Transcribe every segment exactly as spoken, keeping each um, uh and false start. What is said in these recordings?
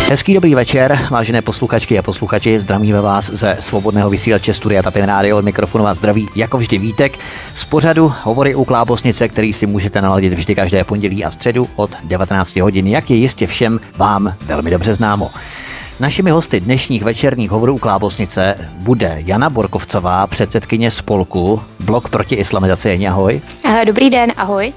Hezký dobrý večer, vážené posluchačky a posluchači, zdravíme vás ze svobodného vysílače Studia Tapin Rádio, od mikrofonu vás zdraví jako vždy Vítek z pořadu Hovory u Klábosnice, který si můžete naladit vždy každé pondělí a středu od devatenáct hodin, jak je jistě všem vám velmi dobře známo. Našimi hosty dnešních večerních hovorů u Klábosnice bude Jana Borkovcová, předsedkyně spolku Blok proti islamizaci. Jeni, ahoj. Dobrý den, ahoj.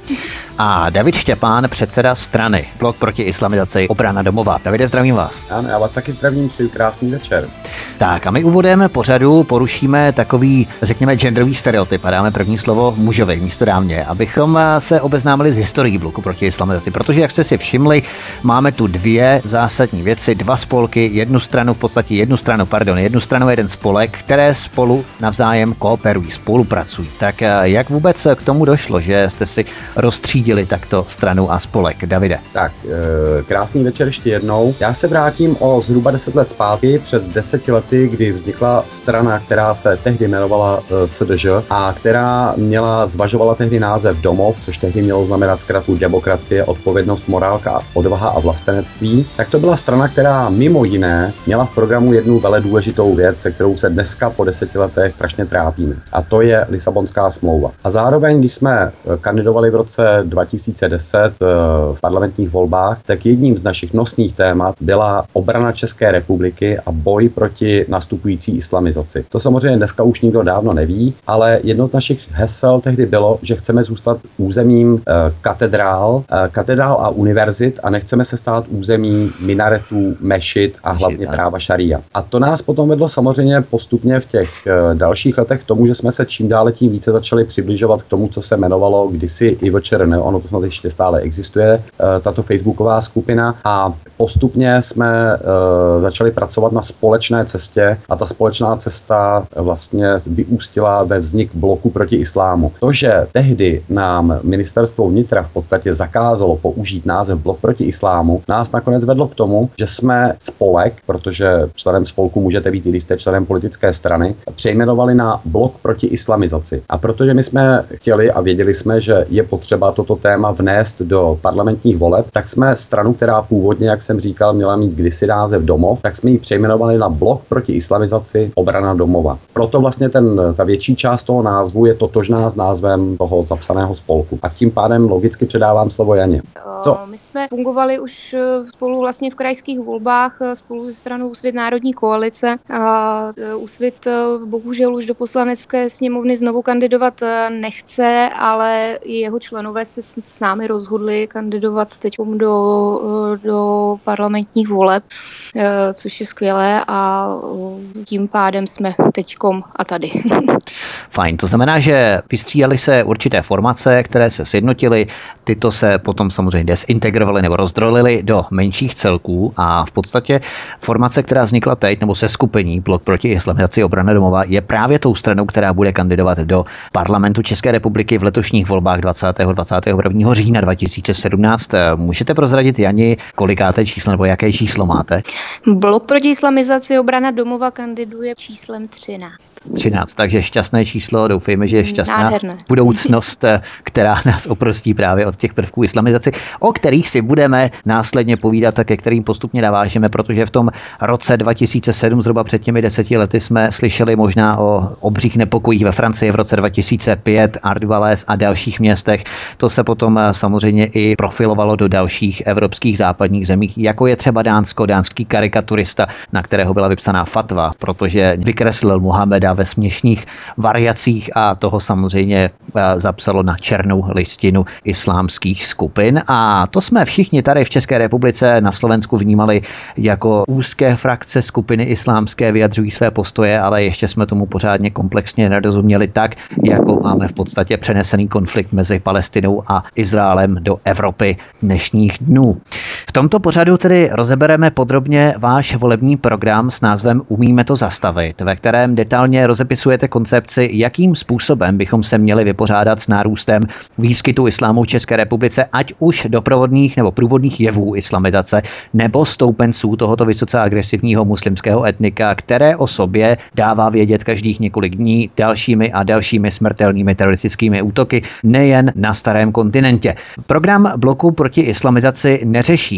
A David Štěpán, předseda strany Blok proti islamizaci Obrana domova. Davide, zdravím vás. Ano, já vás taky zdravím, přeju krásný večer. Tak a my úvodem pořadu porušíme takový, řekněme, genderový stereotyp a dáme první slovo mužovi místo dámě, abychom se obeznámili s historií Bloku proti islamizaci, protože jak jste si všimli, máme tu dvě zásadní věci, dva spolky, jednu stranu, v podstatě jednu stranu, pardon, jednu stranu, jeden spolek, které spolu navzájem kooperují, spolupracují. Tak jak vůbec k tomu došlo, že jste si rozstřídili takto stranu a spolek? Davide. Tak, krásný večer ještě jednou. Já se vrátím o zhruba deset let zpátky, před deseti lety, kdy vznikla strana, která se tehdy jmenovala S D Ž a která měla, zvažovala tehdy název Domov, což tehdy mělo znamenat zkrátku demokracie, odpovědnost, morálka, odvaha a vlastenectví. Tak to byla strana, která mimo jiné měla v programu jednu vele důležitou věc, se kterou se dneska po deseti letech strašně trápíme. A to je Lisabonská smlouva. A zároveň, když jsme kandidovali v roce dva tisíce deset v parlamentních volbách, tak jedním z našich nosných témat byla obrana České republiky a boj proti nastupující islamizaci. To samozřejmě dneska už nikdo dávno neví, ale jedno z našich hesel tehdy bylo, že chceme zůstat územím katedrál, katedrál a univerzit a nechceme se stát území minaretů, mešit a hlavně práva šaria. A to nás potom vedlo samozřejmě postupně v těch dalších letech k tomu, že jsme se čím dále tím více začali přibližovat k tomu, co se jmenovalo kdysi I V Č R N. Ono to snad ještě stále existuje, tato facebooková skupina, a postupně jsme uh, začali pracovat na společné cestě a ta společná cesta vlastně vyústila ve vznik Bloku proti islámu. To, že tehdy nám ministerstvo vnitra v podstatě zakázalo použít název Blok proti islámu, nás nakonec vedlo k tomu, že jsme spolek, protože členem spolku můžete být, i když jste členem politické strany, přejmenovali na Blok proti islamizaci. A protože my jsme chtěli a věděli jsme, že je potřeba toto téma vnést do parlamentních voleb, tak jsme stranu, která původně, jak jsem říkal, měla mít kdysi název Domov, tak jsme ji přejmenovali na Blok proti islamizaci Obrana domova. Proto vlastně ten, ta větší část toho názvu je totožná s názvem toho zapsaného spolku. A tím pádem logicky předávám slovo Janě. To... My jsme fungovali už spolu vlastně v krajských volbách spolu se stranou Úsvit národní koalice a Úsvit bohužel už do poslanecké sněmovny znovu kandidovat nechce, ale jeho členové se s námi rozhodli kandidovat teď do, do parlamentních voleb, což je skvělé, a tím pádem jsme teďkom a tady. Fajn, to znamená, že vystřídaly se určité formace, které se sjednotily, tyto se potom samozřejmě desintegrovaly nebo rozdrolily do menších celků a v podstatě formace, která vznikla teď, nebo seskupení Blok proti islamizaci Obrana domova, je právě tou stranou, která bude kandidovat do parlamentu České republiky v letošních volbách dvacátého a dvacátého prvního října dva tisíce sedmnáct. Můžete prozradit, Jani, kolikáté číslo nebo jaké číslo máte? Blok proti islamizaci Obrana domova kandiduje číslem třináct. třináct, takže šťastné číslo, doufejme, že je šťastná Nádherné. budoucnost, která nás oprostí právě od těch prvků islamizace, o kterých si budeme následně povídat a ke kterým postupně navážeme, protože v tom roce dva tisíce sedm, zhruba před těmi deseti lety, jsme slyšeli možná o obřích nepokojích ve Francii, v roce dva tisíce pět, Ardvalés a dalších městech. To se potom samozřejmě i profilovalo do dalších evropských západních zemí, jako je třeba Dánsko, dánský karikaturista, na kterého byla vypsaná fatva, protože vykreslil Mohameda ve směšných variacích a toho samozřejmě zapsalo na černou listinu islámských skupin. A to jsme všichni tady v České republice, na Slovensku vnímali jako úzké frakce skupiny islámské, vyjadřují své postoje, ale ještě jsme tomu pořádně komplexně nerozuměli tak, jako máme v podstatě přenesený konflikt mezi Palestinou a Izraelem do Evropy dnešních dnů. V tomto pořadu tedy rozebereme podrobně váš volební program s názvem Umíme to zastavit, ve kterém detailně rozepisujete koncepci, jakým způsobem bychom se měli vypořádat s nárůstem výskytu islámu v České republice, ať už doprovodných nebo průvodních jevů islamizace, nebo stoupenců tohoto vysoce agresivního muslimského etnika, které o sobě dává vědět každých několik dní dalšími a dalšími smrtelnými teroristickými útoky nejen na starém kontinentě. Program Bloku proti islamizaci neřeší ale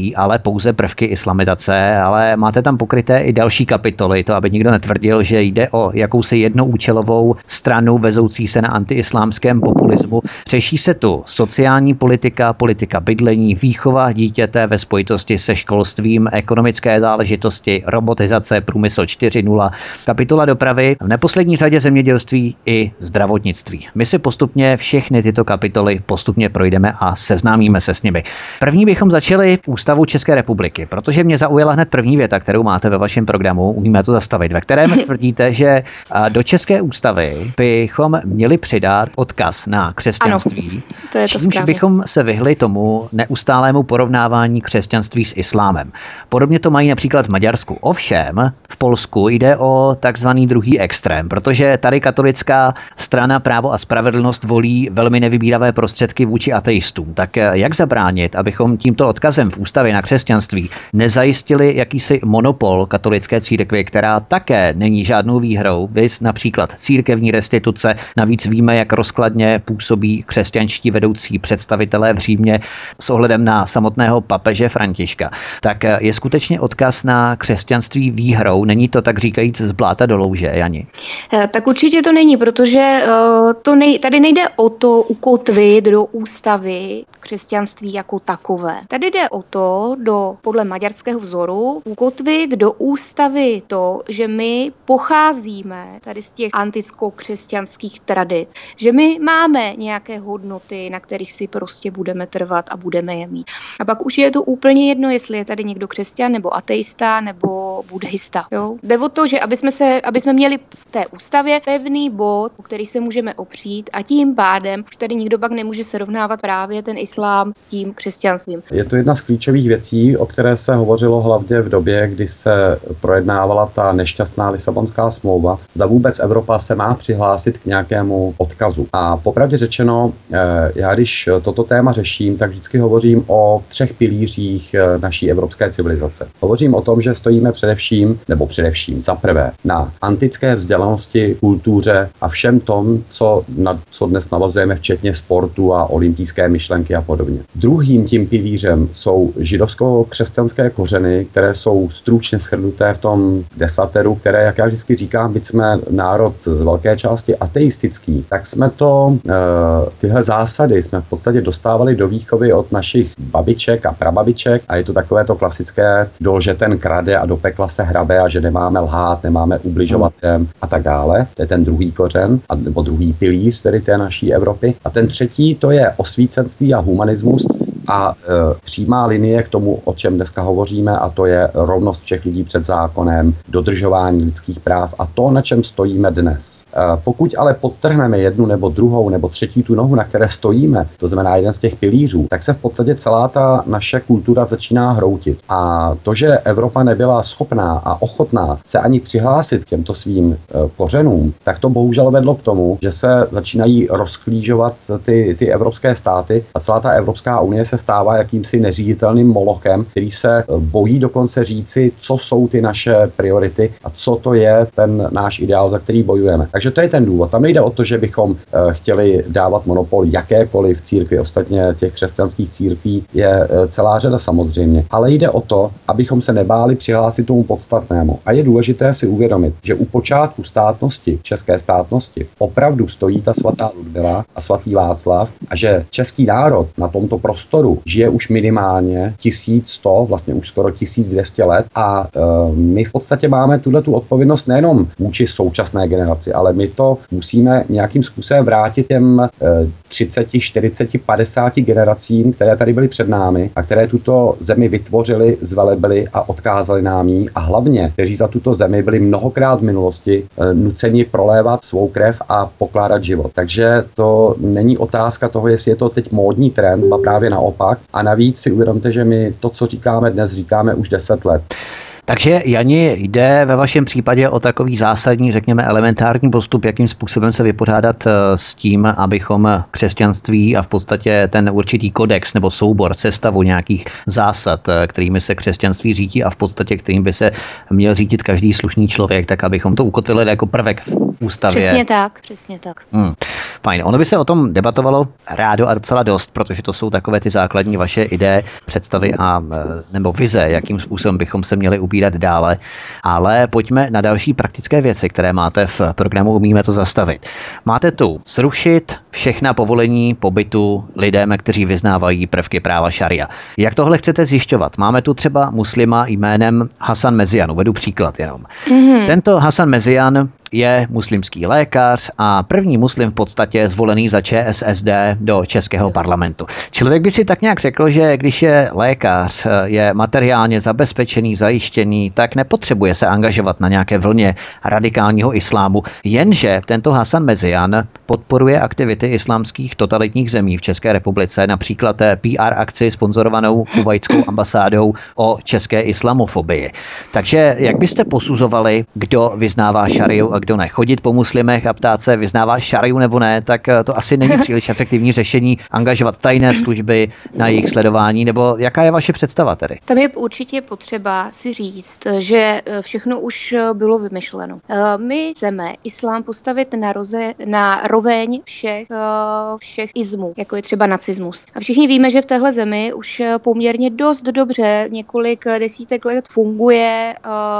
pouze prvky islamizace, ale máte tam pokryté i další kapitoly, to aby nikdo netvrdil, že jde o jakousi jednoúčelovou stranu vezoucí se na antiislámském populismu. Řeší se tu sociální politika, politika bydlení, výchova dítěte ve spojitosti se školstvím, ekonomické záležitosti, robotizace, průmysl čtyři tečka nula, kapitola dopravy, v neposlední řadě zemědělství i zdravotnictví. My si postupně všechny tyto kapitoly postupně projdeme a seznámíme se s nimi. První bychom začali Ústavu České republiky, protože mě zaujala hned první věta, kterou máte ve vašem programu, umíme to zastavit, ve kterém tvrdíte, že do České ústavy bychom měli přidat odkaz na křesťanství. Ano, to je to čímž správně. bychom se vyhli tomu neustálému porovnávání křesťanství s islámem. Podobně to mají například v Maďarsku. Ovšem, v Polsku jde o takzvaný druhý extrém, protože tady katolická strana Právo a spravedlnost volí velmi nevybíravé prostředky vůči ateistům. Tak jak zabránit, abychom tímto odkazem v ústavě na křesťanství nezajistili jakýsi monopol katolické církvy, která také není žádnou výhrou, viz například církevní restituce, navíc víme, jak rozkladně působí křesťanští vedoucí představitelé v Římě s ohledem na samotného papeže Františka. Tak je skutečně odkaz na křesťanství výhrou, není to tak říkajíc z bláta do louže, Jani? Tak určitě to není, protože to nej, tady nejde o to ukotvit do ústavy křesťanství jako takové. Tady jde o to, do, podle maďarského vzoru, ukotvit do ústavy to, že my pocházíme tady z těch anticko-křesťanských tradic, že my máme nějaké hodnoty, na kterých si prostě budeme trvat a budeme je mít. A pak už je to úplně jedno, jestli je tady někdo křesťan, nebo ateista, nebo buddhista. Jo? Jde o to, že aby jsme, se, aby jsme měli v té ústavě pevný bod, o který se můžeme opřít, a tím pádem už tady nikdo pak nemůže srovnávat právě ten islám s tím křesťanstvím. Je to jedna z klíčových věcí, o které se hovořilo hlavně v době, kdy se projednávala ta nešťastná Lisabonská smlouva. Zda vůbec Evropa se má přihlásit k nějakému odkazu. A popravdě řečeno, já když toto téma řeším, tak vždycky hovořím o třech pilířích naší evropské civilizace. Hovořím o tom, že stojíme především, nebo především za prvé, na antické vzdělanosti, kultuře a všem tom, co, na, co dnes navazujeme, včetně sportu a olympijské myšlenky a podobně. Druhým tím pilířem jsou židovsko-křesťanské kořeny, které jsou stručně shrnuté v tom desateru, které, jak já vždycky říkám, byť jsme národ z velké části ateistický, tak jsme to, e, tyhle zásady jsme v podstatě dostávali do výchovy od našich babiček a prababiček a je to takové to klasické, kdo že ten krade a do pekla se hrabe a že nemáme lhát, nemáme ubližovat hmm. a tak dále. To je ten druhý kořen, a, nebo druhý pilíř tedy té naší Evropy. A ten třetí, to je osvícenství a humanismus a e, přímá linie k tomu, o čem dneska hovoříme, a to je rovnost všech lidí před zákonem, dodržování lidských práv a to, na čem stojíme dnes. E, pokud ale podtrhneme jednu nebo druhou nebo třetí tu nohu, na které stojíme, to znamená jeden z těch pilířů, tak se v podstatě celá ta naše kultura začíná hroutit. A to, že Evropa nebyla schopná a ochotná se ani přihlásit k těmto svým e, kořenům, tak to bohužel vedlo k tomu, že se začínají rozklížovat ty, ty evropské státy a celá ta Evropská unie se stává jakýmsi neříditelným molokem, který se bojí dokonce říci, co jsou ty naše priority a co to je ten náš ideál, za který bojujeme. Takže to je ten důvod. Tam nejde o to, že bychom chtěli dávat monopol jakékoliv církvi, ostatně těch křesťanských církví je celá řada samozřejmě, ale jde o to, abychom se nebáli přihlásit tomu podstatnému. A je důležité si uvědomit, že u počátku státnosti, české státnosti, opravdu stojí ta svatá Ludmila a svatý Václav a že český národ na tomto prostoru žije už minimálně tisíc sto, vlastně už skoro tisíc dvě stě let a e, my v podstatě máme tuhle tu odpovědnost nejenom vůči současné generaci, ale my to musíme nějakým způsobem vrátit těm e, třicet, čtyřicet, padesát generacím, které tady byly před námi a které tuto zemi vytvořili, zvelebili a odkázali nám ji a hlavně, kteří za tuto zemi byli mnohokrát v minulosti e, nuceni prolévat svou krev a pokládat život. Takže to není otázka toho, jestli je to teď módní trend, a právě naopak. A navíc si uvědomte, že my to, co říkáme dnes, říkáme už deset let. Takže Jani, jde ve vašem případě o takový zásadní, řekněme elementární postup, jakým způsobem se vypořádat s tím, abychom křesťanství a v podstatě ten určitý kodex nebo soubor, sestavu nějakých zásad, kterými se křesťanství řídí a v podstatě kterým by se měl řídit každý slušný člověk, tak abychom to ukotvili jako prvek v ústavě. Přesně tak, přesně tak. Hmm. Fajn. Ono by se o tom debatovalo rádo a docela dost, protože to jsou takové ty základní vaše ideje, představy a nebo vize, jakým způsobem bychom se měli ubírat dále. Ale pojďme na další praktické věci, které máte v programu Umíme to zastavit. Máte tu zrušit všechna povolení pobytu lidem, kteří vyznávají prvky práva šaria. Jak tohle chcete zjišťovat? Máme tu třeba muslima jménem Hasan Mezian, uvedu příklad jenom. Mm-hmm. Tento Hasan Mezian je muslimský lékař a první muslim v podstatě zvolený za Č S S D do českého parlamentu. Člověk by si tak nějak řekl, že když je lékař, je materiálně zabezpečený, zajištěný, tak nepotřebuje se angažovat na nějaké vlně radikálního islámu. Jenže tento Hasan Mezian podporuje aktivity islámských totalitních zemí v České republice, například P R akci sponzorovanou kuvajtskou ambasádou o české islamofobii. Takže jak byste posuzovali, kdo vyznává šariu a kdo ne? Chodit po muslimech a ptát se, vyznává šariu nebo ne, tak to asi není příliš efektivní řešení, angažovat tajné služby na jejich sledování, nebo jaká je vaše představa tedy? Tam je určitě potřeba si říct, že všechno už bylo vymyšleno. My chceme islám postavit na, roze, na roveň všech, všech izmů, jako je třeba nacismus. A všichni víme, že v téhle zemi už poměrně dost dobře několik desítek let funguje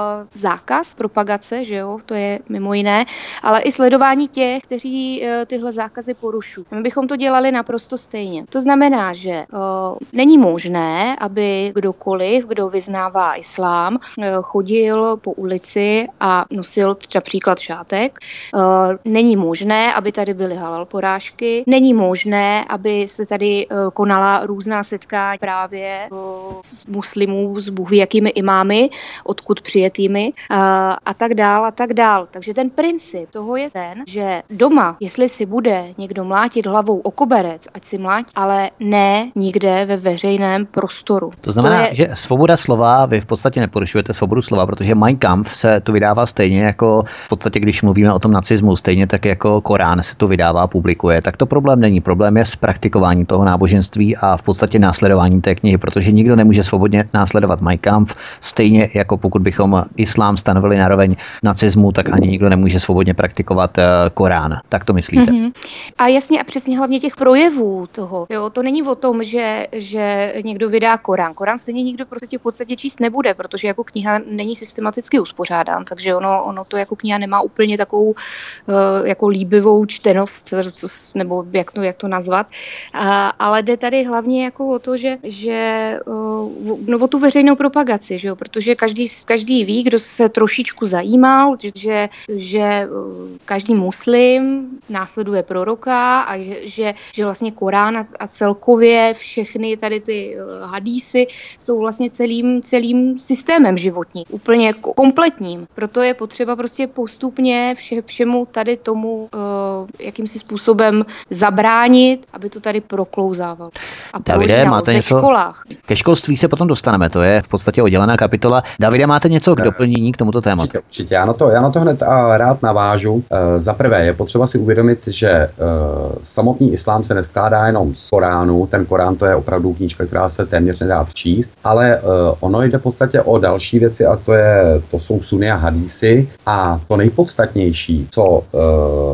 zákaz propagace, že jo, to je mimo jiné, ale i sledování těch, kteří tyhle zákazy porušují. My bychom to dělali naprosto stejně. To znamená, že uh, není možné, aby kdokoliv, kdo vyznává islám, uh, chodil po ulici a nosil například šátek. Uh, není možné, aby tady byly halal porážky. Není možné, aby se tady uh, konala různá setkání právě uh, s muslimů, s bůhví jakými imámy, odkud přijetými uh, a tak dál a tak dál. Takže ten princip toho je ten, že doma, jestli si bude někdo mlátit hlavou o koberec, ať si mlátí, ale ne nikde ve veřejném prostoru. To znamená, to je... že svoboda slova, vy v podstatě neporušujete svobodu slova, protože Mein Kampf se tu vydává stejně jako v podstatě, když mluvíme o tom nacismu, stejně tak jako Korán se tu vydává, publikuje, tak to problém není. Problém je s praktikováním toho náboženství a v podstatě následováním té knihy, protože nikdo nemůže svobodně následovat Mein Kampf, stejně jako pokud bychom islám stanovili na roveň nacismu, tak ani nikdo nemůže svobodně praktikovat uh, Korán. Tak to myslíte? Mm-hmm. A jasně a přesně hlavně těch projevů toho. Jo, to není o tom, že, že někdo vydá Korán. Korán stejně nikdo prostě v podstatě číst nebude, protože jako kniha není systematicky uspořádán, takže ono, ono to jako kniha nemá úplně takovou uh, jako líbivou čtenost, nebo jak to, jak to nazvat. A, ale jde tady hlavně jako o to, že, že uh, no, o tu veřejnou propagaci, že jo? Protože každý, každý ví, kdo se trošičku zajímal, že, že každý muslim následuje proroka a že, že, že vlastně Korán a, a celkově všechny tady ty hadísy jsou vlastně celým, celým systémem životním, úplně kompletním. Proto je potřeba prostě postupně vše, všemu tady tomu uh, jakýmsi způsobem zabránit, aby to tady proklouzávalo. A Davide, máte ve něco? Školách. Ke školství se potom dostaneme, to je v podstatě oddělená kapitola. Davide, máte něco k doplnění k tomuto tématu? Určitě, určitě. Já na to, já na to hned a rád navážu. E, za prvé je potřeba si uvědomit, že e, samotný islám se neskládá jenom z Koránu, ten Korán to je opravdu knížka, která se téměř nedá včíst, ale e, ono jde v podstatě o další věci a to, je, to jsou suny a hadísy a to nejpodstatnější, co e,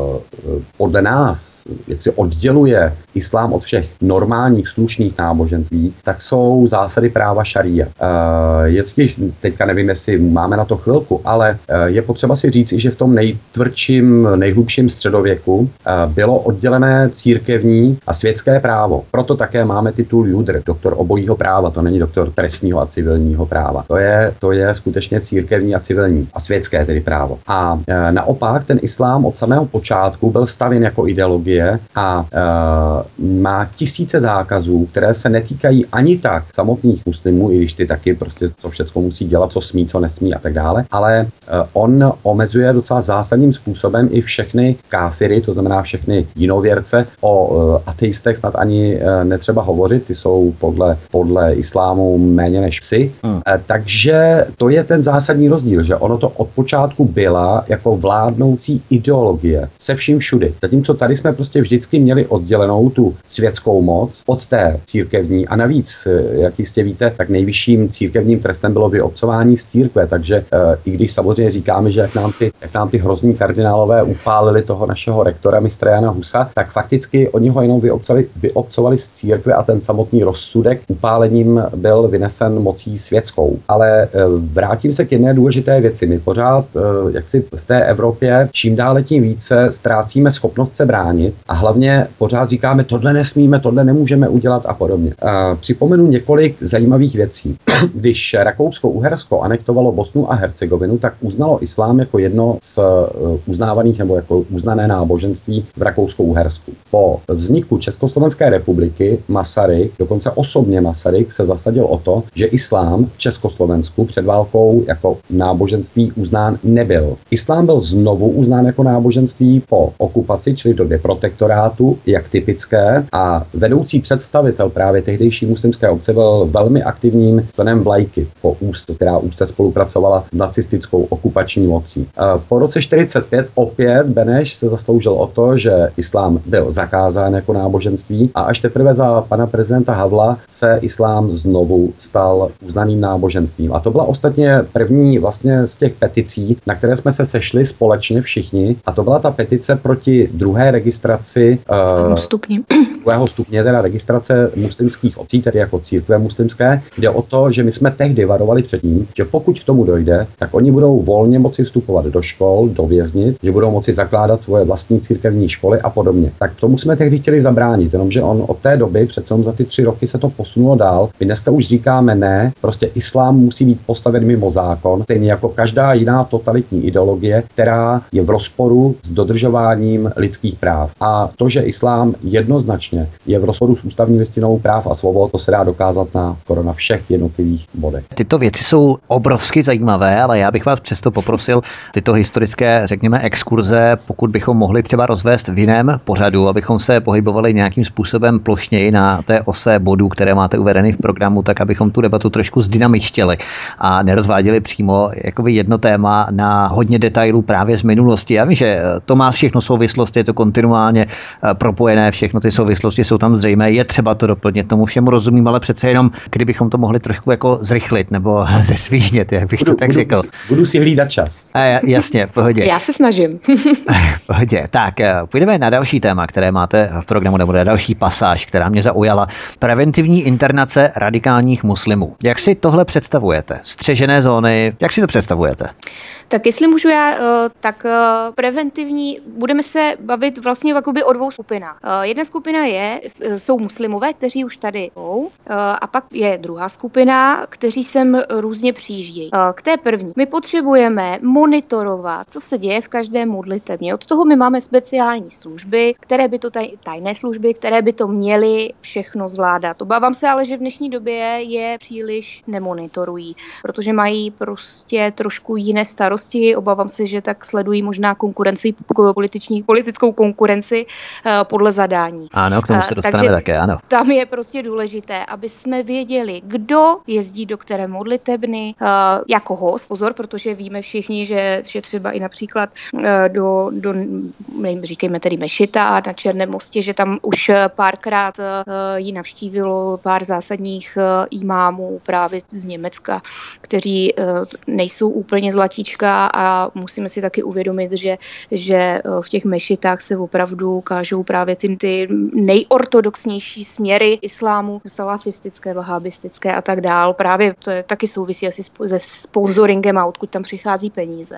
podle nás jak si odděluje islám od všech normálních slušných náboženství, tak jsou zásady práva šaría. E, je totiž, teďka nevím, jestli máme na to chvilku, ale e, je potřeba si říct, že v tom nejtvrdším, nejhlubším středověku e, bylo oddělené církevní a světské právo. Proto také máme titul judr, doktor obojího práva, to není doktor trestního a civilního práva. To je, to je skutečně církevní a civilní a světské tedy právo. A e, naopak ten islám od samého počátku byl stavěn jako ideologie a e, má tisíce zákazů, které se netýkají ani tak samotných muslimů, i když ty taky prostě to všechno musí dělat, co smí, co nesmí a tak dále, ale e, on omezuje do docela zásadním způsobem i všechny káfiry, to znamená všechny jinověrce. O ateistech snad ani netřeba hovořit, ty jsou podle, podle islámu méně než psi. Hmm. Takže to je ten zásadní rozdíl, že ono to od počátku byla jako vládnoucí ideologie se vším všudy. Zatímco tady jsme prostě vždycky měli oddělenou tu světskou moc od té církevní a navíc, jak jistě víte, tak nejvyšším církevním trestem bylo vyobcování z církve, takže e, i když samozřejmě říkáme, že jak nám ty, jak nám ty hrozní kardinálové upálili toho našeho rektora mistra Jana Husa, tak fakticky oni ho jenom vyobcovali, vyobcovali z církve a ten samotný rozsudek upálením byl vynesen mocí světskou. Ale e, vrátím se k jedné důležité věci. My pořád, e, jak si v té Evropě, čím dále tím více ztrácíme schopnost se bránit a hlavně pořád říkáme, tohle nesmíme, tohle nemůžeme udělat a podobně. E, připomenu několik zajímavých věcí. Když Rakousko-Uhersko anektovalo Bosnu a Hercegovinu, tak uznalo islám jako jedno z uznávaných nebo jako uznané náboženství v Rakousko-Uhersku. Po vzniku Československé republiky Masaryk, dokonce osobně Masaryk, se zasadil o to, že islám v Československu před válkou jako náboženství uznán nebyl. Islám byl znovu uznán jako náboženství po okupaci, čili v době protektorátu, jak typické, a vedoucí představitel právě tehdejší muslimské obce byl velmi aktivním členem Vlajky, po úst, která úzce spolupracovala s nacistickou okupační mocí. Po roce čtyřicet pět opět Beneš se zasloužil o to, že islám byl zakázán jako náboženství a až teprve za pana prezidenta Havla se islám znovu stal uznaným náboženstvím. A to byla ostatně první vlastně z těch peticí, na které jsme se sešli společně všichni, a to byla ta petice proti druhé registraci uh, stupni. druhého stupně, teda registrace muslimských obcí, tedy jako církve muslimské, jde o to, že my jsme tehdy varovali před tím, že pokud k tomu dojde, tak oni budou volně moci vstupovat do škol, do věznic, že budou moci zakládat svoje vlastní církevní školy a podobně. Tak tomu jsme tehdy chtěli zabránit, jenomže on od té doby, přece za ty tři roky se to posunulo dál. My dneska už říkáme ne, prostě islám musí být postaven mimo zákon, stejně jako každá jiná totalitní ideologie, která je v rozporu s dodržováním lidských práv. A to, že islám jednoznačně je v rozporu s ústavní listinou práv a svobod, to se dá dokázat na skoro na všech jednotlivých bodech. Tyto věci jsou obrovsky zajímavé, ale já bych vás přesto poprosil tyto historické, řekněme, exkurze, pokud bychom mohli třeba rozvést v jiném pořadu, abychom se pohybovali nějakým způsobem plošněji na té ose bodů, které máte uvedeny v programu, tak abychom tu debatu trošku zdynamičtěli a nerozváděli přímo jakoby jedno téma na hodně detailů právě z minulosti. Já vím, že to má všechno souvislosti, je to kontinuálně propojené, všechno ty souvislosti jsou tam zřejmé, je třeba to doplnit, tomu všemu rozumím, ale přece jenom, kdybychom to mohli trošku jako zrychlit nebo zesvížnět, jak bych budu, to tak budu, řekl. Budu si hlídat čas. A jasně, v pohodě. Já se snažím. V pohodě. Tak, půjdeme na další téma, které máte v programu, nebo na další pasáž, která mě zaujala. Preventivní internace radikálních muslimů. Jak si tohle představujete? Střežené zóny, jak si to představujete? Tak jestli můžu já, tak preventivní, budeme se bavit vlastně jakoby o dvou skupinách. Jedna skupina je, jsou muslimové, kteří už tady jsou, a pak je druhá skupina, kteří sem různě přijíždějí. K té první. My potřebujeme monitorovat, co se děje v každé modlitebně. Od toho my máme speciální služby, které by to taj, tajné služby, které by to měly všechno zvládat. Obávám se ale, že v dnešní době je příliš nemonitorují, protože mají prostě trošku jiné starosti. Obávám se, že tak sledují možná konkurenci, političní, politickou konkurenci uh, podle zadání. Ano, k tomu se dostaneme uh, také, ano. Tam je prostě důležité, aby jsme věděli, kdo jezdí do které modlitebny uh, jako host. Pozor, protože víme všichni, že, že třeba i například uh, do, do říkejme tedy mešita na Černém mostě, že tam už párkrát uh, ji navštívilo pár zásadních uh, imámů právě z Německa, kteří uh, nejsou úplně zlatíčka a musíme si taky uvědomit, že, že v těch mešitách se opravdu ukážou právě ty, ty nejortodoxnější směry islámu, salafistické, vahabistické a tak dál. Právě to je, taky souvisí asi se sponsoringem a odkud tam přichází peníze.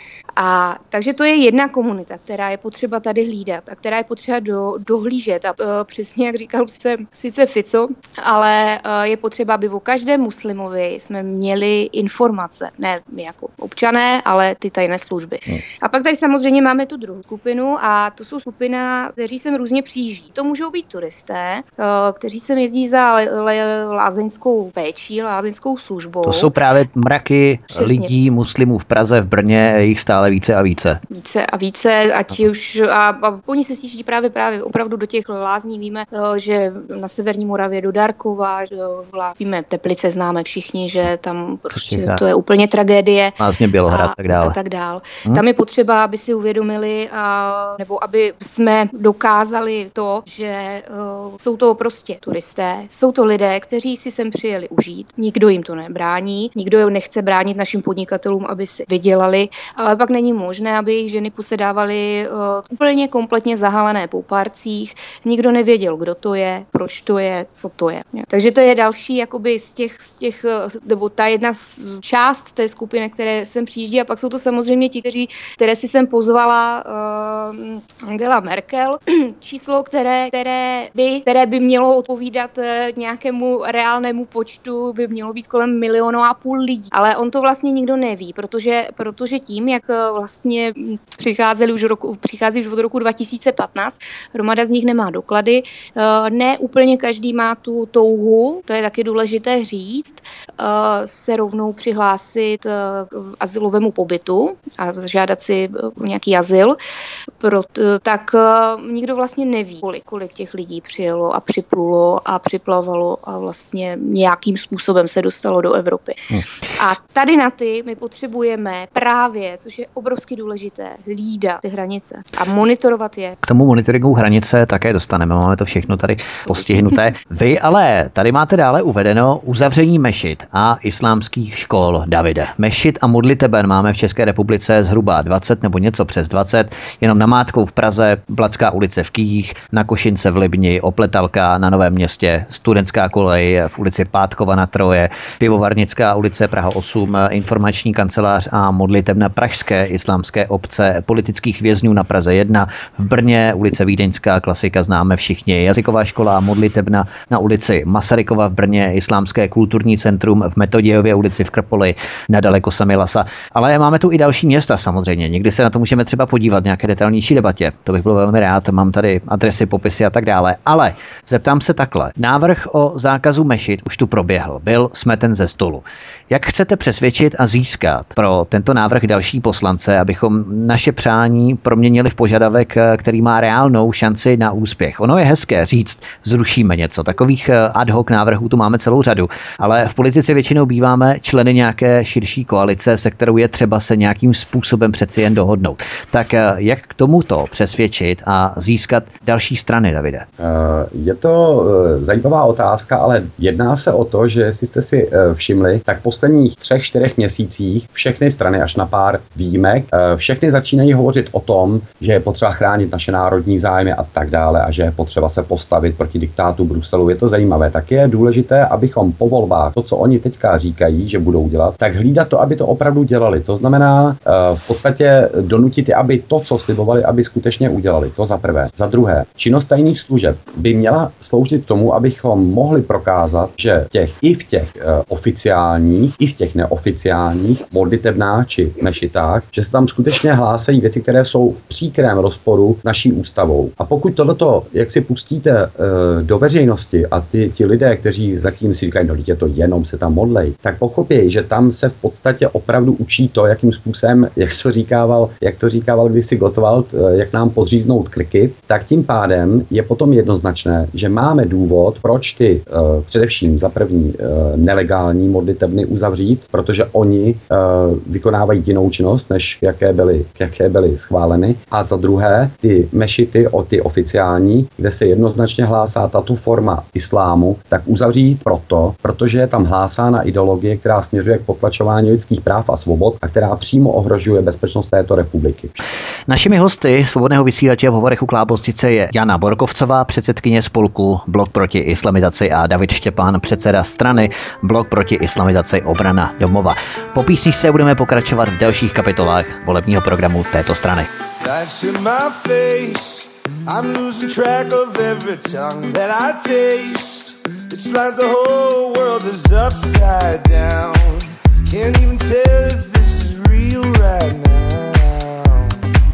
A takže to je jedna komunita, která je potřeba tady hlídat a která je potřeba do, dohlížet. A uh, přesně jak říkal se sice Fico, ale uh, je potřeba, aby o každém muslimovi jsme měli informace. Ne my jako občané, ale ty tajné služby. Hmm. A pak tady samozřejmě máme tu druhou skupinu a to jsou skupina, kteří sem různě přijíždí. To můžou být turisté, uh, kteří sem jezdí za le, le, lázeňskou péčí, lázeňskou službou. To jsou právě mraky Přesně. lidí, muslimů v Praze, v Brně, jejich stále stále více a více. Více a více, ať už, a, a oni se stíží právě právě opravdu do těch lázní. Víme, že na severní Moravě do Darkova, víme, Teplice známe všichni, že tam prostě to je úplně tragédie. Lázně Bělohrad a tak dále. A tak dál. Hmm. Tam je potřeba, aby si uvědomili, a, nebo aby jsme dokázali to, že uh, jsou to prostě turisté, jsou to lidé, kteří si sem přijeli užít. Nikdo jim to nebrání, nikdo nechce bránit našim podnikatelům, aby si vydělali, ale pak není možné, aby jejich ženy posedávaly uh, úplně kompletně zahalené po parcích. Nikdo nevěděl, kdo to je, proč to je, co to je. Takže to je další jakoby z těch, z těch nebo ta jedna z část té skupiny, které sem přijíždí, a pak jsou to samozřejmě ti, kteří, které si sem pozvala uh, Angela Merkel. Číslo, které, které, by, které by mělo odpovídat uh, nějakému reálnému počtu, by mělo být kolem milionu a půl lidí. Ale on to vlastně nikdo neví, protože, protože tím, jak uh, vlastně přicházeli už, roku, přichází už od roku dva tisíce patnáct, hromada z nich nemá doklady, uh, ne úplně každý má tu touhu, to je taky důležité říct, uh, se rovnou přihlásit uh, k azylovému pobytu a žádat si uh, nějaký azyl, proto, tak uh, nikdo vlastně neví, kolik, kolik těch lidí přijelo a připlulo a připlavalo a vlastně nějakým způsobem se dostalo do Evropy. Hmm. A tady na ty my potřebujeme právě, což je obrovsky důležité, hlídat ty hranice a monitorovat je. K tomu monitoringu hranice také dostaneme, máme to všechno tady postihnuté. Vy ale tady máte dále uvedeno uzavření mešit a islámských škol. Davide, mešit a modliteben máme v České republice zhruba dvacet nebo něco přes dvacet, jenom namátkou v Praze, Bladská ulice v Kyjích, na Košince v Libni, Opletalka na Novém Městě, Studentská kolej v ulici Pátkova na Troje, Pivovarnická ulice Praha osm, informační kancelář a modlitebna Pražské islámské obce, politických vězňů na Praze jedna, v Brně ulice Vídeňská, klasika známe všichni, jazyková škola a modlitebna na ulici Masarykova v Brně, islámské kulturní centrum v Metodějově ulici v Krpoli, nedaleko Samilasa. Ale máme tu i další města samozřejmě. Někdy se na to můžeme třeba podívat v nějaké detailnější debatě. To bych byl velmi rád. Mám tady adresy, popisy a tak dále. Ale zeptám se takhle. Návrh o zákazu mešit už tu proběhl. Byl smeten ze stolu. Jak chcete přesvědčit a získat pro tento návrh další poslance, abychom naše přání proměnili v požadavek, který má reálnou šanci na úspěch? Ono je hezké říct, zrušíme něco. Takových ad hoc návrhů tu máme celou řadu, ale v politice většinou býváme členy nějaké širší koalice, se kterou je třeba se nějakým způsobem přeci jen dohodnout. Tak jak k tomuto přesvědčit a získat další strany, Davide? Je to zajímavá otázka, ale jedná se o to, že jestli jste si všimli, tak v posledních třech, čtyřech měsících všechny strany, až na pár výjimek, všechny začínají hovořit o tom, že je potřeba chránit naše národní zájmy a tak dále a že je potřeba se postavit proti diktátu Bruselu. Je to zajímavé. Tak je důležité, abychom po volbách to, co oni teďka říkají, že budou dělat, tak hlídat to, aby to opravdu dělali. To znamená v podstatě donutit je, aby to, co slibovali, aby skutečně udělali. To za prvé. Za druhé, činnost tajných služeb by měla sloužit tomu, abychom mohli prokázat, že těch i v těch uh, oficiálních, i v těch neoficiálních modlitebnách či mešitách, že se tam skutečně hlásají věci, které jsou v příkrém rozporu naší ústavou. A pokud tohleto, jak si pustíte uh, do veřejnosti a ty, ti lidé, kteří zatím si říkají, no je to jenom se tam modlej, tak pochopí, že tam se v podstatě opravdu učí to, jakým způsobem, jak to říkával, jak to říkával kdysi Gottwald, jak nám podříznout krky, tak tím pádem je potom jednoznačné, že máme důvod, proč ty uh, především za první uh, nelegální modlitebny uzavřít, protože oni uh, vykonávají jinou činnost, než jaké byly, jaké byly schváleny. A za druhé ty mešity, o ty oficiální, kde se jednoznačně hlásá tato forma islámu, tak uzavřít proto, protože je tam hlásána ideologie, která směřuje k potlačování lidských práv a svobod a která přímo ohrožuje bezpečnost této republiky. Našimi hosty Svobodného vysílače v hovorech u Klábostice je Jana Borkovcová, předsedkyně spolku Blok proti islamizaci, a David Štěpán, předseda strany Blok proti islamizaci Obrana domova. Po písničce budeme pokračovat v dalších kapitolách volebního programu této strany. It's like the whole world is upside down. Can't even tell if this is real right now.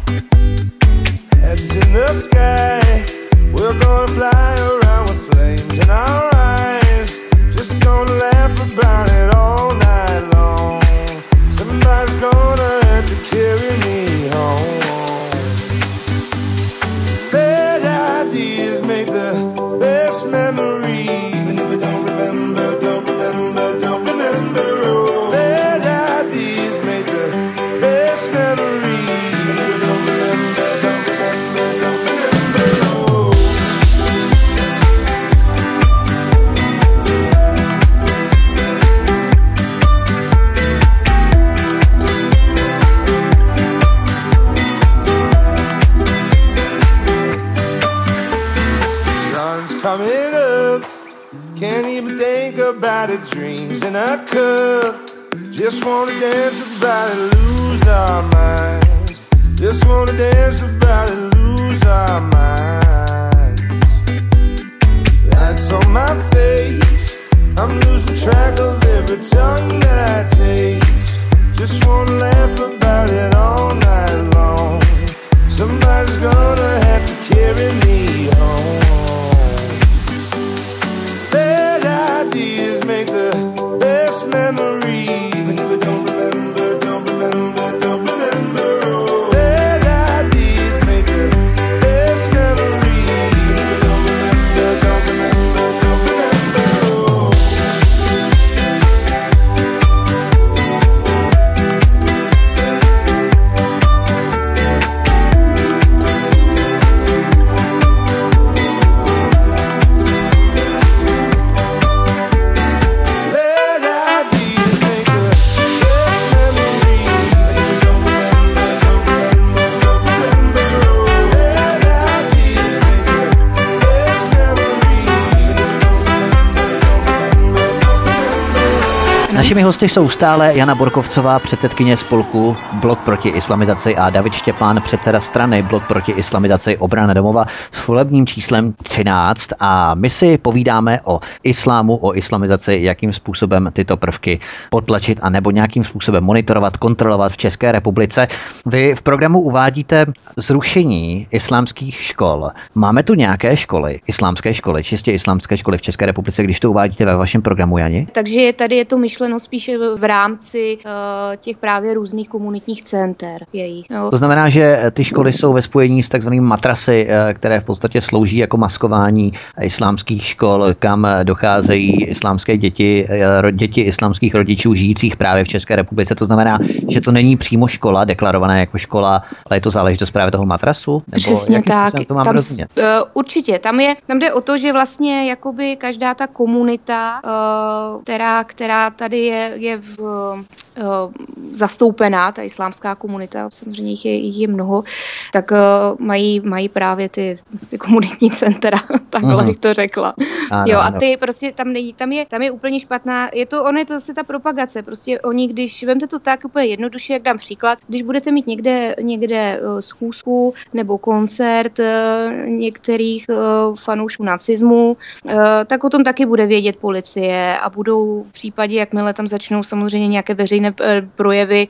Heads in the sky, we're gonna fly around with flames in our eyes. Just gonna laugh about it all night long. Somebody's gonna have to carry me Can't even think about it, dreams in a cup. Just wanna dance about it, lose our minds. Just wanna dance about it, lose our minds. That's on my face. I'm losing track of every tongue that I taste. Just wanna laugh about it all night long. Somebody's gonna have to carry me home. Bad ideas make the best memories. When you don't remember, don't remember, don't remember. Oh. Bad ideas make the best memories. When you don't remember, don't remember, don't remember. Oh. Našimi hosty jsou stále Jana Borkovcová, předsedkyně spolku Blok proti islamizaci, a David Štěpán, předseda strany Blok proti islamizaci Obrana domova s volebním číslem třináct, a my si povídáme o islámu, o islamizaci, jakým způsobem tyto prvky potlačit a nebo nějakým způsobem monitorovat, kontrolovat v České republice. Vy v programu uvádíte zrušení islámských škol. Máme tu nějaké školy, islámské školy, čistě islámské školy v České republice, když to uvádíte ve vašem programu, Jani? Takže tady je to myšleno spíše v rámci uh, těch právě různých komunitních center jejich. To znamená, že ty školy jsou ve spojení s takzvanými matrasy, které v podstatě slouží jako maskování islámských škol, kam docházejí islámské děti, děti islámských rodičů žijících právě v České republice. To znamená, že to není přímo škola deklarovaná jako škola, ale je to záležitost právě toho matrasu? Nebo přesně tak. To mám tam, rozumět? uh, určitě. Tam, je, tam jde o to, že vlastně jakoby každá ta komunita, uh, která, která tady je, je v, uh, zastoupená, ta islámská komunita, samozřejmě jich je, jich je mnoho, tak uh, mají, mají právě ty, ty komunitní centra, takhle bych to řekla. Ano, jo, a ty prostě tam není, tam je, tam je úplně špatná, je to, ono je to zase ta propagace, prostě oni, když, vemte to tak úplně jednoduše, jak dám příklad, když budete mít někde, někde uh, schůzku nebo koncert uh, některých uh, fanoušků nacismu, uh, tak o tom taky bude vědět policie a budou v případě, jakmile tam začnou samozřejmě nějaké veřejné projevy,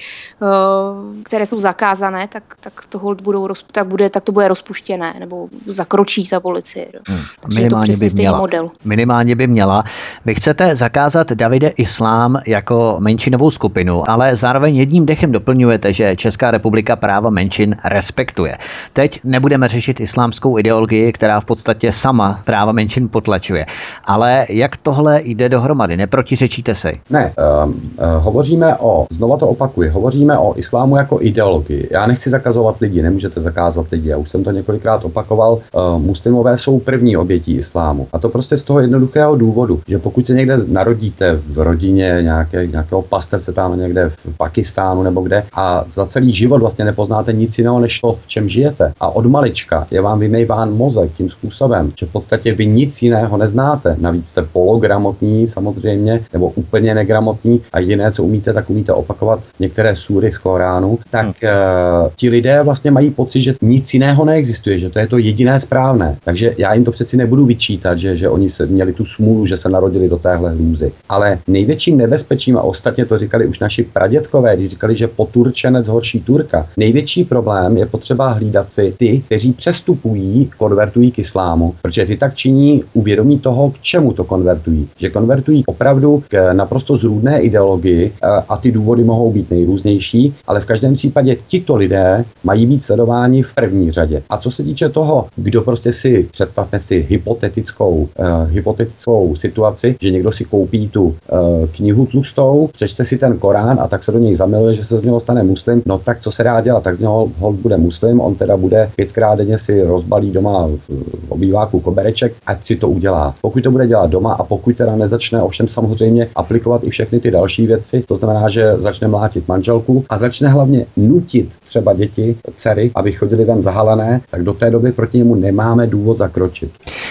které jsou zakázané, tak, tak to hold budou, tak, bude, tak to bude rozpuštěné, nebo zakročí ta policie. Hmm. Takže je to přesně stejný model. Minimálně by měla. Vy chcete zakázat, Davide, islám jako menšinovou skupinu, ale zároveň jedním dechem doplňujete, že Česká republika práva menšin respektuje. Teď nebudeme řešit islámskou ideologii, která v podstatě sama práva menšin potlačuje. Ale jak tohle jde dohromady? Neprotiřečíte si? Ne, uh, uh, hovoříme o, znova to opakuji, hovoříme o islámu jako ideologii. Já nechci zakazovat lidi, nemůžete zakázat lidi. Já už jsem to několikrát opakoval. Uh, muslimové jsou první obětí islámu. A to prostě z toho jednoduchého důvodu, že pokud se někde narodíte v rodině nějaké, nějakého pastevce tam někde v Pakistánu nebo kde a za celý život vlastně nepoznáte nic jiného než to, v čem žijete. A od malička je vám vymejván mozek tím způsobem, že v podstatě vy nic jiného neznáte. Navíc jste pologramotní samozřejmě, nebo úplně negramotní a jediné, co umíte, tak umíte opakovat některé súry z Koránu, tak hmm. uh, ti lidé vlastně mají pocit, že nic jiného neexistuje, že to je to jediné správné. Takže já jim to přeci nebudu vyčítat, že, že oni se měli tu smůlu, že se narodili do téhle hrůzy. Ale největším nebezpečím, a ostatně to říkali už naši pradětkové, když říkali, že poturčenec horší Turka, největší problém je potřeba hlídat si ty, kteří přestupují, konvertují k islámu, protože ty tak činí uvědomí toho, k čemu to konvertují. Že konvertují opravdu k naprosto zrůdné ideologii a ty důvody mohou být nejrůznější, ale v každém případě tito lidé mají být sledováni v první řadě. A co se týče toho, kdo prostě si, představme si hypotetickou, uh, hypotetickou situaci, že někdo si koupí tu uh, knihu tlustou, přečte si ten Korán a tak se do něj zamiluje, že se z něho stane muslim, no tak co se dá dělat, tak z něho hold bude muslim, on teda bude pětkrát denně si rozbalí doma v obýváku kobereček, ať si to udělá. Pokud to bude dělat doma a pokud teda nezačne ovšem samozřejmě aplikovat i všechny ty další věci, to znamená, že začne mlátit manželku a začne hlavně nutit třeba děti, dcery, aby chodili ven zahalené, tak do té doby proti němu nemáme důvod zakročit. K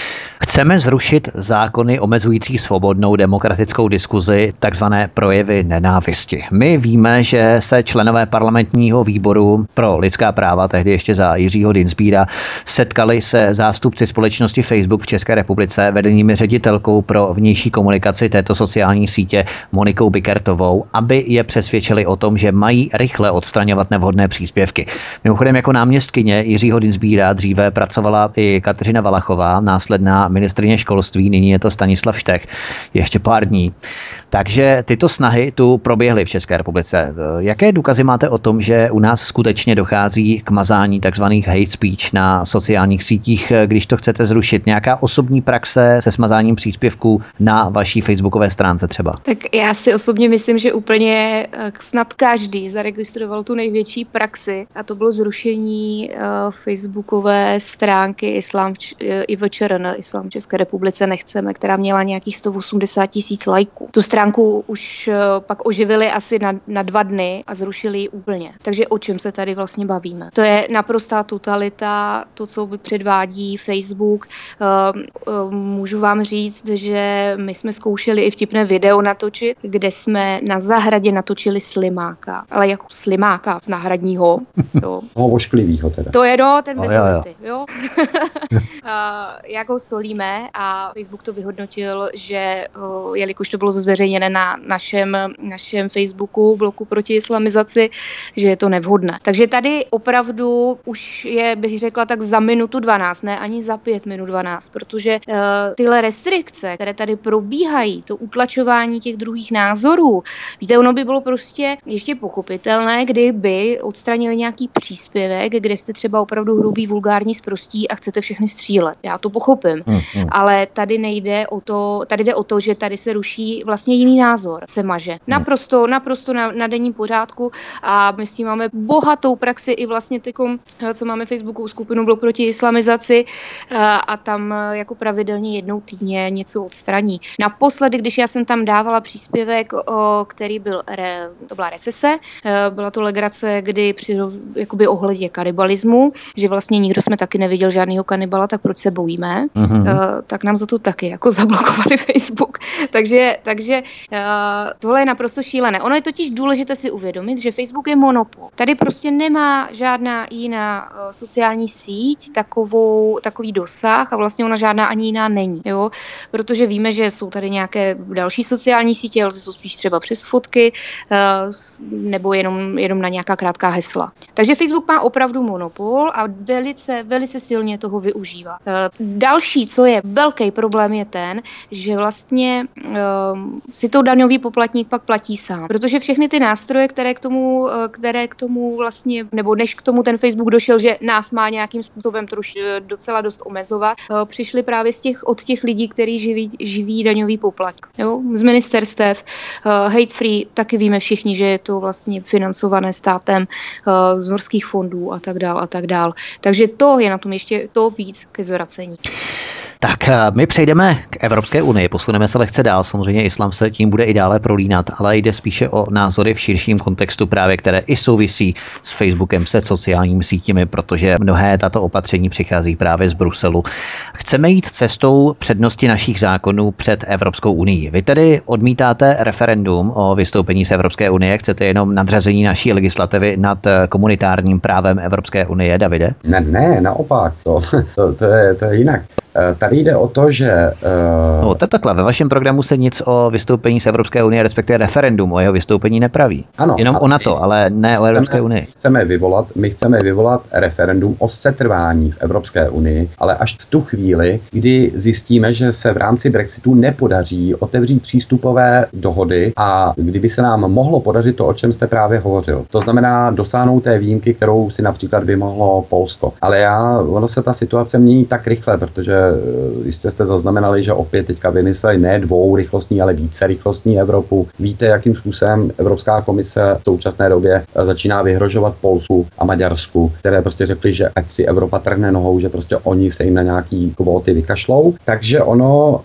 Chceme zrušit zákony omezující svobodnou demokratickou diskuzi, takzvané projevy nenávisti. My víme, že se členové parlamentního výboru pro lidská práva, tehdy ještě za Jiřího Dienstbiera, setkali se zástupci společnosti Facebook v České republice, vedenými ředitelkou pro vnější komunikaci této sociální sítě Monikou Bikertovou, aby je přesvědčili o tom, že mají rychle odstraňovat nevhodné příspěvky. Mimochodem jako náměstkyně Jiřího Dienstbiera dříve pracovala i Kateřina Valachová, následná ministryně školství, nyní je to Stanislav Štech, ještě pár dní. Takže tyto snahy tu proběhly v České republice. Jaké důkazy máte o tom, že u nás skutečně dochází k mazání takzvaných hate speech na sociálních sítích, když to chcete zrušit? Nějaká osobní praxe se smazáním příspěvků na vaší facebookové stránce třeba? Tak já si osobně myslím, že úplně snad každý zaregistroval tu největší praxi a to bylo zrušení uh, facebookové stránky Islám I V Č R N, Islám v České republice nechceme, která měla nějakých sto osmdesát tisíc lajků. Tu stránku už uh, pak oživili asi na, na dva dny a zrušili ji úplně. Takže o čem se tady vlastně bavíme? To je naprostá totalita, to, co předvádí Facebook. Uh, uh, můžu vám říct, že my jsme zkoušeli i vtipné video natočit, kde jsme na zahradě natočili slimáka. Ale jako slimáka z náhradního. Jo. No, ošklivýho teda. To je no, ten bez jo, jo. jo. uh, jak ho solíme a Facebook to vyhodnotil, že uh, jelikož to bylo zveřejněné na našem, našem Facebooku, bloku proti islamizaci, že je to nevhodné. Takže tady opravdu už je, bych řekla, tak za minutu dvanáct, ne ani za pět minut dvanáct, protože uh, tyhle restrikce, které tady probíhají, to utlačování těch druhých názorů, víte, ono by bylo prostě ještě pochopitelné, kdyby odstranili nějaký příspěvek, kde jste třeba opravdu hrubý, vulgární, sprostí a chcete všechny střílet. Já to pochopím. Hmm, hmm. Ale tady nejde o to, tady jde o to, že tady se ruší vlastně jiný názor, se maže. Naprosto, naprosto na, na denním pořádku a my s tím máme bohatou praxi i vlastně tykom, co máme Facebookovou skupinu Blok proti islamizaci a, a tam jako pravidelně jednou týdně něco odstraní. Naposledy, když já jsem tam dávala příspěvek, o, který byl, re, to byla recese, byla to legrace, kdy při, jakoby ohledně kanibalismu, že vlastně nikdo jsme taky neviděl žádného kanibala, tak proč se bojíme, mm-hmm. uh, tak nám za to taky jako zablokovali Facebook. takže takže uh, tohle je naprosto šílené. Ono je totiž důležité si uvědomit, že Facebook je monopol. Tady prostě nemá žádná jiná uh, sociální síť takovou, takový dosah a vlastně ona žádná ani jiná není. Jo? Protože víme, že jsou tady nějaké další sociální sítě, ale to jsou spíš třeba přes fotky uh, nebo jenom, jenom na nějaká krátká hesla. Takže Facebook má opravdu monopol a velice, velice silně toho využívá. Další, co je velký problém, je ten, že vlastně um, si to daňový poplatník pak platí sám. Protože všechny ty nástroje, které k tomu, které k tomu vlastně, nebo než k tomu ten Facebook došel, že nás má nějakým způsobem troš, docela dost omezovat, uh, přišly právě z těch, od těch lidí, kteří živí, živí daňový poplatník. Jo? Z ministerstev, uh, hate free, taky víme všichni, že je to vlastně financované státem uh, z norských fondů a tak dál a tak dál. Takže to je na tom ještě to víc ke zvracení. Tak my přejdeme k Evropské unii, posuneme se lehce dál, samozřejmě islám se tím bude i dále prolínat, ale jde spíše o názory v širším kontextu právě, které i souvisí s Facebookem, se sociálními sítěmi, protože mnohé tato opatření přichází právě z Bruselu. Chceme jít cestou přednosti našich zákonů před Evropskou unii. Vy tedy odmítáte referendum o vystoupení z Evropské unie, chcete jenom nadřazení naší legislativy nad komunitárním právem Evropské unie, Davide? Ne, ne, naopak, to, to, to, je, to je jinak. Tady jde o to, že... Uh... No, to takhle. Ve vašem programu se nic o vystoupení z Evropské unie, respektive referendum o jeho vystoupení nepraví. Ano, jenom o NATO, ale ne chceme, o Evropské unii. Chceme vyvolat, my chceme vyvolat referendum o setrvání v Evropské unii, ale až v tu chvíli, kdy zjistíme, že se v rámci Brexitu nepodaří otevřít přístupové dohody a kdyby se nám mohlo podařit to, o čem jste právě hovořil. To znamená dosáhnout té výjimky, kterou si například vymohlo Polsko. Ale já, ono se ta situace mění tak rychle, protože jistě jste zaznamenali, že opět teďka vymysleli ne dvourychlostní, ale více rychlostní Evropu. Víte, jakým způsobem Evropská komise v současné době začíná vyhrožovat Polsku a Maďarsku, které prostě řekli, že ať si Evropa trhne nohou, že prostě oni se jim na nějaký kvóty vykašlou. Takže ono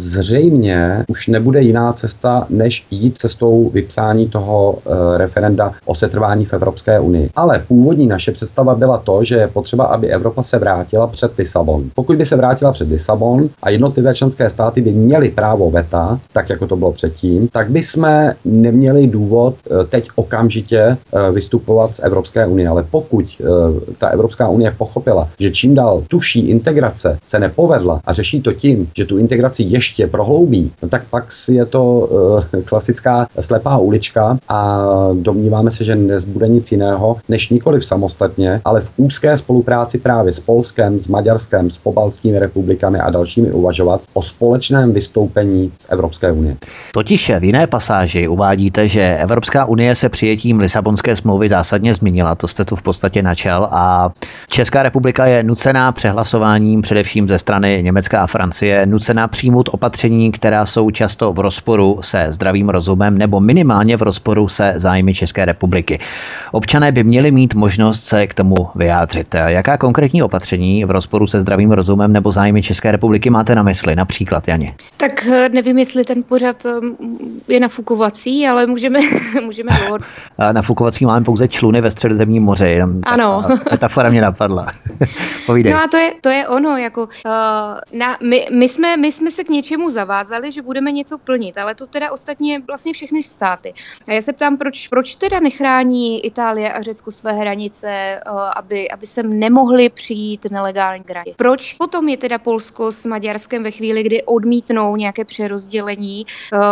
zřejmě už nebude jiná cesta, než jít cestou vypsání toho referenda o setrvání v Evropské unii. Ale původní naše představa byla to, že je potřeba, aby Evropa se vrátila před Lisabon. Pokud by se vrátila uzavřet Lisabon a jednotlivé členské státy by měly právo veta, tak jako to bylo předtím, tak by jsme neměli důvod teď okamžitě vystupovat z Evropské unie. Ale pokud ta Evropská unie pochopila, že čím dál tuší integrace se nepovedla a řeší to tím, že tu integraci ještě prohloubí, no tak pak je to klasická slepá ulička a domníváme se, že nezbude nic jiného, než nikoliv samostatně, ale v úzké spolupráci právě s Polskem, s Maďarskem, s pobaltskými republikami a dalšími uvažovat o společném vystoupení z Evropské unie. Totiž v jiné pasáži uvádíte, že Evropská unie se přijetím Lisabonské smlouvy zásadně změnila, to jste tu v podstatě načal, a Česká republika je nucená přehlasováním především ze strany Německa a Francie, nucená přijmout opatření, která jsou často v rozporu se zdravým rozumem nebo minimálně v rozporu se zájmy České republiky. Občané by měli mít možnost se k tomu vyjádřit. Jaká konkrétní opatření v rozporu se zdravým rozumem nebo zájmy České republiky máte na mysli? Například, Janě. Tak nevím, jestli ten pořad je nafukovací, ale můžeme, můžeme dohodnout. Nafukovací máme pouze čluny ve Středozemním moři. Ano. Metafora mě napadla. Povídej. No a to je, to je ono. Jako, uh, na, my, my, jsme, my jsme se k něčemu zavázali, že budeme něco plnit, ale to teda ostatně vlastně všechny státy. A já se ptám, proč, proč teda nechrání Itálie a Řecko své hranice, uh, aby, aby sem nemohli přijít nelegální migranti. Proč potom je teda Polsko s Maďarskem ve chvíli, kdy odmítnou nějaké přerozdělení,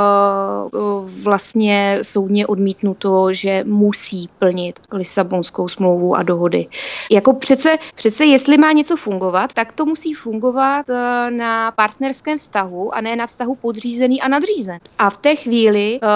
uh, uh, vlastně soudně odmítnuto, že musí plnit Lisabonskou smlouvu a dohody. Jako přece, přece jestli má něco fungovat, tak to musí fungovat uh, na partnerském vztahu a ne na vztahu podřízený a nadřízen. A v té chvíli, uh,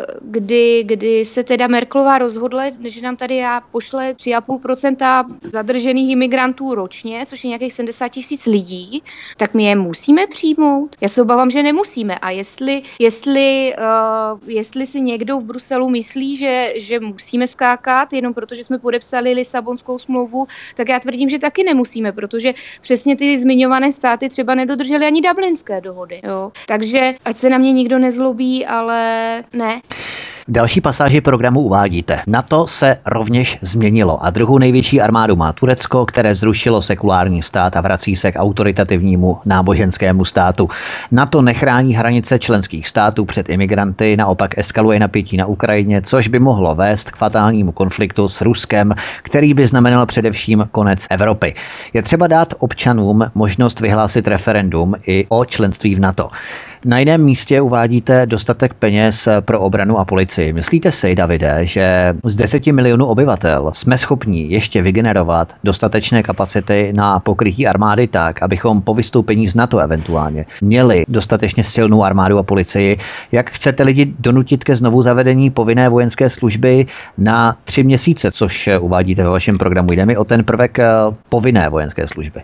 kdy, kdy se teda Merkelová rozhodla, že nám tady já pošle tři a půl procenta zadržených imigrantů ročně, což je nějakých sedmdesát tisíc lidí, tak my je musíme přijmout. Já se obávám, že nemusíme. A jestli, jestli, uh, jestli si někdo v Bruselu myslí, že, že musíme skákat, jenom protože jsme podepsali Lisabonskou smlouvu, tak já tvrdím, že taky nemusíme, protože přesně ty zmiňované státy třeba nedodržely ani dublinské dohody. Jo. Takže ať se na mě nikdo nezlobí, ale ne. V další pasáži programu uvádíte: NATO se rovněž změnilo a druhou největší armádu má Turecko, které zrušilo sekulární stát a vrací se k autoritativnímu náboženskému státu. NATO nechrání hranice členských států před imigranty, naopak eskaluje napětí na Ukrajině, což by mohlo vést k fatálnímu konfliktu s Ruskem, který by znamenal především konec Evropy. Je třeba dát občanům možnost vyhlásit referendum i o členství v NATO. Na jiném místě uvádíte dostatek peněz pro obranu a policii. Myslíte si, Davide, že z deseti milionů obyvatel jsme schopni ještě vygenerovat dostatečné kapacity na pokrytí armády tak, abychom po vystoupení z NATO eventuálně měli dostatečně silnou armádu a policii? Jak chcete lidi donutit ke znovu zavedení povinné vojenské služby na tři měsíce, což uvádíte ve vašem programu? Jde mi o ten prvek povinné vojenské služby.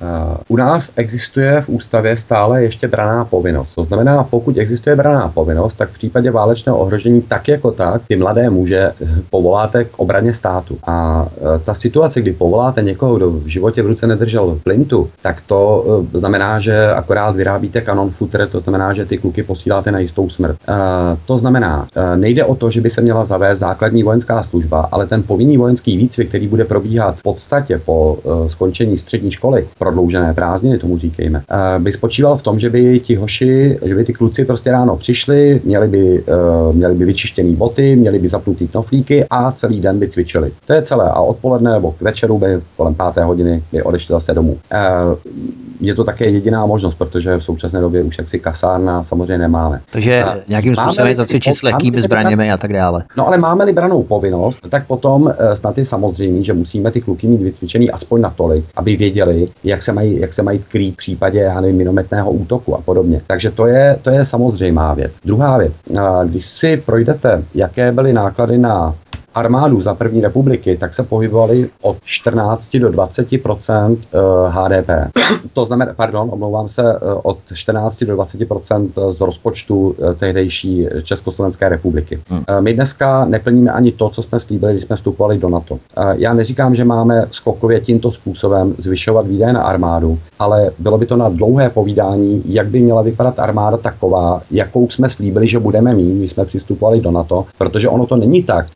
U nás existuje v ústavě stále ještě branná povinnost. To znamená, pokud existuje branná povinnost, tak v případě válečného ohrožení tak jako tak ty mladé muže povoláte k obraně státu. A ta situace, kdy povoláte někoho, kdo v životě v ruce nedržel flintu, tak to znamená, že akorát vyrábíte kanon futr, to znamená, že ty kluky posíláte na jistou smrt. To znamená, nejde o to, že by se měla zavést základní vojenská služba, ale ten povinný vojenský výcvik, který bude probíhat v podstatě po skončení střední školy, prodloužené prázdniny, tomu říkejme, by spočíval v tom, že by ti hoši, že by ty kluci prostě ráno přišli, měli by, uh, měli by vyčištěný boty, měli by zapnutý knoflíky a celý den by cvičili. To je celé. A odpoledne nebo k večeru by kolem páté hodiny by odešli zase domů. Uh, je to také jediná možnost, protože v současné době už jaksi kasárna samozřejmě nemáme. Takže uh, nějakým způsobem zacvičit s lehkými zbraněmi a tak dále. No ale máme-li branou povinnost, tak potom uh, snad je samozřejmě, že musíme ty kluky mít vycvičený aspoň natolik, aby věděli, jak se mají, jak se mají krýt v případě, já nevím, minometného útoku a podobně. Takže to je, to je samozřejmá věc. Druhá věc, když si projdete, jaké byly náklady na armádu za první republiky, tak se pohybovali od čtrnáct do dvaceti procent H D P. To znamená, pardon, omlouvám se, od čtrnáct do dvaceti procent z rozpočtu tehdejší Československé republiky. Hmm. My dneska neplníme ani to, co jsme slíbili, když jsme vstupovali do NATO. Já neříkám, že máme skokově tímto způsobem zvyšovat výdaje na armádu, ale bylo by to na dlouhé povídání, jak by měla vypadat armáda taková, jakou jsme slíbili, že budeme mít, když jsme přistupovali do NATO, protože ono to není tak, že vstoupí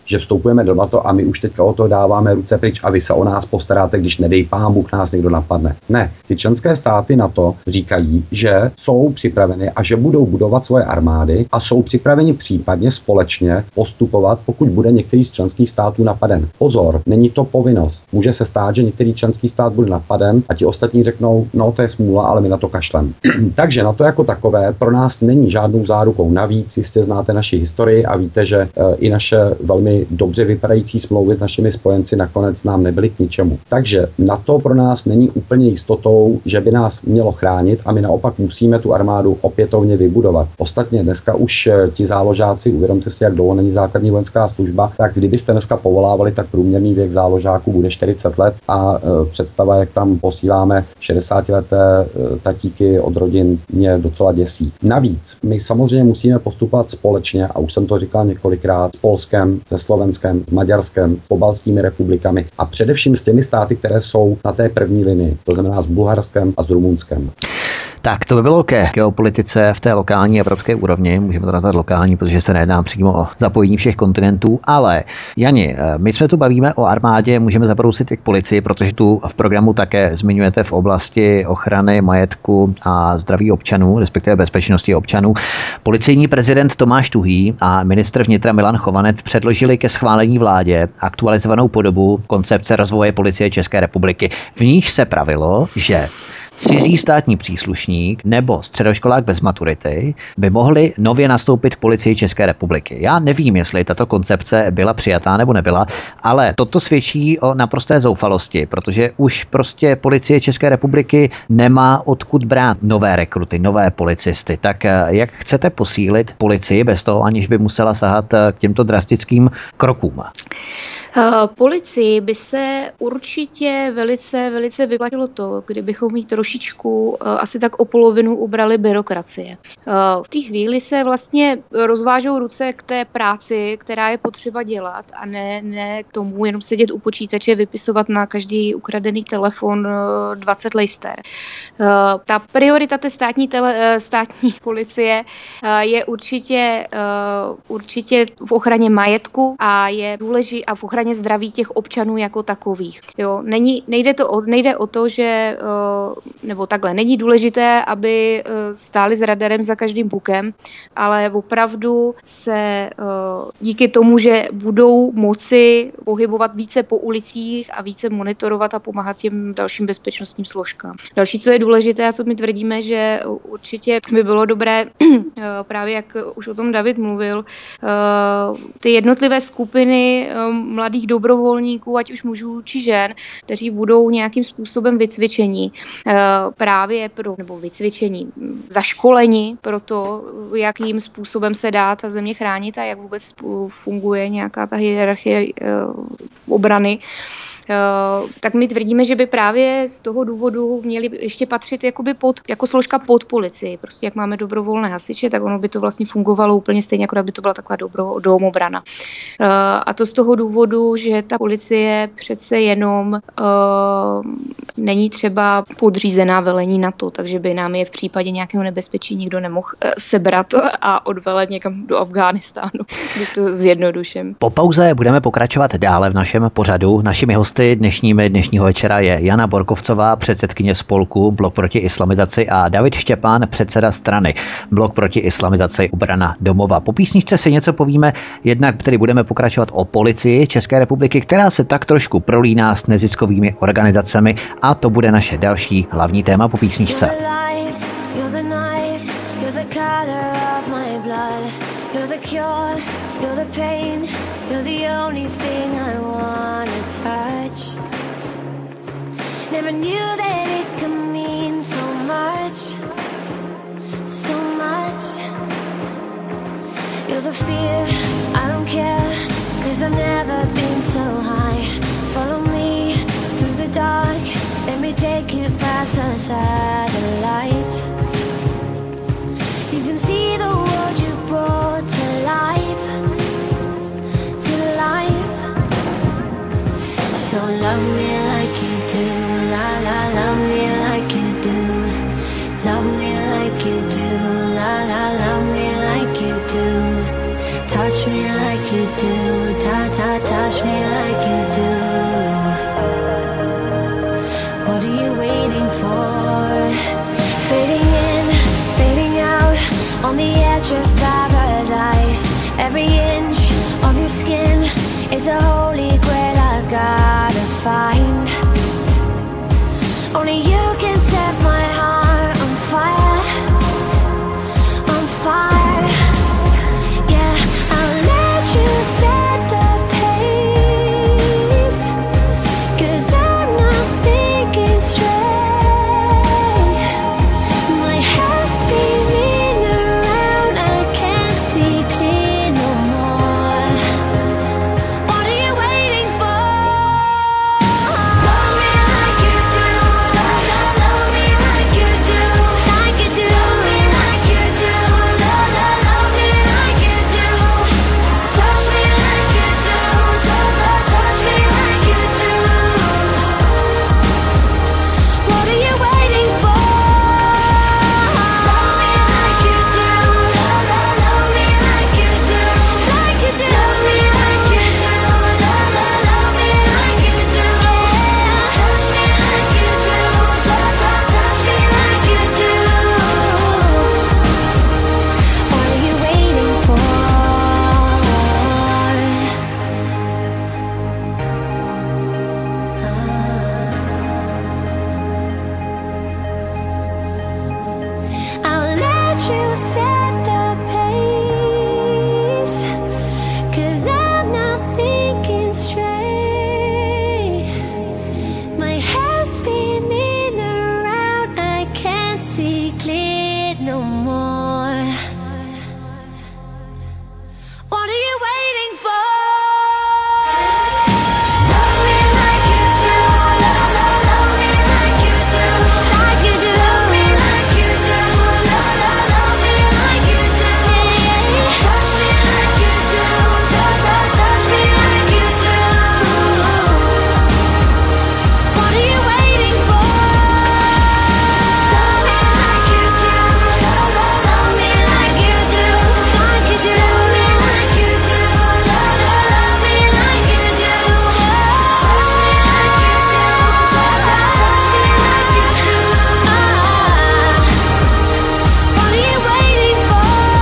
vstupujeme do NATO a my už teďka o to dáváme ruce pryč a vy se o nás postaráte, když nedej pán Bůh nás někdo napadne. Ne, ty členské státy NATO říkají, že jsou připraveny a že budou budovat svoje armády a jsou připraveni případně společně postupovat, pokud bude některý z členských států napaden. Pozor, není to povinnost. Může se stát, že některý členský stát bude napaden a ti ostatní řeknou, no to je smůla, ale my na to kašlem. Takže NATO jako takové pro nás není žádnou zárukou. Navíc jistě znáte naši historii a víte, že e, i naše velmi dobře vypadající smlouvy s našimi spojenci nakonec nám nebyly k ničemu. Takže NATO pro nás není úplně jistotou, že by nás mělo chránit a my naopak musíme tu armádu opětovně vybudovat. Ostatně dneska už e, ti záložáci, uvědomte si, jak dlouho není základní vojenská služba, tak kdybyste dneska povolávali, tak průměrný věk záložáků bude čtyřicet let a e, představa, jak tam posíláme šedesátileté e, tatíky od rodin, mě docela děsí. Navíc my samozřejmě musíme postupovat společně, a už jsem to říkal několikrát, s Polskem, se Slovenskem, s Maďarskem, s pobaltskými republikami a především s těmi státy, které jsou na té první linii, to znamená s Bulharskem a s Rumunskem. Tak to by bylo ke geopolitice v té lokální evropské úrovni. Můžeme to nazvat lokální, protože se nejedná přímo o zapojení všech kontinentů. Ale Jani, my jsme tu bavíme o armádě, můžeme zabrousit i k policii, protože tu v programu také zmiňujete v oblasti ochrany majetku a zdraví občanů, respektive bezpečnosti občanů. Policejní prezident Tomáš Tuhý a ministr vnitra Milan Chovanec předložili ke schválení vládě aktualizovanou podobu koncepce rozvoje Policie České republiky. V níž se pravilo, že cizí státní příslušník nebo středoškolák bez maturity by mohli nově nastoupit v Policii České republiky. Já nevím, jestli tato koncepce byla přijatá nebo nebyla, ale toto svědčí o naprosté zoufalosti, protože už prostě Policie České republiky nemá odkud brát nové rekruty, nové policisty. Tak jak chcete posílit policii bez toho, aniž by musela sahat k těmto drastickým krokům? Policii by se určitě velice, velice vyplatilo to, kdybychom jí trošičku asi tak o polovinu ubrali byrokracie. V té chvíli se vlastně rozvážou ruce k té práci, která je potřeba dělat a ne, ne k tomu jenom sedět u počítače, vypisovat na každý ukradený telefon dvacet lejster. Ta priorita té státní, tele, státní policie je určitě, určitě v ochraně majetku a je důležitý a v ochraně zdraví těch občanů jako takových. Jo, není, nejde, to o, nejde o to, že, nebo takhle, není důležité, aby stáli s radarem za každým bukem, ale opravdu se díky tomu, že budou moci pohybovat více po ulicích a více monitorovat a pomáhat těm dalším bezpečnostním složkám. Další, co je důležité a co my tvrdíme, že určitě by bylo dobré, právě jak už o tom David mluvil, ty jednotlivé skupiny mladých dobrovolníků, ať už mužů či žen, kteří budou nějakým způsobem vycvičení právě pro, nebo vycvičení, zaškolení pro to, jakým způsobem se dá ta země chránit a jak vůbec funguje nějaká ta hierarchie obrany. Uh, tak my tvrdíme, že by právě z toho důvodu měli ještě patřit jakoby pod, jako složka pod policii. Prostě jak máme dobrovolné hasiče, tak ono by to vlastně fungovalo úplně stejně, jako by to byla taková dobro, domobrana. Uh, a to z toho důvodu, že ta policie přece jenom uh, není třeba podřízená velení NATO, takže by nám je v případě nějakého nebezpečí nikdo nemohl uh, sebrat a odvelet někam do Afghánistánu, když to zjednoduším. Po pauze budeme pokračovat dále v našem pořadu. Našimi hosty dnešními dnešního večera je Jana Borkovcová, předsedkyně spolku Blok proti islamizaci a David Štěpán, předseda strany Blok proti islamizaci Obrana domova. Po písničce si něco povíme, jednak tedy budeme pokračovat o policii České republiky, která se tak trošku prolíná s neziskovými organizacemi a to bude naše další hlavní téma po písničce. Never knew that it could mean so much, so much. You're the fear, I don't care, 'cause I've never been so high. Follow me through the dark, let me take you past the satellites. You can see the world you brought to life, to life. So love me like you do. La la, love me like you do. Love me like you do. La la, love me like you do. Touch me like you do. Ta ta ta. touch me like you do. What are you waiting for? Fading in, fading out, on the edge of paradise. Every inch of your skin is a holy grail I've gotta find. Only you can set my heart on fire, on fire. Yeah, I'll let you set the pace, 'cause I'm not thinking straight. My head's spinning around, I can't see clear no more. What are you waiting for? Love me like you do, love, love, love me like you do, like you do. Love me like you do, love, love, love me like you do. Touch me like you do, touch, touch, touch me like you do. What are you waiting for? Love me like you do, love, love, love me like you do, like you do. Love me like you do, love, love, love me like you do. Touch me like you do, touch, touch, touch me like you do. What are you waiting for? I'll let you set the pace, 'cause I'm not thinking straight. My head's spinning around, I can't see clear no more. What are you waiting for? Love me like you do, love, love, love me like you do, like you do. Love me like you do, love, love, love me like you do. Touch me like you do, touch, touch, touch me like you do. What are you waiting for? Love me like you do, love, love, love me like you do, like you do. Love me like you do, love, love, love me like you do. Touch me like you do, touch, touch, touch me like you do. What are you waiting for?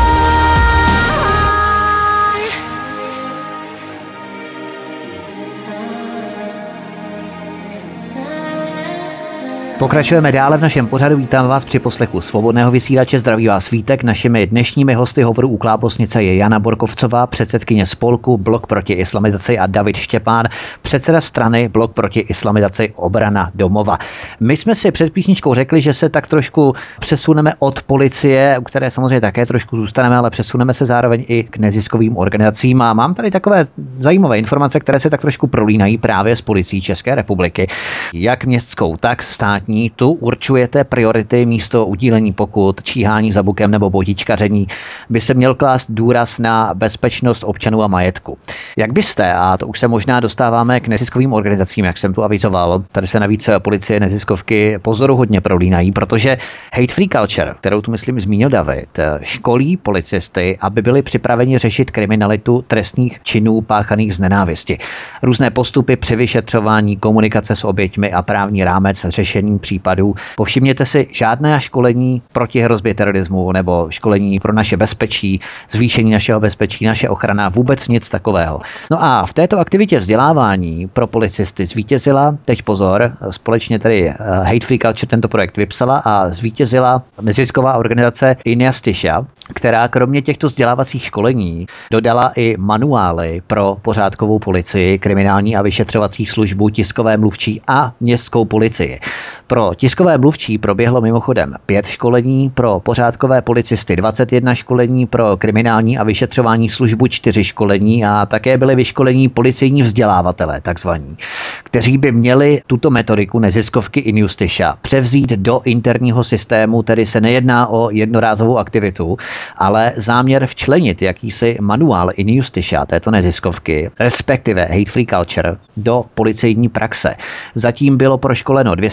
Pokračujeme dále v našem pořadu. Vítám vás při poslechu Svobodného vysílače. Zdraví vás Vítek. Našimi dnešními hosty hovoru u Klábosnice je Jana Borkovcová, předsedkyně spolku Blok proti islamizaci, a David Štěpán, předseda strany Blok proti islamizaci Obrana domova. My jsme si před písničkou řekli, že se tak trošku přesuneme od policie, u které samozřejmě také trošku zůstaneme, ale přesuneme se zároveň i k neziskovým organizacím. A mám tady takové zajímavé informace, které se tak trošku prolínají právě s policií České republiky. Jak městskou, tak státní. Tu určujete priority místo udílení pokut, číhání za bukem nebo botičkaření. By se měl klást důraz na bezpečnost občanů a majetku. Jak byste, a to už se možná dostáváme k neziskovým organizacím, jak jsem tu avizoval, tady se navíc policie neziskovky pozoruhodně prolínají, protože hate free culture, kterou tu myslím zmínil David, školí policisty, aby byli připraveni řešit kriminalitu trestných činů páchaných z nenávisti. Různé postupy při vyšetřování, komunikace s oběťmi a právní rámec řešení případů. Povšimněte si, žádné školení proti hrozbě terorismu nebo školení pro naše bezpečí, zvýšení našeho bezpečí, naše ochrana, vůbec nic takového. No a v této aktivitě vzdělávání pro policisty zvítězila, teď pozor, společně tedy Hate Free Culture tento projekt vypsala a zvítězila nezisková organizace Injusticia, která kromě těchto vzdělávacích školení dodala i manuály pro pořádkovou policii, kriminální a vyšetřovací službu, tiskové mluvčí a městskou policii. Pro tiskové mluvčí proběhlo mimochodem pět školení, pro pořádkové policisty dvacet jedna školení, pro kriminální a vyšetřování službu čtyři školení a také byly vyškolení policejní vzdělávatelé, takzvaní, kteří by měli tuto metodiku neziskovky Injusticia převzít do interního systému, tedy se nejedná o jednorázovou aktivitu, ale záměr včlenit jakýsi manuál Injusticia této neziskovky, respektive Hate Free Culture, do policejní praxe. Zatím bylo proškoleno dvě stě devadesát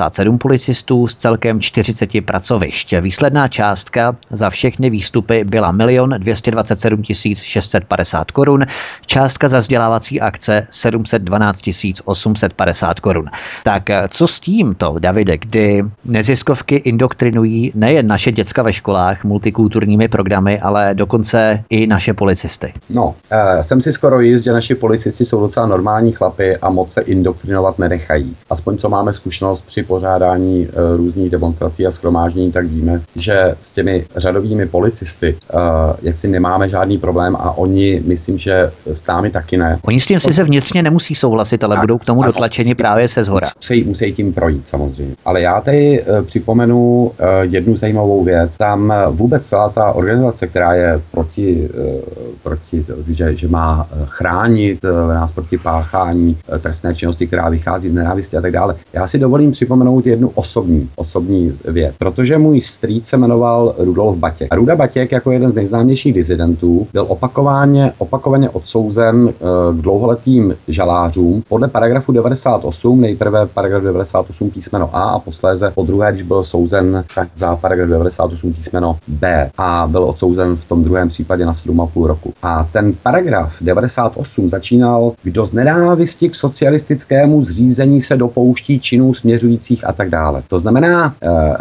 padesát sedm policistů z celkem čtyřicet pracovišť. Výsledná částka za všechny výstupy byla milion dvě stě dvacet sedm tisíc šest set padesát korun, částka za vzdělávací akce sedm set dvanáct tisíc osm set padesát korun. Tak co s tímto, Davide, kdy neziskovky indoktrinují nejen naše děcka ve školách multikulturními programy, ale dokonce i naše policisty? No, eh, jsem si skoro jist, že naši policisti jsou docela normální chlapy a moc se indoktrinovat nenechají. Aspoň co máme zkušenost při pořádání eh, různých demonstrací a shromáždění, tak víme, že s těmi řadovými policisty eh, jak si nemáme žádný problém a oni, myslím, že s námi taky ne. Oni s tím si se vnitřně nemusí souhlasit, ale a, budou k tomu dotlačeni právě se zhora. Musí, musí tím projít samozřejmě. Ale já tady eh, připomenu eh, jednu zajímavou věc. Tam vůbec celá ta organizace, která je proti, eh, proti že, že má chránit eh, nás proti páchání eh, trestné činnosti, která vychází z nenávisti a tak dále. Já si dovolím připomenout jednu osobní, osobní věc, protože můj strýc se jmenoval Rudolf Batěk. A Ruda Batěk jako jeden z nejznámějších disidentů byl opakovaně, opakovaně odsouzen k dlouholetým žalářům podle paragrafu devadesát osm, nejprve paragraf devadesát osm písmeno A a posléze po druhé, když byl souzen, tak za paragraf devadesát osm písmeno B a byl odsouzen v tom druhém případě na sedm a půl roku. A ten paragraf devadesát osm začínal, kdo z nenávisti k socialistickému zřízení se dopouští činů směřujících a tak dále. To znamená,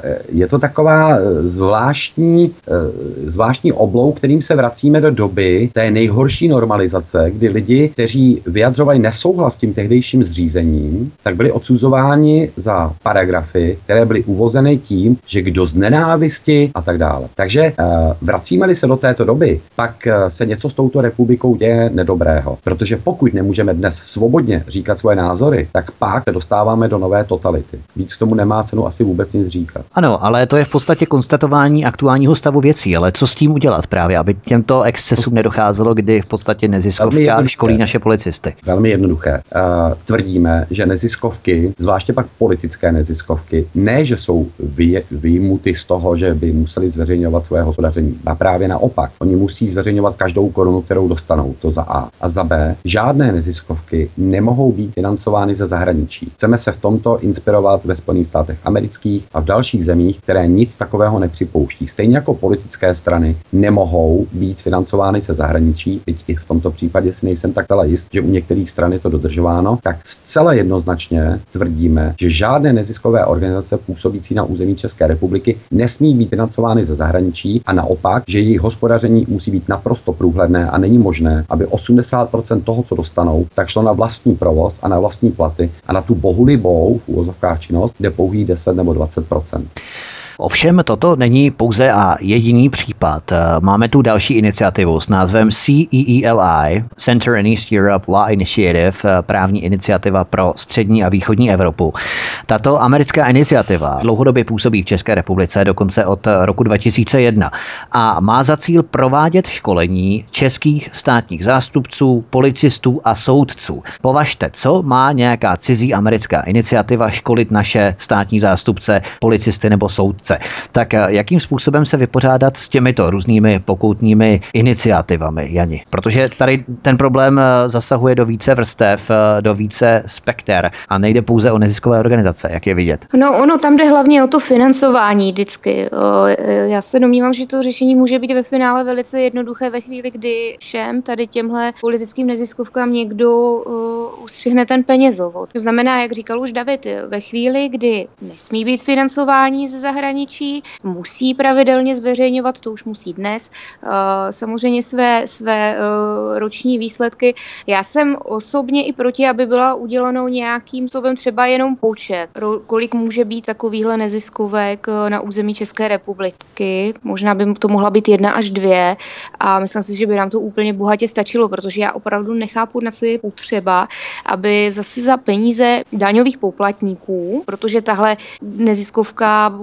je to taková zvláštní, zvláštní oblouk, kterým se vracíme do doby té nejhorší normalizace, kdy lidi, kteří vyjadřovali nesouhlas s tím tehdejším zřízením, tak byli odsuzováni za paragrafy, které byly uvozeny tím, že kdo z nenávisti a tak dále. Takže vracíme-li se do této doby, pak se něco s touto republikou děje nedobrého. Protože pokud nemůžeme dnes svobodně říkat svoje názory, tak pak se dostáváme do nové totality. Víc k tomu nemá cenu asi vůbec nic říkat. Ano, ale to je v podstatě konstatování aktuálního stavu věcí, ale co s tím udělat právě, aby těmto excesům nedocházelo, kdy v podstatě neziskovka školí naše policisty? Velmi jednoduché. Uh, tvrdíme, že neziskovky, zvláště pak politické neziskovky, ne, že jsou vy, vyjmuty z toho, že by museli zveřejňovat své hospodaření. A právě naopak. Oni musí zveřejňovat každou korunu, kterou dostanou. To za A. A za B. Žádné neziskovky nemohou být financovány ze zahraničí. Chceme se v tomto inspirovat ve Spojených státech amerických a v dalších zemích, které nic takového nepřipouští. Stejně jako politické strany nemohou být financovány ze zahraničí, byť i v tomto případě si nejsem tak celá jist, že u některých stran je to dodržováno, tak zcela jednoznačně tvrdíme, že žádné neziskové organizace působící na území České republiky nesmí být financovány ze zahraničí a naopak, že jejich hospodaření musí být naprosto průhledné a není možné, aby osmdesát procent toho, co dostanou, tak šlo na vlastní provoz a na vlastní platy a na tu bohulibou v úvozovkách činnost, kde pouhý deset nebo dvacet procent. Ovšem toto není pouze a jediný případ. Máme tu další iniciativu s názvem C E E L I, Center in East Europe Law Initiative, právní iniciativa pro střední a východní Evropu. Tato americká iniciativa dlouhodobě působí v České republice dokonce od roku dva tisíce jedna a má za cíl provádět školení českých státních zástupců, policistů a soudců. Považte, co má nějaká cizí americká iniciativa školit naše státní zástupce, policisty nebo soudce. Tak jakým způsobem se vypořádat s těmito různými pokoutními iniciativami, Jani? Protože tady ten problém zasahuje do více vrstev, do více spekter a nejde pouze o neziskové organizace, jak je vidět. No ono tam jde hlavně o to financování vždycky. Já se domnívám, že to řešení může být ve finále velice jednoduché ve chvíli, kdy všem tady těmhle politickým neziskovkám někdo uh, ustřihne ten penězovod. To znamená, jak říkal už David, ve chvíli, kdy nesmí být financování ze zahraničí, musí pravidelně zveřejňovat, to už musí dnes, samozřejmě své, své roční výsledky. Já jsem osobně i proti, aby byla uděleno nějakým způsobem třeba jenom počet, kolik může být takovýhle neziskovek na území České republiky. Možná by to mohla být jedna až dvě a myslím si, že by nám to úplně bohatě stačilo, protože já opravdu nechápu, na co je potřeba, aby zase za peníze daňových poplatníků, protože tahle neziskovka bude mít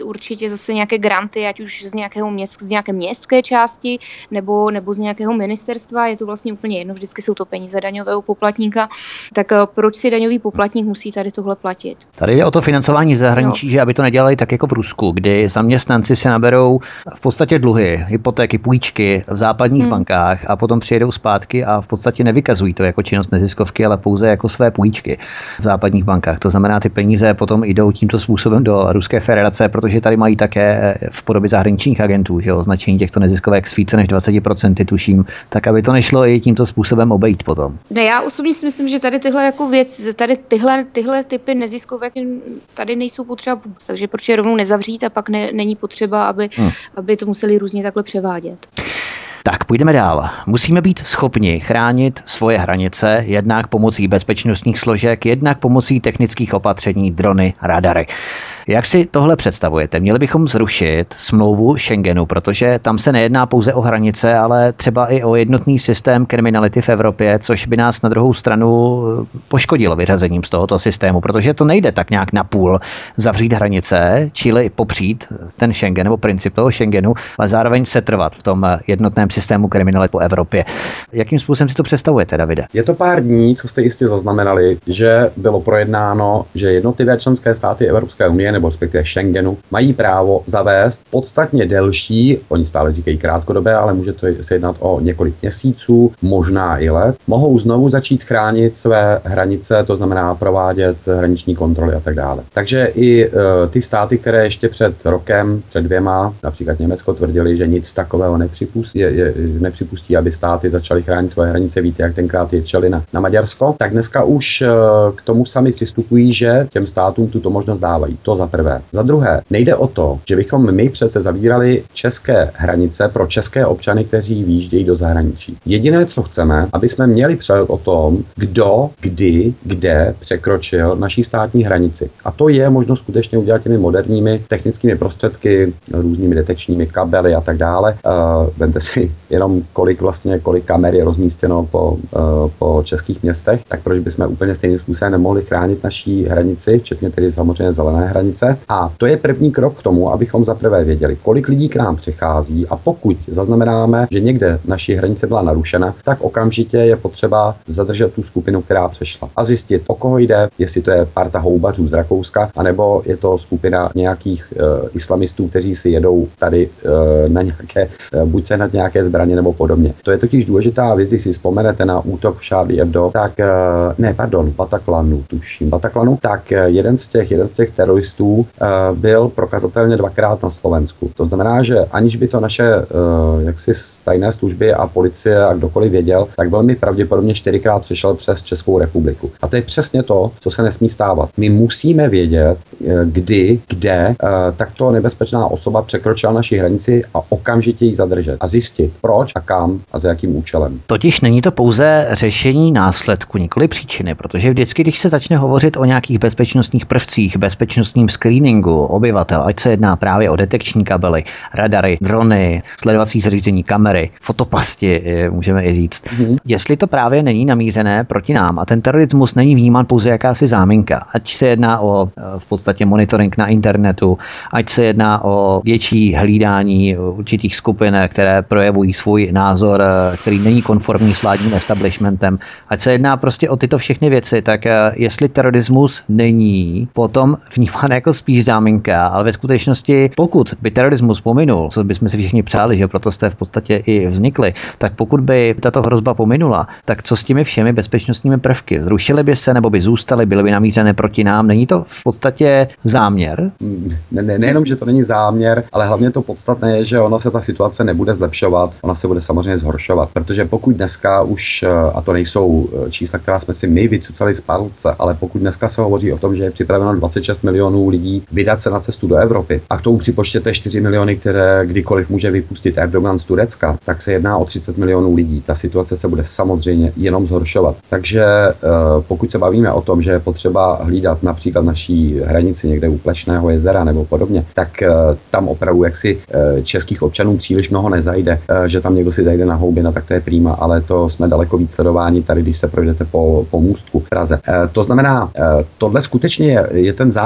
určitě zase nějaké granty, ať už z, nějakého měst, z nějaké městské části nebo, nebo z nějakého ministerstva, je to vlastně úplně jedno, vždycky jsou to peníze daňového poplatníka, tak proč si daňový poplatník musí tady tohle platit? Tady jde o to financování zahraničí, no. Že aby to nedělali tak jako v Rusku, kdy zaměstnanci si naberou v podstatě dluhy, hypotéky, půjčky v západních hmm. bankách a potom přijedou zpátky a v podstatě nevykazují to jako činnost neziskovky, ale pouze jako své půjčky v západních bankách. To znamená, ty peníze potom jdou tímto způsobem do Ruské federace, protože tady mají také v podobě zahraničních agentů, že označení těchto neziskovek s více než dvacet procent tuším, tak aby to nešlo i tímto způsobem obejít potom. Ne, já osobně si myslím, že tady tyhle jako věc, tady tyhle, tyhle typy neziskovek tady nejsou potřeba vůbec, takže proč je rovnou nezavřít a pak ne, není potřeba, aby, hmm. aby to museli různě takhle převádět. Tak, půjdeme dál. Musíme být schopni chránit svoje hranice jednak pomocí bezpečnostních složek, jednak pomocí technických opatření, drony, radary. Jak si tohle představujete? Měli bychom zrušit smlouvu Schengenu, protože tam se nejedná pouze o hranice, ale třeba i o jednotný systém kriminality v Evropě, což by nás na druhou stranu poškodilo vyřazením z tohoto systému, protože to nejde tak nějak napůl zavřít hranice, čili popřít ten Schengen nebo princip toho Schengenu, ale zároveň setrvat v tom jednotném systému kriminality po Evropě. Jakým způsobem si to představujete, Davide? Je to pár dní, co jste jistě zaznamenali, že bylo projednáno, že jednotlivé členské státy Evropské unie nebo respektive Schengenu, mají právo zavést podstatně delší, oni stále říkají krátkodobé, ale může to se jednat o několik měsíců, možná i let, mohou znovu začít chránit své hranice, to znamená provádět hraniční kontroly a tak dále. Takže i e, ty státy, které ještě před rokem, před dvěma, například Německo, tvrdili, že nic takového nepřipustí, je, je, nepřipustí, aby státy začaly chránit svoje hranice, víte, jak tenkrát ječeli na, na Maďarsko, tak dneska už e, k tomu sami přistupují, že těm státům tuto možnost dávají. To za prvé. Za druhé, nejde o to, že bychom my přece zavírali české hranice pro české občany, kteří výjíždějí do zahraničí. Jediné, co chceme, aby jsme měli přehled o tom, kdo, kdy, kde překročil naší státní hranici. A to je možno skutečně udělat těmi moderními technickými prostředky, různými detekčními kabely a tak dále. Uh, vemte si jenom, kolik vlastně, kolik kamer je rozmístěno po, uh, po českých městech, tak proč bychom úplně stejným způsobem nemohli chránit naší hranici, včetně tedy samozřejmě zelené hranice. A to je první krok k tomu, abychom zaprvé věděli, kolik lidí k nám přichází, a pokud zaznamenáme, že někde naší hranice byla narušena, tak okamžitě je potřeba zadržet tu skupinu, která přešla a zjistit, o koho jde, jestli to je parta houbařů z Rakouska, anebo je to skupina nějakých e, islamistů, kteří si jedou tady e, na nějaké, e, buď se na nějaké zbraně nebo podobně. To je totiž důležitá věc, když si vzpomenete na útok v Charlie Hebdo, tak e, ne, pardon, Bataclanu, tuším, Bataclanu, tak e, jeden z těch, jeden z těch teroristů byl prokazatelně dvakrát na Slovensku. To znamená, že aniž by to naše jaksi tajné služby a policie a kdokoliv věděl, tak velmi pravděpodobně čtyřikrát přešel přes Českou republiku. A to je přesně to, co se nesmí stávat. My musíme vědět, kdy, kde takto nebezpečná osoba překročila naši hranici a okamžitě ji zadržet a zjistit, proč a kam a za jakým účelem. Totiž není to pouze řešení následku, nikoli příčiny, protože vždycky, když se začne hovořit o nějakých bezpečnostních prvcích, bezpečnostním screeningu obyvatel, ať se jedná právě o detekční kabely, radary, drony, sledovací zařízení, kamery, fotopasti, můžeme i říct. Mm-hmm. Jestli to právě není namířené proti nám a ten terorismus není vnímán pouze jakási záminka, ať se jedná o v podstatě monitoring na internetu, ať se jedná o větší hlídání určitých skupin, které projevují svůj názor, který není konformní s vládním establishmentem, ať se jedná prostě o tyto všechny věci, tak jestli terorismus není potom vnímán jako spíš záminka, ale ve skutečnosti, pokud by terorismus pominul, co bychom si všichni přáli, že proto jste v podstatě i vznikli, tak pokud by tato hrozba pominula, tak co s těmi všemi bezpečnostními prvky? Zrušily by se nebo by zůstaly, byly by namířené proti nám? Není to v podstatě záměr? Ne, ne, nejenom, že to není záměr, ale hlavně to podstatné je, že ono se ta situace nebude zlepšovat, ona se bude samozřejmě zhoršovat, protože pokud dneska už, a to nejsou čísla, která jsme si my vycucali z palce, ale pokud dneska se hovoří o tom, že je připraveno dvacet šest milionů lidí vydat se na cestu do Evropy a k tomu připočtěte čtyři miliony, které kdykoliv může vypustit Erdogan z Turecka, tak se jedná o třicet milionů lidí. Ta situace se bude samozřejmě jenom zhoršovat. Takže pokud se bavíme o tom, že je potřeba hlídat například naší hranici někde u Plešného jezera nebo podobně, tak tam opravdu jaksi českých občanů příliš mnoho nezajde, že tam někdo si zajde na Houbina, tak to je prima, ale to jsme daleko víc sledováni tady, když se projdete po, po můstku v Praze. To znamená, tohle skutečně je, je ten základ, protože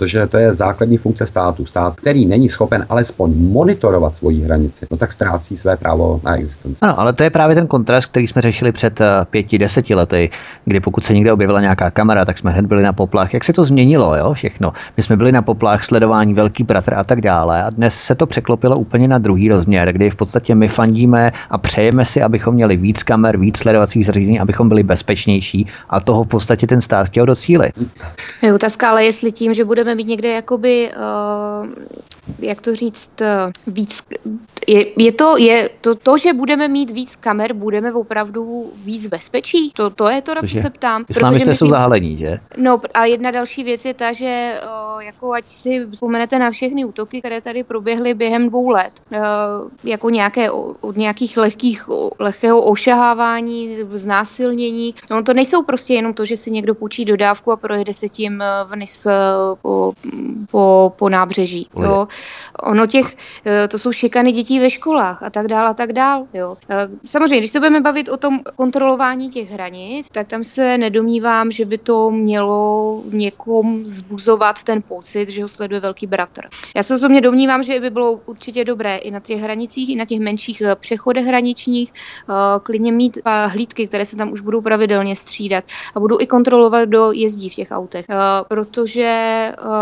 protože to je základní funkce státu. Stát, který není schopen alespoň monitorovat svoji hranici, no tak ztrácí své právo na existenci. Ano, ale to je právě ten kontrast, který jsme řešili před pěti, deseti lety, kdy pokud se někde objevila nějaká kamera, tak jsme hned byli na poplach. Jak se to změnilo, jo, všechno. My jsme byli na poplach, sledování, velký bratr a tak dále. A dnes se to překlopilo úplně na druhý rozměr, kdy v podstatě my fandíme a přejeme si, abychom měli víc kamer, víc sledovacích zařízení, abychom byli bezpečnější, a toho v podstatě ten stát chtěl docílit. Je otázka, ale jestli tím, že budeme mít někde jakoby, uh, jak to říct, uh, víc, je, je, to, je to, to, že budeme mít víc kamer, budeme opravdu víc bezpečí? To, to je to, na co se ptám. Islámisté jsou zahalení, že? No a jedna další věc je ta, že uh, jako ať si vzpomenete na všechny útoky, které tady proběhly během dvou let, uh, jako nějaké od nějakých lehkých, lehkého ošahávání, znásilnění. No to nejsou prostě jenom to, že si někdo půjčí dodávku a projede se tím vniz po, po, po nábřeží. Jo. Ono těch, to jsou šikany dětí ve školách a tak dál a tak dál. Jo. Samozřejmě, když se budeme bavit o tom kontrolování těch hranic, tak tam se nedomnívám, že by to mělo někom zbuzovat ten pocit, že ho sleduje velký bratr. Já se osobně domnívám, že by bylo určitě dobré i na těch hranicích, i na těch menších přechodech hraničních, klidně mít hlídky, které se tam už budou pravidelně střídat a budou i kontrolovat, kdo jezdí v těch autech, protože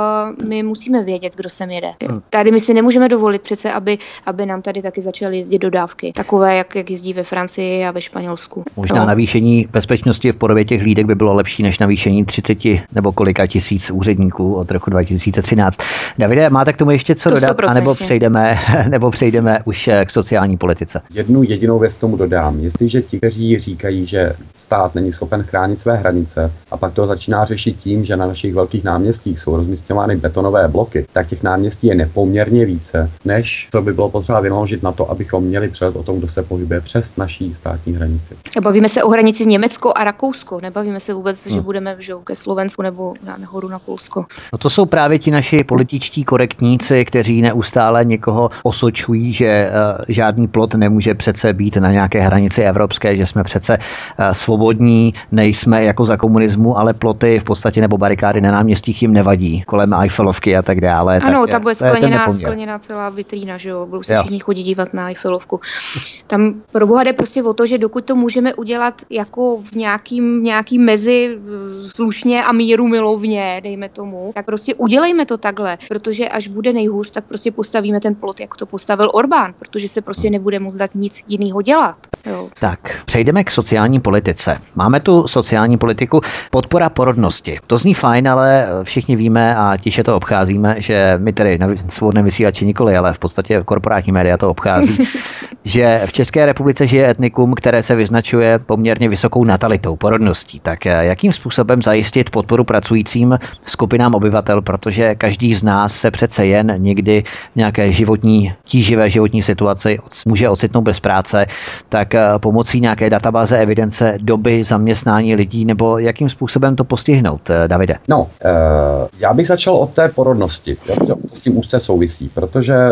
my musíme vědět, kdo sem jede. Tady my si nemůžeme dovolit přece, aby, aby nám tady taky začaly jezdit dodávky, takové, jak, jak jezdí ve Francii a ve Španělsku. Možná no. Navýšení bezpečnosti v podobě těch hlídek by bylo lepší než navýšení třicet nebo kolika tisíc úředníků od roku dva tisíce třináct. Davide, máte k tomu ještě co to dodat, anebo přejdeme, nebo přejdeme už k sociální politice? Jednu jedinou věc tomu dodám. Jestliže ti, kteří říkají, že stát není schopen chránit své hranice a pak to začíná řešit tím, že na našich velkých náměstích jsou rozmisťovány betonové bloky, tak těch náměstí je nepoměrně více, než co by bylo potřeba vynaložit na to, abychom měli přehled o tom, kdo se pohybuje přes naší státní hranici. Bavíme se o hranici Německo a Rakousko, nebavíme se vůbec, hmm. že budeme že, ke Slovensku nebo na nahoru na Polsko. No to jsou právě ti naši političtí korektníci, kteří neustále někoho osočují, že uh, žádný plot nemůže přece být na nějaké hranici evropské, že jsme přece uh, svobodní, nejsme jako za komunismu, ale ploty v podstatě nebo barikády na náměstích jim nevadí, kolem Eiffelovky a tak dále. Ano, tak ta bude skleněná, skleněná celá vitrína, že jo, budou se jo. všichni chodit dívat na Eiffelovku. Tam pro boha jde prostě o to, že dokud to můžeme udělat jako v nějakým, nějaký mezi slušně a míru milovně, dejme tomu, tak prostě udělejme to takhle, protože až bude nejhůř, tak prostě postavíme ten plot, jak to postavil Orbán, protože se prostě nebude moct dát nic jiného dělat. Jo. Tak, přejdeme k sociální politice. Máme tu sociální politiku podpora porodnosti. To zní fajn, ale všichni víme a tiše to obcházíme, že my tedy na svobodném vysílači nikoli, ale v podstatě korporátní média to obchází, že v České republice žije etnikum, které se vyznačuje poměrně vysokou natalitou, porodností. Tak jakým způsobem zajistit podporu pracujícím skupinám obyvatel, protože každý z nás se přece jen někdy v nějaké životní, tíživé životní situaci může ocitnout bez práce, tak pomocí nějaké databáze evidence doby zaměstnání lidí, nebo jakým způsobem to postihnout, Davide? No, e, já bych začal od té porodnosti. To s tím úzce souvisí, protože e,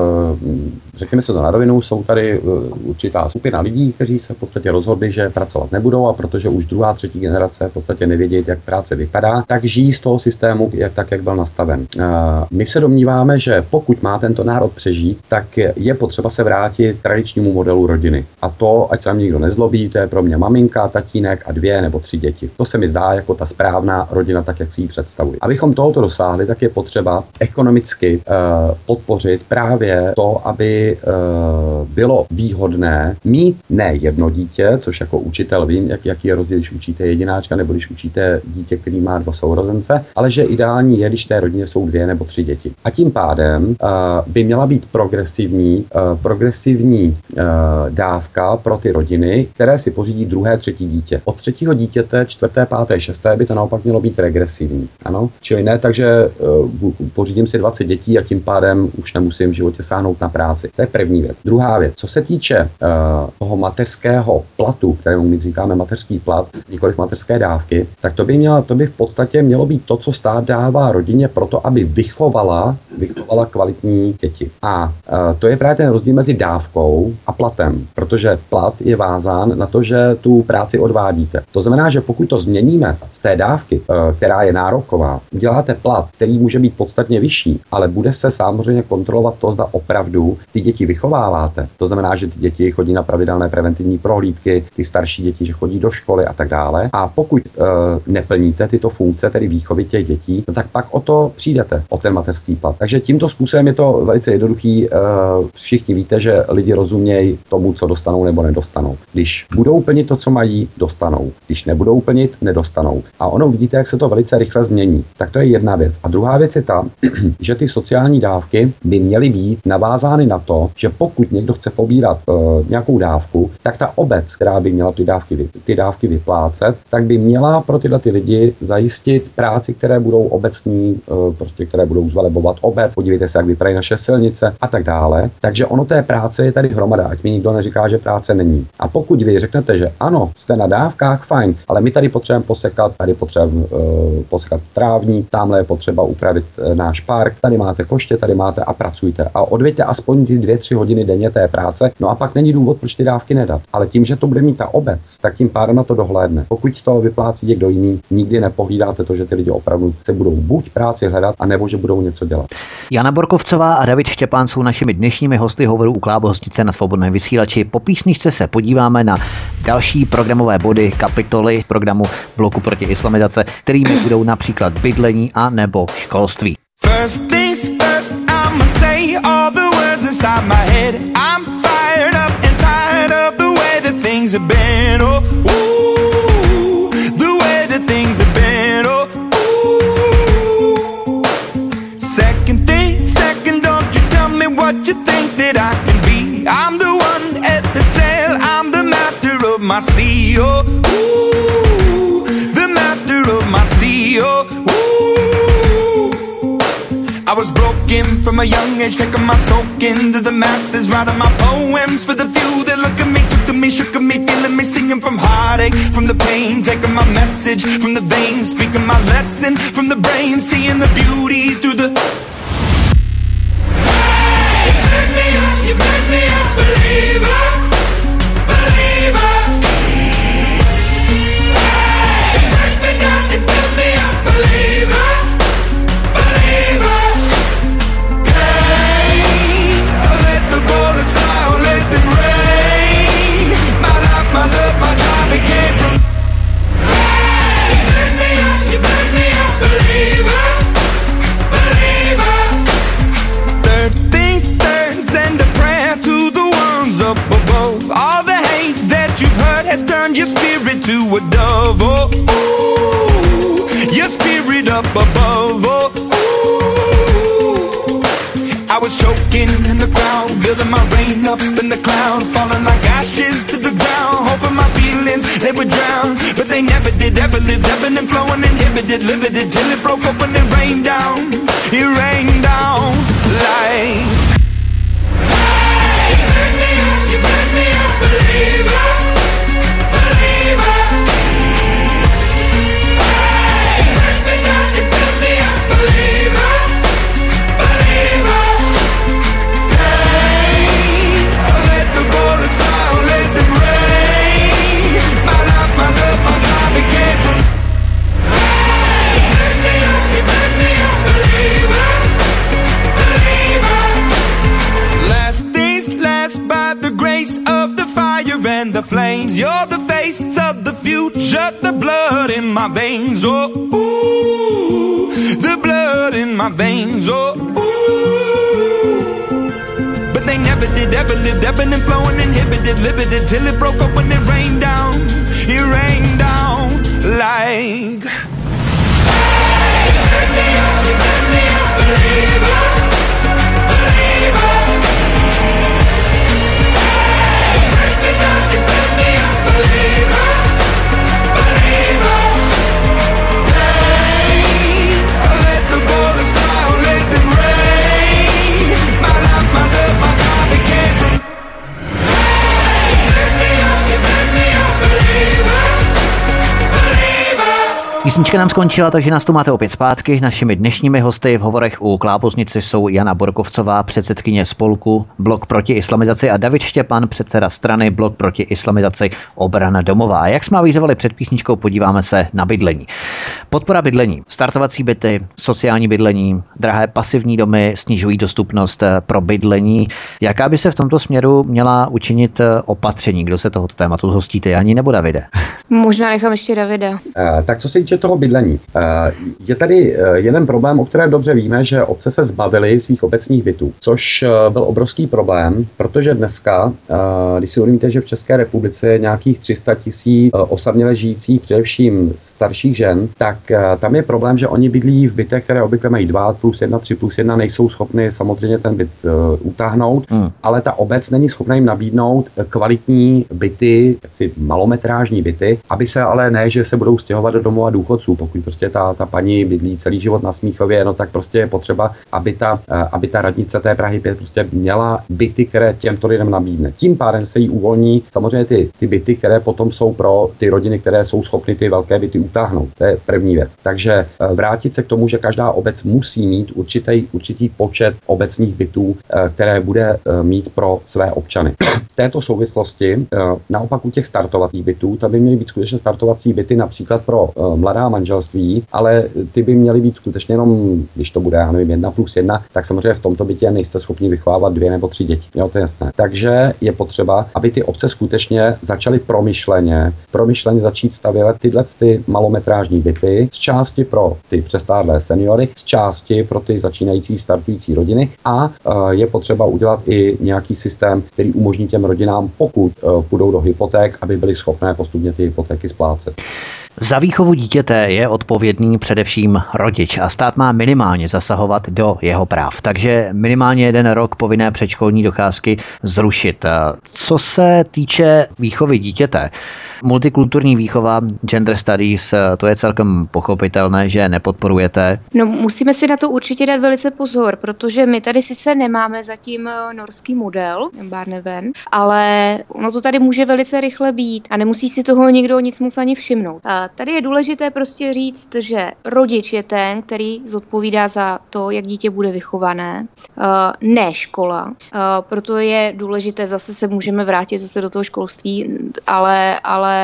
řekněme se to na rovinu, jsou tady určitá skupina lidí, kteří se v podstatě rozhodli, že pracovat nebudou, a protože už druhá, třetí generace v podstatě nevědí, jak práce vypadá, tak žijí z toho systému jak, tak, jak byl nastaven. E, my se domníváme, že pokud má tento národ přežít, tak je potřeba se vrátit k tradičnímu modelu rodiny. A to, ať se nám nikdo nezlobí, to je pro mě maminka, tatínek a dvě nebo tři děti. To se mi zdá jako ta správná rodina, tak jak si ji představuji. Abychom tohoto dosáhli, tak je potřeba ekonomicky uh, podpořit právě to, aby uh, bylo výhodné mít ne jedno dítě, což jako učitel vím, jak, jaký je rozdíl, když učíte jedináčka nebo když učíte dítě, který má dva sourozence, ale že ideální je, když té rodině jsou dvě nebo tři děti. A tím pádem uh, by měla být progresivní, uh, progresivní uh, dávka pro ty rodiny, které si pořídí druhé, třetí dítě. Od třetího dítěte, čtvrté, páté, šesté by to naopak mělo být regresivní. Ano? Čili ne, takže uh, pořídím si dvacet dětí a tím pádem už nemusím v životě sáhnout na práci. To je první věc. Druhá věc, co se týče uh, toho mateřského platu, kterému my říkáme mateřský plat, nikoliv mateřské dávky, tak to by, měla, to by v podstatě mělo být to, co stát dává rodině proto, aby vychovala, vychovala kvalitní děti. A uh, to je právě ten rozdíl mezi dávkou a platem, protože plat je vázán na to, že tu práci odvádíte. To znamená, že pokud to změníme z té dávky, uh, která je nároková, uděláte plat, který může být podstatně vyšší, ale bude se samozřejmě kontrolovat to, zda opravdu ty děti vychováváte. To znamená, že ty děti chodí na pravidelné preventivní prohlídky, ty starší děti, že chodí do školy a tak dále. A pokud uh, neplníte tyto funkce, tedy výchovy těch dětí, no tak pak o to přijdete, o ten mateřský plat. Takže tímto způsobem je to velice jednoduchý. Uh, všichni víte, že lidi rozumějí tomu, co dostanou nebo nedostanou. Když budou plnit to, co mají, dostanou. Když nebudou plnit, nedostanou. A ono vidíte, jak se to velice rychle změní. Tak to je jedna věc. A druhá věc je ta, že ty sociální dávky by měly být navázány na to, že pokud někdo chce pobírat uh, nějakou dávku, tak ta obec, která by měla ty dávky, ty dávky vyplácet, tak by měla pro tyhle ty lidi zajistit práci, které budou obecní, uh, prostě které budou zvelebovat obec. Podívejte se, jak vypadají naše silnice a tak dále. Takže ono té práce je tady hromada, ať mi nikdo neříká, že práce není. A pokud vy řeknete, že ano, jste na dávkách, fajn, ale my tady potřebujeme posekat, tady potřebujeme uh, posekat trávník, tamhle je potřeba upravit uh, náš park, tady máte koště, tady máte a pracujte. A odveďte aspoň ty dvě, tři hodiny denně té práce, no a pak není důvod, proč ty dávky nedat. Ale tím, že to bude mít ta obec, tak tím pádem na to dohlédne. Pokud to vyplácí někdo jiný, nikdy nepohlídáte to, že ty lidi opravdu se budou buď práci hledat, anebo že budou něco dělat. Jana Borkovcová a David Štěpán jsou našimi dnešními hosty hovoru u Klábo hostice na Svobodném vysílači. Po písničce se podíváme na další programové body kapitoly programu Bloku proti islamizace, kterými budou například bydlení a nebo školství. First things first, I'ma say all the words inside my head. I'm fired up and tired of the way that things have been. Oh, ooh, the way that things have been. Oh, ooh. Second thing, second, don't you tell me what you think that I can be. I'm the one at the sail, I'm the master of my sea. Oh, ooh, the master of my sea. Oh, ooh. I was broken from a young age, taking my soak into the masses, writing my poems for the few that look at me, took to me, shook at me, feeling me, singing from heartache, from the pain, taking my message from the veins, speaking my lesson from the brain, seeing the beauty through the... Hey, you burn me up, you burn me up, believer, believer. Hey, you burn me down, you burn me up, believer. Turn your spirit to a dove, oh, ooh, your spirit up above, oh, ooh. I was choking in the crowd, building my rain up in the cloud, falling like ashes to the ground, hoping my feelings, they would drown, but they never did, ever lived, ebbing and flowing, inhibited, limited, till it broke open and rained down, it rained down like... Hey, you burn me up, you burn me up, believer. The flames, you're the face of the future, the blood in my veins, oh, ooh, the blood in my veins, oh, ooh. But they never did, ever lived, ebbing and flowing, inhibited, limited, till it broke up when it rained down, it rained down like... Hey, you burn me up, you burn me up, believer, believer. Let the bullets fly, let them rain. Písnička nám skončila, takže nás tu máte opět zpátky. Našimi dnešními hosty v hovorech u Klábosnice jsou Jana Borkovcová, předsedkyně spolku Blok proti islamizaci, a David Štěpan, předseda strany Blok proti islamizaci Obrana domová. A jak jsme avizovali před písničkou, podíváme se na bydlení. Podpora bydlení, startovací byty, sociální bydlení, drahé pasivní domy snižují dostupnost pro bydlení. Jaká by se v tomto směru měla učinit opatření? Kdo se tohoto tématu zhostíte, Jani nebo Davide? Možná nechám ještě Davida. Eh, tak co se týče toho bydlení. Eh, je tady eh, jeden problém, o kterém dobře víme, že obce se zbavily svých obecních bytů, což eh, byl obrovský problém, protože dneska, eh, když si uvědomíte, že v České republice je nějakých tři sta tisíc eh, osaměle žijících, především starších žen, tak eh, tam je problém, že oni bydlí v bytech, které obvykle mají dva plus jedna, tři plus jedna, nejsou schopni samozřejmě ten byt eh, utáhnout, hmm. ale ta obec není schopna jim nabídnout kvalitní byty, jaksi malometrážní byty, aby se ale ne, že se budou stěhovat do domova důchodců. Pokud prostě ta, ta paní bydlí celý život na Smíchově, no tak prostě je potřeba, aby ta, aby ta radnice té Prahy pět prostě měla byty, které těmto lidem nabídne. Tím pádem se jí uvolní samozřejmě ty, ty byty, které potom jsou pro ty rodiny, které jsou schopny ty velké byty utáhnout. To je první věc. Takže vrátit se k tomu, že každá obec musí mít určitý, určitý počet obecních bytů, které bude mít pro své občany. V této souvislosti naopak u těch startovacích bytů, tam by měly být skutečně startovací byty například pro mladá manželství, ale ty by měly být skutečně jenom, když to bude, já nevím, jedna plus jedna, tak samozřejmě v tomto bytě nejste schopni vychovávat dvě nebo tři děti. Jo, to je jasné. Takže je potřeba, aby ty obce skutečně začaly promyšleně, promyšleně začít stavět tyhle ty malometrážní byty, z části pro ty přestárlé seniory, z části pro ty začínající startující rodiny, a je potřeba udělat i nějaký systém, který umožní těm rodinám, pokud půjdou do hypoték, aby byly schopné postupně ty hypotéky splácet. Za výchovu dítěte je odpovědný především rodič a stát má minimálně zasahovat do jeho práv. Takže minimálně jeden rok povinné předškolní docházky zrušit. Co se týče výchovy dítěte, multikulturní výchova, gender studies, to je celkem pochopitelné, že nepodporujete. No, musíme si na to určitě dát velice pozor, protože my tady sice nemáme zatím norský model, Barneven, ale ono to tady může velice rychle být a nemusí si toho nikdo nic moc ani všimnout. A tady je důležité prostě říct, že rodič je ten, který zodpovídá za to, jak dítě bude vychované, ne škola. Proto je důležité, zase se můžeme vrátit zase do toho školství, ale, ale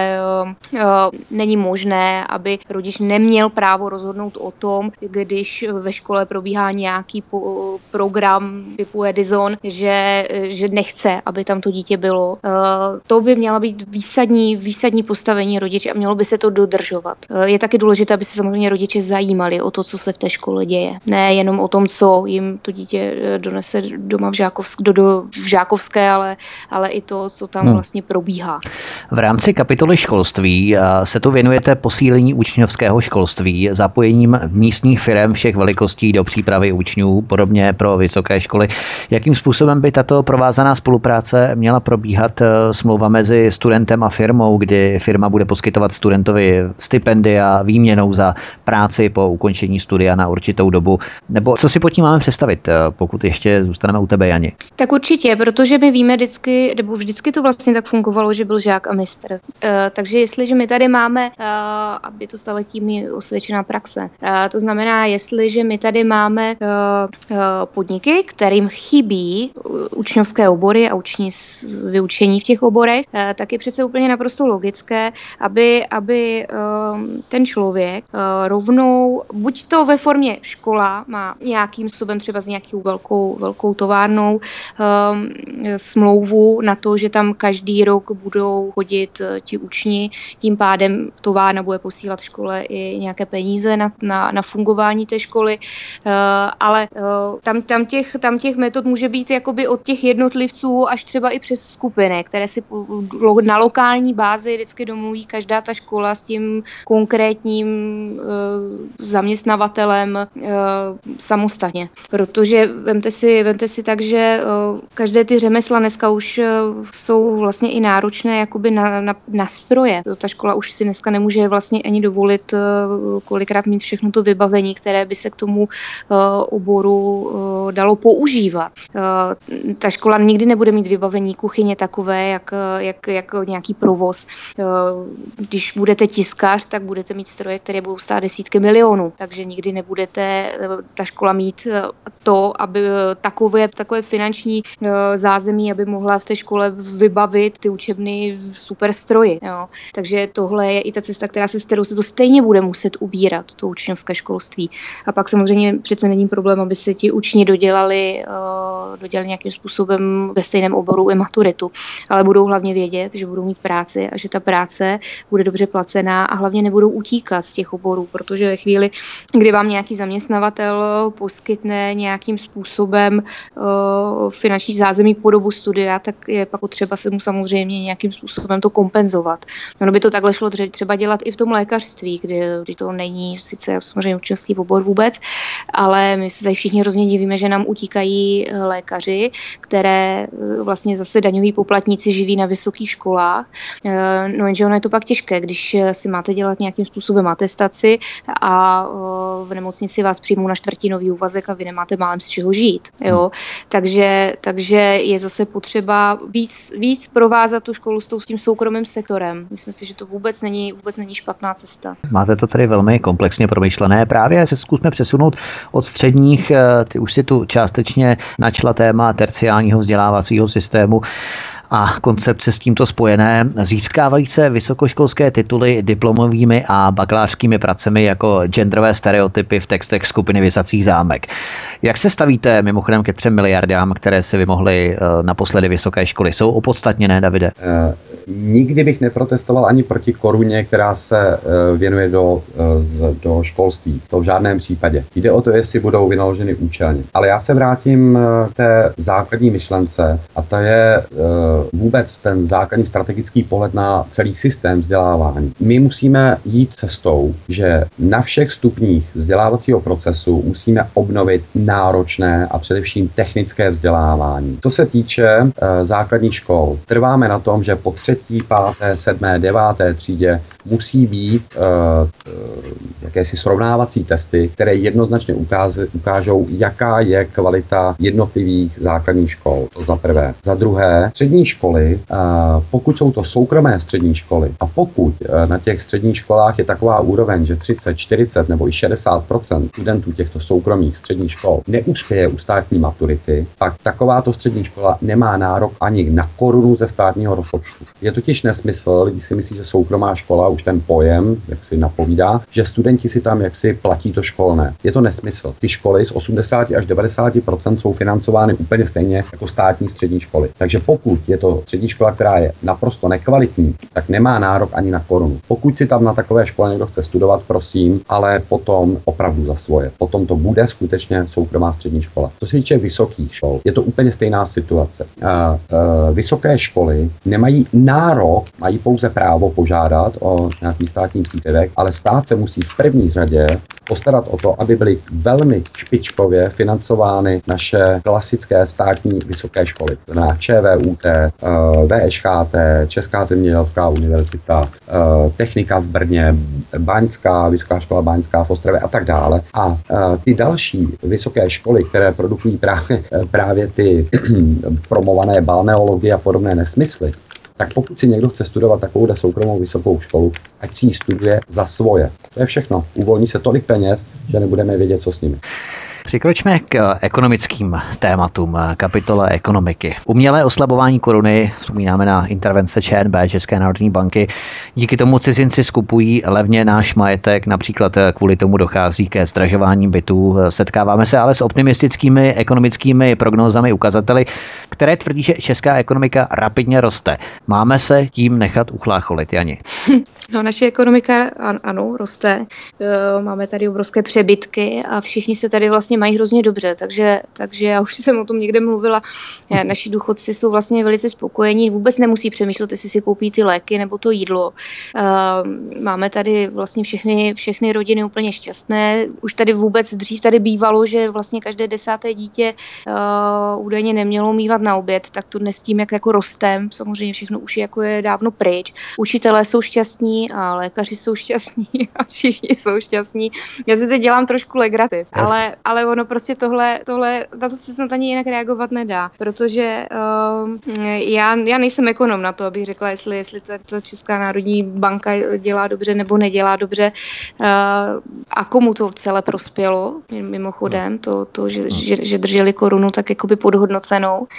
není možné, aby rodič neměl právo rozhodnout o tom, když ve škole probíhá nějaký po, program typu Edison, že, že nechce, aby tam to dítě bylo. To by měla být výsadní, výsadní postavení rodiče a mělo by se to dodržovat. Je taky důležité, aby se samozřejmě rodiče zajímali o to, co se v té škole děje. Ne jenom o tom, co jim to dítě donese doma v, Žákovsk, do, do, v Žákovské, ale, ale i to, co tam hmm. vlastně probíhá. V rámci kapitoly školství se tu věnujete posílení učňovského školství, zapojením místních firem všech velikostí do přípravy učňů, podobně pro vysoké školy. Jakým způsobem by tato provázaná spolupráce měla probíhat? Smlouva mezi studentem a firmou, kdy firma bude poskytovat studentovi stipendia výměnou za práci po ukončení studia na určitou dobu? Nebo co si pod tím máme představit, pokud ještě zůstaneme u tebe, Jani? Tak určitě, protože my víme vždycky, nebo vždycky to vlastně tak fungovalo, že byl žák a mistr. Takže jestliže my tady máme, aby to staletí osvědčená praxe, to znamená, jestliže my tady máme podniky, kterým chybí učňovské obory a uční vyučení v těch oborech, tak je přece úplně naprosto logické, aby, aby ten člověk rovnou, buď to ve formě škola má nějakým způsobem třeba s nějakou velkou, velkou továrnou smlouvu na to, že tam každý rok budou chodit ti učni, tím pádem továrna bude posílat škole i nějaké peníze na, na, na fungování té školy, uh, ale uh, tam, tam, těch, tam těch metod může být jakoby od těch jednotlivců až třeba i přes skupiny, které si na lokální bázi vždycky domluví každá ta škola s tím konkrétním uh, zaměstnavatelem uh, samostatně. Protože vemte si, vemte si tak, že uh, každé ty řemesla dneska už uh, jsou vlastně i náročné jakoby na, na, na na stroje. To ta škola už si dneska nemůže vlastně ani dovolit kolikrát mít všechno to vybavení, které by se k tomu oboru dalo používat. Ta škola nikdy nebude mít vybavení kuchyně takové, jak, jak, jak nějaký provoz. Když budete tiskař, tak budete mít stroje, které budou stát desítky milionů, takže nikdy nebudete ta škola mít to, aby takové, takové finanční zázemí, aby mohla v té škole vybavit ty učebny super stroji. Jo. Takže tohle je i ta cesta, která se, s kterou se to stejně bude muset ubírat, to učňovské školství. A pak samozřejmě přece není problém, aby se ti učni dodělali, dodělali nějakým způsobem ve stejném oboru i maturitu, ale budou hlavně vědět, že budou mít práci a že ta práce bude dobře placená a hlavně nebudou utíkat z těch oborů, protože ve chvíli, kdy vám nějaký zaměstnavatel poskytne nějakým způsobem finanční zázemí po dobu studia, tak je pak potřeba se mu samozřejmě nějakým způsobem to kompenzovat. Ono by to takhle šlo třeba dělat i v tom lékařství, kdy, kdy to není sice samozřejmě učňovský obor vůbec, ale my se tady všichni hrozně divíme, že nám utíkají lékaři, které vlastně zase daňoví poplatníci živí na vysokých školách. No jenže ono je to pak těžké, když si máte dělat nějakým způsobem atestaci a v nemocnici vás přijmou na čtvrtinový úvazek a vy nemáte málem z čeho žít. Jo? Takže, takže je zase potřeba víc, víc provázat tu školu s tím soukromým sektorem. Myslím si, že to vůbec není, vůbec není špatná cesta. Máte to tady velmi komplexně promyšlené. Právě se zkusme přesunout od středních, ty už si tu částečně načla téma terciálního vzdělávacího systému a koncepce s tímto spojené. Získávají se vysokoškolské tituly diplomovými a bakalářskými pracemi jako genderové stereotypy v textech skupiny Visací zámek. Jak se stavíte mimochodem ke třem miliardám, které si vymohly naposledy vysoké školy? Jsou opodstatněné, Davide? Eh, nikdy bych neprotestoval ani proti koruně, která se eh, věnuje do, eh, z, do školství. To v žádném případě. Jde o to, jestli budou vynaloženy účelně. Ale já se vrátím k té základní myšlence a ta je eh, vůbec ten základní strategický pohled na celý systém vzdělávání. My musíme jít cestou, že na všech stupních vzdělávacího procesu musíme obnovit náročné a především technické vzdělávání. Co se týče e, základních škol, trváme na tom, že po třetí, páté, sedmé, deváté třídě musí být e, e, jakési srovnávací testy, které jednoznačně ukáže, ukážou, jaká je kvalita jednotlivých základních škol. To za prvé. Za druhé, střední školy, pokud jsou to soukromé střední školy a pokud na těch středních školách je taková úroveň, že třicet, čtyřicet nebo i šedesát procent studentů těchto soukromých středních škol neuspěje u státní maturity, pak takováto střední škola nemá nárok ani na korunu ze státního rozpočtu. Je totiž nesmysl, lidi si myslí, že soukromá škola, už ten pojem, jak si napovídá, že studenti si tam jaksi platí to školné. Je to nesmysl. Ty školy z osmdesát až devadesát procent jsou financovány úplně stejně jako státní střední školy. Takže pokud je to střední škola, která je naprosto nekvalitní, tak nemá nárok ani na korunu. Pokud si tam na takové škole někdo chce studovat, prosím, ale potom opravdu za svoje. Potom to bude skutečně soukromá střední škola. Co se týče vysokých škol, je to úplně stejná situace. Vysoké školy nemají nárok, mají pouze právo požádat o nějaký státní příspěvek, ale stát se musí v první řadě postarat o to, aby byly velmi špičkově financovány naše klasické státní vysoké školy. To znamená ČVUT, VŠHT, Česká zemědělská univerzita, Technika v Brně, Baňská, Vysoká škola Baňská v Ostravě a tak dále. A ty další vysoké školy, které produkují právě, právě ty promované balneologie a podobné nesmysly, tak pokud si někdo chce studovat takovou soukromou vysokou školu, ať si ji studuje za svoje. To je všechno. Uvolní se tolik peněz, že nebudeme vědět, co s nimi. Přikročme k ekonomickým tématům, kapitole ekonomiky. Umělé oslabování koruny, vzpomínáme na intervence ČNB, České národní banky. Díky tomu cizinci skupují levně náš majetek, například kvůli tomu dochází ke zdražování bytů. Setkáváme se ale s optimistickými ekonomickými prognózami, ukazateli, které tvrdí, že česká ekonomika rapidně roste. Máme se tím nechat uchlácholit, Jani? No, naše ekonomika, ano, roste. Máme tady obrovské přebytky a všichni se tady vlastně vlastně mají hrozně dobře, takže, takže já už jsem o tom někde mluvila, naši důchodci jsou vlastně velice spokojení, vůbec nemusí přemýšlet, jestli si koupí ty léky nebo to jídlo. Máme tady vlastně všechny, všechny rodiny úplně šťastné, už tady vůbec dřív tady bývalo, že vlastně každé desáté dítě údajně nemělo mívat na oběd, tak to dnes tím, jak jako rostem, samozřejmě všechno už je, jako je dávno pryč. Učitelé jsou šťastní a lékaři jsou šťastní a všichni jsou šťastní. Já si teď dělám trošku legraty, ale, ale ono prostě tohle, tohle, na to se snad ani jinak reagovat nedá, protože uh, já, já nejsem ekonom na to, abych řekla, jestli, jestli ta, ta Česká národní banka dělá dobře nebo nedělá dobře uh, a komu to celé prospělo, mimochodem, to, to že, že, že drželi korunu tak jakoby podhodnocenou, uh,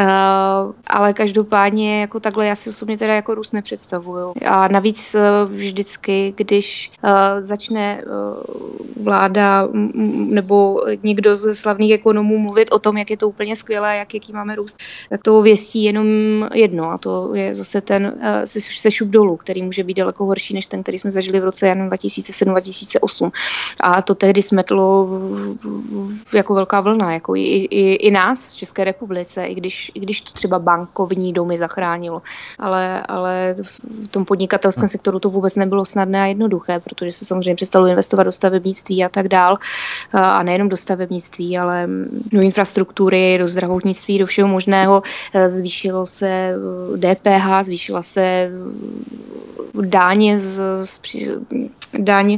ale každopádně jako takhle já si osobně teda jako růst nepředstavuju. A navíc uh, vždycky, když uh, začne uh, vláda m, nebo někdo ze slavných ekonomů mluvit o tom, jak je to úplně skvělé, jak, jaký máme růst, tak to věstí jenom jedno a to je zase ten uh, sešup dolů, který může být daleko horší než ten, který jsme zažili v roce dva tisíce sedm dva tisíce osm. A to tehdy smetlo jako velká vlna, jako i, i, i nás v České republice, i když, i když to třeba bankovní domy zachránilo. Ale, ale v tom podnikatelském sektoru to vůbec nebylo snadné a jednoduché, protože se samozřejmě přestalo investovat do stavebnictví a tak dál. A nejenom do stavebnictví, ale do infrastruktury, do zdravotnictví, do všeho možného. Zvýšilo se D P H, zvýšila se dáně z, z dáně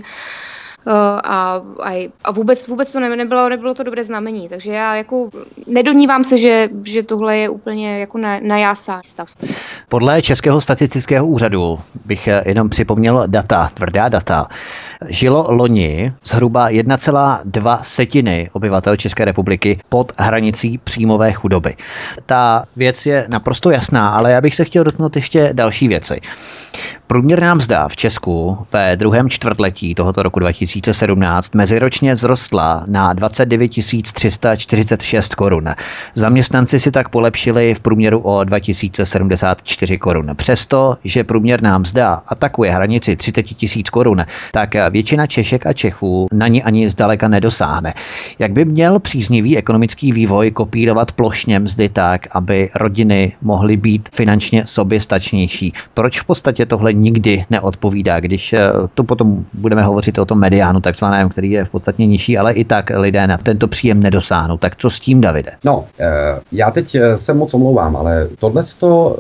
A, a, a vůbec, vůbec to nebylo, nebylo to dobré znamení, takže já jako nedonívám se, že, že tohle je úplně jako na, najásá stav. Podle Českého statistického úřadu bych jenom připomněl data, tvrdá data. Žilo loni zhruba jedna celá dva setiny obyvatel České republiky pod hranicí příjmové chudoby. Ta věc je naprosto jasná, ale já bych se chtěl dotknout ještě další věci. Průměrná mzda v Česku ve druhém čtvrtletí tohoto roku dva tisíce sedmnáct meziročně vzrostla na dvacet devět tisíc tři sta čtyřicet šest korun. Zaměstnanci si tak polepšili v průměru o dva tisíce sedmdesát čtyři korun. Přesto, že průměrná mzda atakuje hranici třicet tisíc korun, tak většina Češek a Čechů na ní ani zdaleka nedosáhne. Jak by měl příznivý ekonomický vývoj kopírovat plošně mzdy tak, aby rodiny mohly být finančně soběstačnější? Proč v podstatě tohle nikdy neodpovídá, když to potom budeme hovořit o tom mediánu takzvaném, který je v podstatě nižší, ale i tak lidé na tento příjem nedosáhnou. Tak co s tím, Davide? No, já teď se moc omlouvám, ale tohleto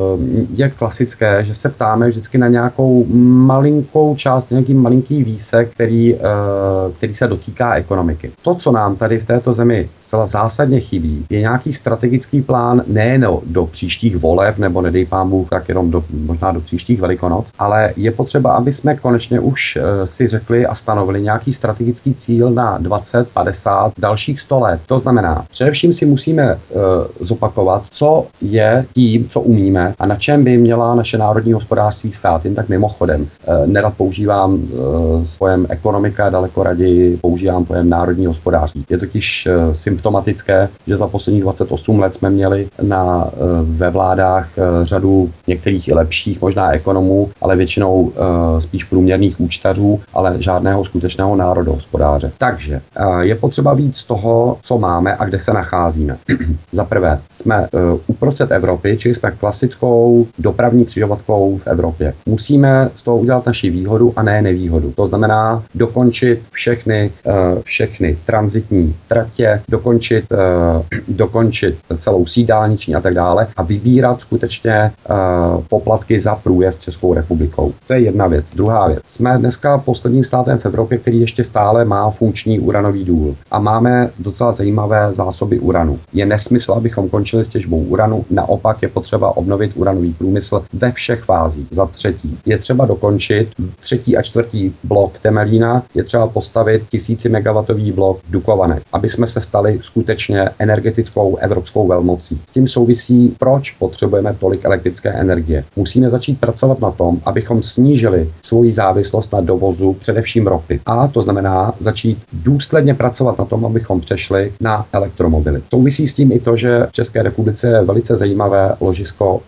je klasické, že se ptáme vždycky na nějakou malinkou část, nějaký malinký výsek, který, který se dotýká ekonomiky. To, co nám tady v této zemi zcela zásadně chybí, je nějaký strategický plán nejen do příštích voleb, nebo nedej pán Bůh, tak jenom do, možná do příštích Velikonoc, ale je potřeba, aby jsme konečně už si řekli a stanovili nějaký strategický cíl na dvacet, padesát, dalších sto let. To znamená, především si musíme uh, zopakovat, co je tím, co umíme a na čem by měla naše národní hospodářství stát. Jen tak mimochodem, uh, nerad používám uh, pojem ekonomika, daleko raději používám pojem národní hospodářství. Je totiž uh, symptomatické, že za posledních dvacet osm let jsme měli na, uh, ve vládách uh, řadu některých i lepších, možná ekonomů, ale většinou uh, spíš průměrných účtařů, ale žádného skutečného národohospodáře. Takže uh, je potřeba víc z toho, co máme a kde se nacházíme. Za prvé, jsme uh, uprostřed Evropy, čili jsme klasickou dopravní křižovatkou v Evropě. Musíme z toho udělat naši výhodu a ne nevýhodu. To znamená dokončit všechny, uh, všechny tranzitní tratě, dokončit, uh, dokončit celou síť dálniční a tak dále a vybírat skutečně uh, poplatky za průjezd Českou republikou. To je jedna věc. Druhá věc. Jsme dneska posledním státem v Evropě, který ještě stále má funkční uranový důl a máme docela zajímavé zásoby uranu. Je nesmysl, abychom končili s těžbou uranu, naopak je potřeba obnovit uranový průmysl ve všech fázích. Za třetí, je třeba dokončit třetí a čtvrtý blok Temelína, je třeba postavit tisíci megawatový blok v Dukovanech, aby jsme se stali skutečně energetickou evropskou velmocí. S tím souvisí, proč potřebujeme tolik elektrické energie. Musíme začít pracovat na tom, abychom snížili svoji závislost na dovozu především ropy. A to znamená začít důsledně pracovat na tom, abychom přešli na elektromobily. Souvisí s tím i to, že v České republice je velice zajímavé ložisko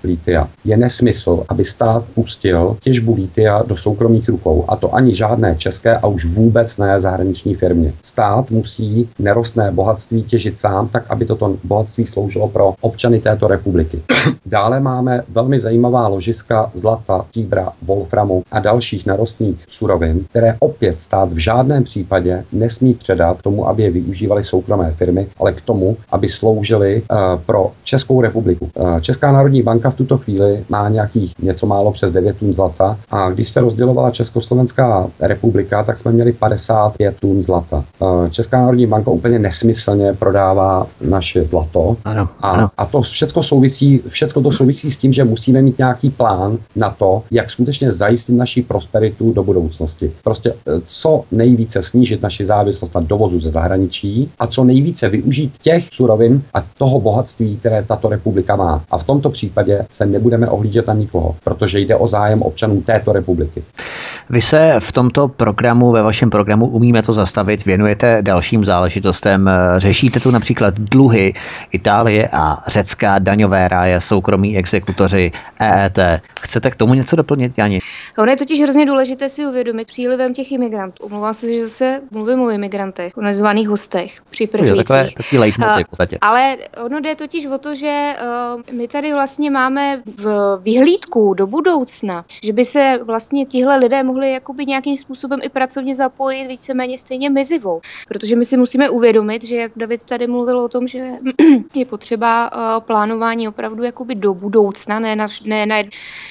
litia. Je nesmysl, aby stát pustil těžbu litia do soukromých rukou, a to ani žádné české a už vůbec ne zahraniční firmě. Stát musí nerostné bohatství těžit sám, tak aby toto bohatství sloužilo pro občany této republiky. Dále máme velmi zajímavá ložiska zlata, stříbra, wolframu a dalších nerostných surovin, které opět stát v žádném případě nesmí předat tomu, aby je využívaly soukromé firmy, ale k tomu, aby sloužily uh, pro Českou republiku. Uh, Česká národní banka v tuto chvíli má nějakých něco málo přes devět tun zlata a když se rozdělovala Československá republika, tak jsme měli padesát pět tun zlata. Uh, Česká národní banka úplně nesmyslně prodává naše zlato. Ano, a, ano. a to všechno souvisí, všechno to souvisí s tím, že musíme mít nějaký plán na to, jak skutečně zajistit naši prosperitu do budoucnosti. Prostě co nejvíce snížit naši závislost na dovozu ze zahraničí a co nejvíce využít těch surovin a toho bohatství, které tato republika má. A v tomto případě se nebudeme ohlížet na nikoho, protože jde o zájem občanů této republiky. Vy se v tomto programu, ve vašem programu Umíme to zastavit, věnujete dalším záležitostem. Řešíte tu například dluhy Itálie a Řecka, daňové ráje, soukromí exekutoři, E E T. Chcete k tomu něco doplnit, Jani? Ono je totiž hrozně důležité si uvědomit přílivem těch imigrantů. Omlouvám se, že zase mluvím o imigrantech, o nazvaných hostech, při prchlících. Takové takový leitmotiv v podstatě. Ale ono jde totiž o to, že uh, my tady vlastně máme v vyhlídku do budoucna, že by se vlastně tihle lidé mohli jakoby nějakým způsobem i pracovně zapojit víceméně stejně mizivou. Protože my si musíme uvědomit, že jak David tady mluvil o tom, že je potřeba uh, plánování opravdu jakoby do budoucna, ne, na, ne na, uh,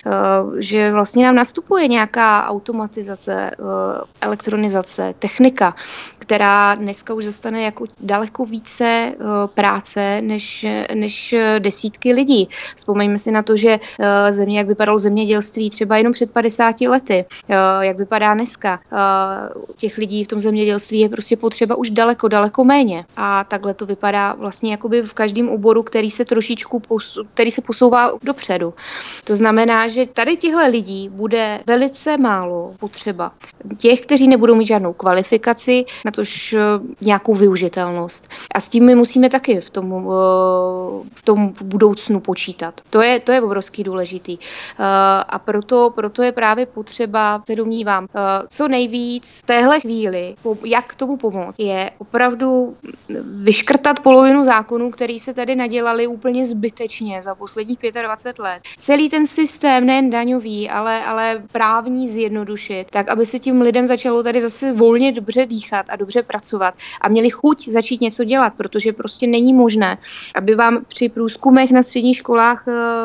že vlastně nám nastupuje nějaká automatizace, uh, elektronizace, technika, která dneska už zastane jako daleko více uh, práce než, než desítky lidí. Vzpomeňme si na to, že uh, země, jak vypadalo zemědělství třeba jenom před padesáti lety, uh, jak vypadá dneska. Uh, těch lidí v tom zemědělství je prostě potřeba už daleko, daleko méně. A takhle to vypadá vlastně jakoby v každém oboru, který se trošičku posu, který se posouvá dopředu. To znamená, že tady těchto lidí bude velice málo potřeba. Těch, kteří nebudou mít žádnou kvalifikaci, natož nějakou využitelnost. A s tím my musíme taky v tom, v tom budoucnu počítat. To je, to je obrovský důležitý. A proto, proto je právě potřeba, se domnívám, co nejvíc v téhle chvíli, jak tomu pomoct, je opravdu vyškrtat polovinu zákonů, který se tady nadělali úplně zbytečně za posledních dvacet pět let. Celý ten systém, nejen daňový, ale, ale právní zjednodušit, tak aby se tím lidem začalo tady zase volně dobře dýchat a dobře pracovat a měli chuť začít něco dělat, protože prostě není možné, aby vám při průzkumech na středních školách,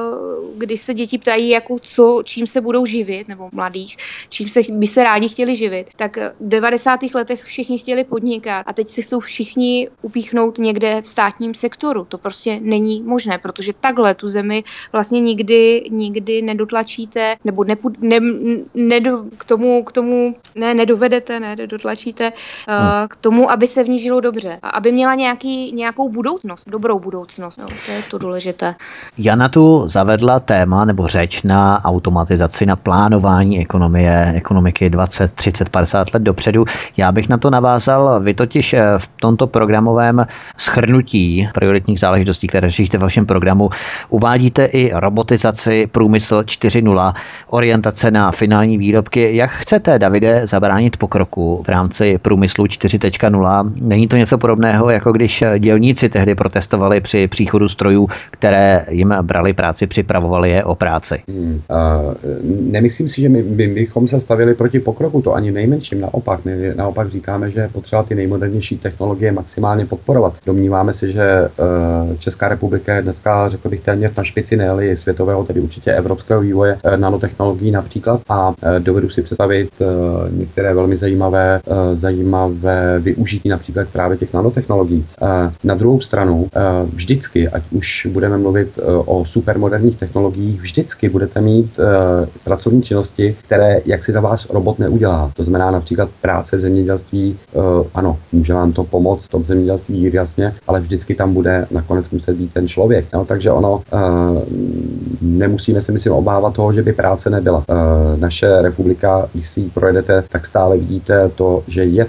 kdy se děti ptají, jako co, čím se budou živit, nebo mladých, čím se, by se rádi chtěli živit, tak v devadesátých letech všichni chtěli podnikat a teď se chcou všichni upíchnout někde v státním sektoru. To prostě není možné, protože takhle tu zemi vlastně nikdy, nikdy nedotlačíte, nebo nepu, ne, ne, k tomu, k tomu ne, nedovedete, ne, nedotlačíte uh, k tomu, aby se v ní žilo dobře a aby měla nějaký, nějakou budoucnost, dobrou budoucnost. No, to je to důležité. Jana tu zavedla téma nebo řeč na automatizaci, na plánování ekonomie, ekonomiky dvacet, třicet, padesát let dopředu. Já bych na to navázal. Vy totiž v tomto programovém shrnutí prioritních záležitostí, které řešíte v vašem programu, uvádíte i robotizaci, průmysl čtyři tečka nula, orientace na finální výrobky. Jak chcete, Davide, zabránit pokroku v rámci průmyslu čtyři tečka nula? Není to něco podobného, jako když dělníci tehdy protestovali při příchodu strojů, které jim brali práci, připravovali je o práci? Hmm, uh, nemyslím si, že my, my bychom se stavili proti pokroku, to ani nejmenším. Naopak, my naopak říkáme, že je potřeba ty nejmodernější technologie maximálně podporovat. Domníváme si, že uh, Česká republika je dneska, řekl bych, téměř na špici, ne-li světového, tedy určitě evropského vývoje uh, nanotechnologií například. A uh, dovedu si představit uh, některé velmi zajímavé, uh, zajímavé využití například právě těch nanotechnologií. Uh, na druhou stranu, uh, vždycky, ať už budeme mluvit uh, o supermoderních technologiích, vždycky budete mít uh, pracovní činnosti, které jak si za vás robot neudělá. To znamená například práce v zemědělství, uh, ano, může vám to pomoct v tom zemědělství jasně, ale vždycky tam bude nakonec muset být ten člověk. No, takže ono uh, nemusíme se myslím obávat toho, že by práce nebyla. Uh, naše republika, když si ji projedete, tak stále vidíte to, že je tady co dělat.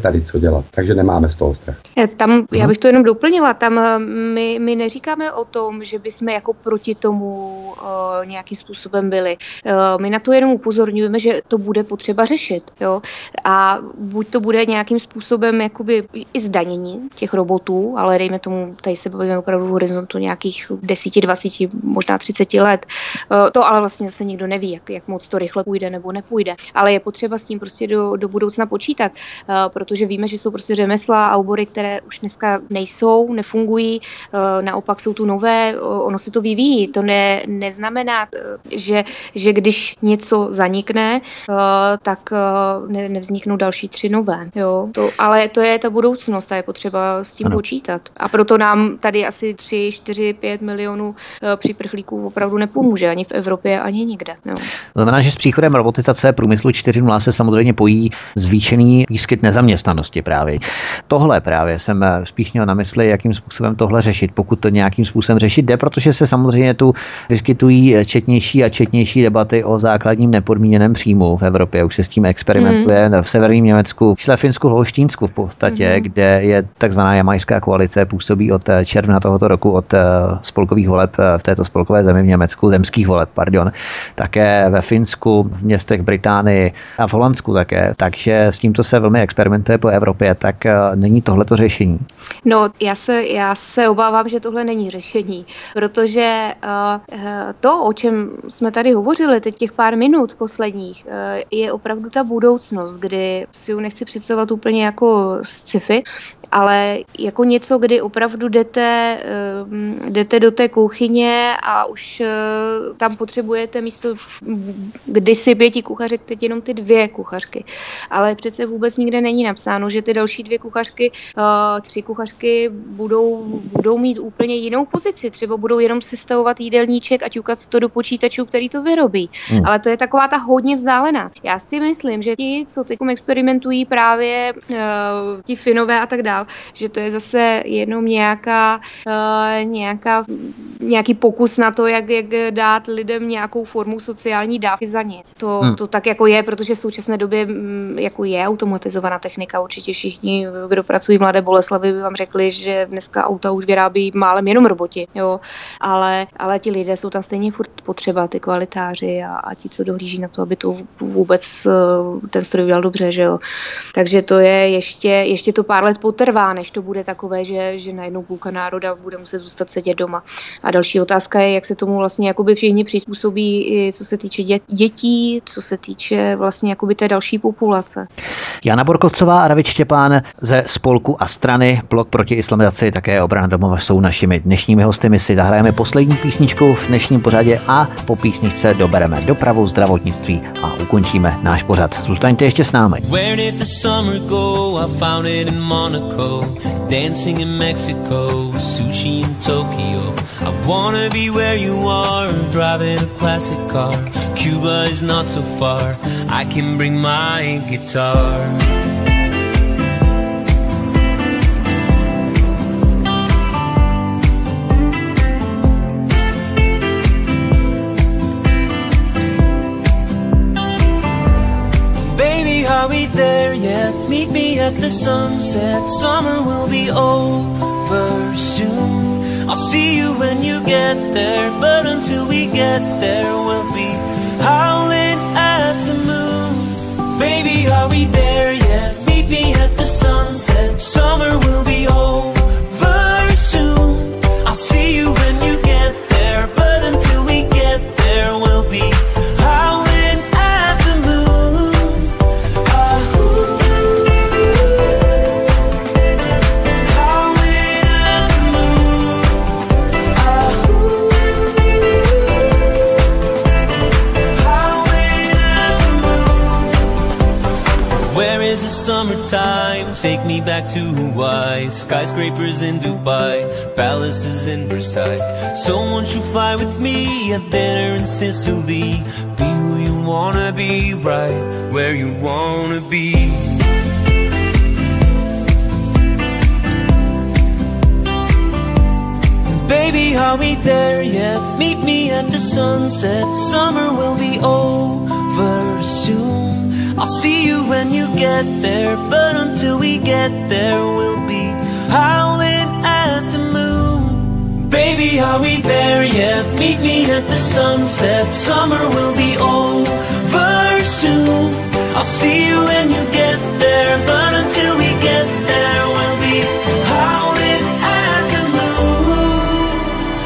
dělat, takže nemáme z toho strach. Tam, já bych to jenom doplnila, tam my, my neříkáme o tom, že bychom jako proti tomu uh, nějakým způsobem byli. Uh, my na to jenom upozorňujeme, že to bude potřeba řešit. Jo? A buď to bude nějakým způsobem jakoby i zdanění těch robotů, ale dejme tomu, tady se bavíme opravdu v horizontu nějakých deset, dvacet, možná třicet let. Uh, to ale vlastně zase nikdo neví, jak, jak moc to rychle půjde nebo nepůjde. Ale je potřeba s tím prostě do, do budoucna počítat, uh, protože víme, že jsou prostě řemesla a obory, které už dneska nejsou, nefungují, naopak jsou tu nové, ono se to vyvíjí. To ne, neznamená, že, že když něco zanikne, tak ne, nevzniknou další tři nové. Jo? To, ale to je ta budoucnost a je potřeba s tím ano. počítat. A proto nám tady asi tři, čtyři, pět milionů příprchlíků opravdu nepomůže ani v Evropě, ani nikde. Jo. To znamená, že s příchodem robotizace průmyslu čtyři tečka nula se samozřejmě pojí zvýšený výskyt nezaměstnanosti právě. Tohle právě jsem spíš měl na mysli, jakým způsobem tohle řešit, pokud to nějakým způsobem řešit jde, protože se samozřejmě tu vyskytují četnější a četnější debaty o základním nepodmíněném příjmu v Evropě. Už se s tím experimentuje mm. v severním Německu, v Finsku, Holštýnsku v podstatě, mm. kde je takzvaná jamajská koalice, působí od června tohoto roku od spolkových voleb v této spolkové zemi v Německu, zemských voleb, pardon, také ve Finsku, v městech Británii a v Holandsku také. Takže s tímto se velmi experimentuje po Evropě, tak není tohleto řešení. No, já se, já se obávám, že tohle není řešení, protože uh, to, o čem jsme tady hovořili teď těch pár minut posledních, uh, je opravdu ta budoucnost, kdy si ju nechci představovat úplně jako sci-fi, ale jako něco, kdy opravdu jdete, uh, jdete do té kuchyně a už uh, tam potřebujete místo kdysi pěti kuchařek, teď jenom ty dvě kuchařky. Ale přece vůbec nikde není napsáno, že ty další dvě kuchařky, uh, tři kuchařky budou, budou mít úplně jinou pozici. Třeba budou jenom sestavovat jídelníček a ťukat to do počítačů, který to vyrobí. Hmm. Ale to je taková ta hodně vzdálená. Já si myslím, že ti, co teď experimentují právě uh, ti Finové a tak dál, že to je zase jenom nějaká, uh, nějaká nějaký pokus na to, jak, jak dát lidem nějakou formu sociální dávky za nic. To, hmm. to tak jako je, protože v současné době jako je automatizovaná technika. Určitě všichni, kdo pracují v Mladé Boleslavi, by vám řekli, že dneska auta už vyrábí málem jenom roboti. Jo? Ale, ale ti lidé jsou tam stejně furt potřeba, ty kvalitáři a, a ti, co dohlíží na to, aby to vůbec ten stroj udělal dobře. Že jo? Takže to je ještě, ještě to pár let potrvá, než to bude takové, že, že najednou půlka národa bude muset zůstat sedět doma. A další otázka je, jak se tomu vlastně jakoby všichni přizpůsobí, i co se týče dětí, co se týče vlastně jakoby té další populace. Jana Borkovcová a David Štěpán ze spolku a strany Blok proti islamizaci, také Obrana domova jsou našimi dnešními hosty. My si zahrajeme poslední písničku v dnešním pořadě a po písničce dobereme dopravu, zdravotnictví a ukončíme náš pořad. Zůstaňte ještě s námi. Where did the summer go? I found it in Monaco, dancing in Mexico, sushi in Tokyo. I wanna be where you are, driving a classic car. Cuba is not so far, I can bring my guitar. Baby, are we there yet? Meet me at the sunset. Summer will be over soon. I'll see you when you get there, but until we get there, we'll be howling at the moon. Baby, are we there yet? Meet me at the sunset. Summer will be over soon. I'll see you when you get there, but until we get there, we'll be howling at the moon. Ah, ooh. Howling at the moon. Ah, ooh. Howling at the moon. Where is the summertime? Take me back to Hawaii. Skyscrapers in Dubai, palaces in Versailles. Someone should fly with me at dinner in Sicily. Be who you wanna be, right where you wanna be. Baby, are we there yet? Meet me at the sunset. Summer will be over soon. I'll see you when you get there, but until we get there, we'll be howling at the moon. Baby, are we there yet? Meet me at the sunset. Summer will be over soon. I'll see you when you get there, but until we get there, we'll be howling at the moon.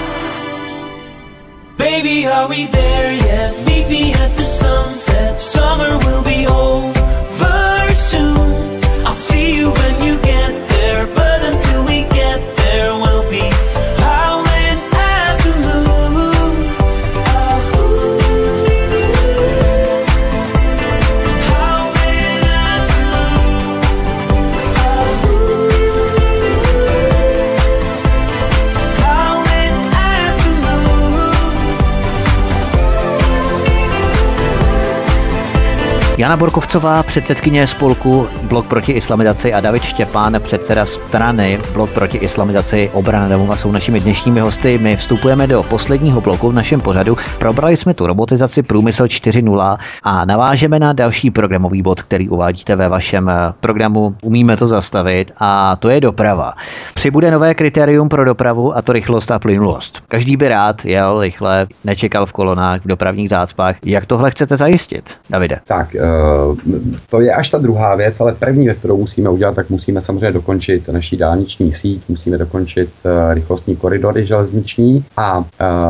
Baby, are we there yet? Meet me at the sunset. Summer will be over soon. I'll see you when you get there, but until we get there, we'll be howling at the moon. Oh, howling at the moon. Oh, howling at the moon. Jana Borkovcová, předsedkyně spolku Blok proti islamizaci, a David Štěpán, předseda strany Blok proti islamizaci Obrana domova, jsou našimi dnešními hosty. My vstupujeme do posledního bloku v našem pořadu. Probrali jsme tu robotizaci, průmysl čtyři tečka nula a navážeme na další programový bod, který uvádíte ve vašem programu Umíme to zastavit, a to je doprava. Přibude nové kritérium pro dopravu, a to rychlost a plynulost. Každý by rád jel rychle, nečekal v kolonách, v dopravních zácpách. Jak tohle chcete zajistit, Davide? Tak, to je až ta druhá věc, ale první věc, kterou musíme udělat, tak musíme samozřejmě dokončit naší dálniční síť, musíme dokončit rychlostní koridory železniční a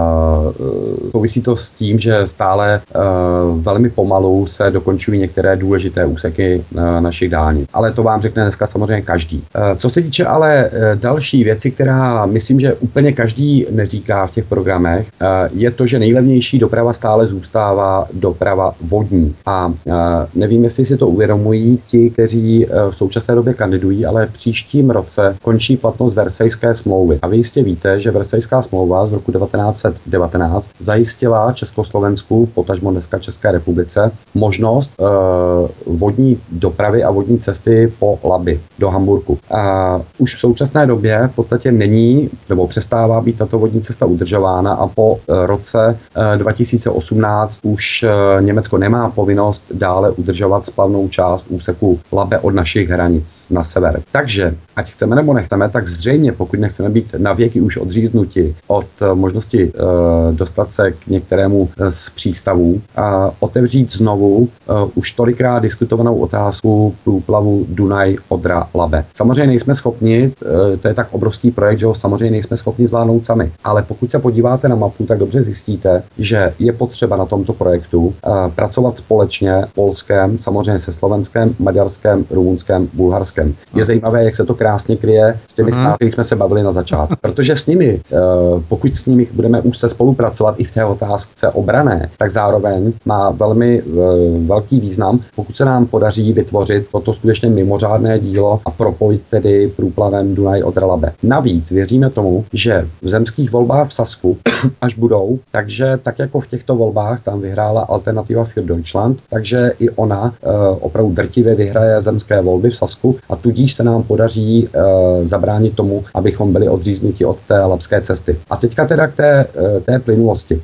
souvisí to s tím, že stále velmi pomalu se dokončují některé důležité úseky našich dálnic. Ale to vám řekne dneska samozřejmě každý. Co se týče ale další věci, která myslím, že úplně každý neříká v těch programech, je to, že nejlevnější doprava stále zůstává doprava vodní. A nevím, jestli si to uvědomují ti, kteří v současné době kandidují, ale příštím roce končí platnost Versajské smlouvy. A vy jistě víte, že Versajská smlouva z roku devatenáct set devatenáct zajistila Československu, potažmo dneska České republice, možnost uh, vodní dopravy a vodní cesty po Labi do Hamburku. A už v současné době v podstatě není, nebo přestává být tato vodní cesta udržována a po uh, roce uh, dva tisíce osmnáct už uh, Německo nemá povinnost dále udržovat splavnou část úseku Labe od našich hranic na sever. Takže, ať chceme nebo nechceme, tak zřejmě, pokud nechceme být navěky už odříznuti od možnosti e, dostat se k některému z přístavů, a otevřít znovu e, už tolikrát diskutovanou otázku průplavu Dunaj, Odra, Labe. Samozřejmě nejsme schopni, e, to je tak obrovský projekt, že ho samozřejmě nejsme schopni zvládnout sami, ale pokud se podíváte na mapu, tak dobře zjistíte, že je potřeba na tomto projektu e, pracovat společně Polském, samozřejmě se Slovenskem, Maďarskem, Rumunskem, Bulharskem. Je zajímavé, jak se to krásně kryje s těmi státy, kterých jsme se bavili na začátku. Protože s nimi, pokud s nimi budeme úzce spolupracovat i v té otázce obrané, tak zároveň má velmi velký význam, pokud se nám podaří vytvořit toto skutečně mimořádné dílo a propojit tedy průplavem Dunaj, Odra, Labe. Navíc věříme tomu, že v zemských volbách v Sasku, až budou, takže tak jako v těchto volbách tam vyhrála Alternativa für Deutschland, takže i ona e, opravdu drtivě vyhraje zemské volby v Sasku a tudíž se nám podaří e, zabránit tomu, abychom byli odříznuti od té labské cesty. A teďka teda k té, e, té plynulosti.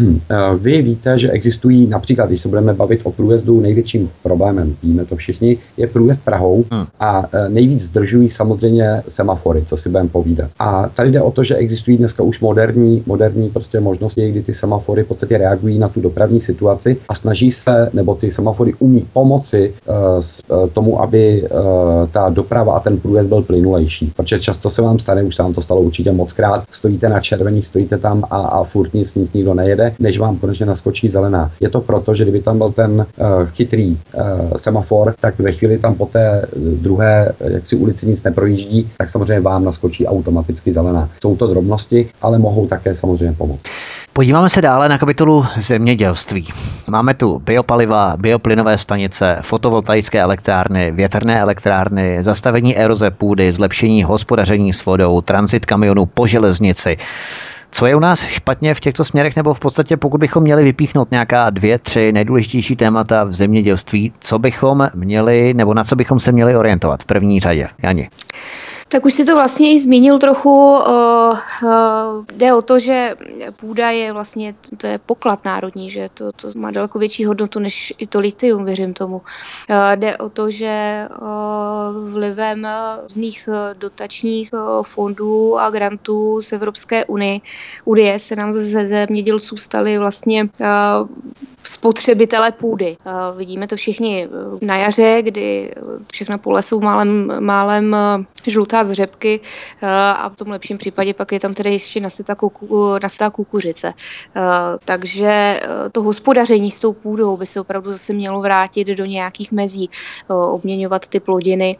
Vy víte, že existují například, když se budeme bavit o průjezdu, největším problémem, víme to všichni, je průjezd Prahou a e, nejvíc zdržují samozřejmě semafory, co si budeme povídat. A tady jde o to, že existují dneska už moderní, moderní prostě možnosti, kdy ty semafory v podstatě reagují na tu dopravní situaci a snaží se, nebo ty semafory umí pomoci uh, s, uh, tomu, aby uh, ta doprava a ten průjezd byl plynulejší. Protože často se vám stane, už se vám to stalo určitě mockrát, stojíte na červený, stojíte tam a, a furt nic, nic nikdo nejede, než vám konečně naskočí zelená. Je to proto, že kdyby tam byl ten uh, chytrý uh, semafor, tak ve chvíli tam po té druhé jaksi ulici nic neprojíždí, tak samozřejmě vám naskočí automaticky zelená. Jsou to drobnosti, ale mohou také samozřejmě pomoct. Podíváme se dále na kapitolu zemědělství. Máme tu biopaliva, bioplynové stanice, fotovoltaické elektrárny, větrné elektrárny, zastavení eroze půdy, zlepšení hospodaření s vodou, tranzit kamionů po železnici. Co je u nás špatně v těchto směrech, nebo v podstatě pokud bychom měli vypíchnout nějaká dvě, tři nejdůležitější témata v zemědělství, co bychom měli, nebo na co bychom se měli orientovat v první řadě? Jani. Tak už si to vlastně i zmínil trochu. Uh, uh, jde o to, že půda je vlastně, to je poklad národní, že to, to má daleko větší hodnotu než i to litium, věřím tomu. Uh, jde o to, že uh, vlivem různých dotačních uh, fondů a grantů z Evropské unie, unie se nám ze zemědělců stali vlastně uh, spotřebitelé půdy. Uh, vidíme to všichni na jaře, kdy všechna pole jsou málem, málem žlutá z řepky a v tom lepším případě pak je tam tedy ještě nasytá, kuku, nasytá kukuřice. Takže to hospodaření s tou půdou by se opravdu zase mělo vrátit do nějakých mezí, obměňovat ty plodiny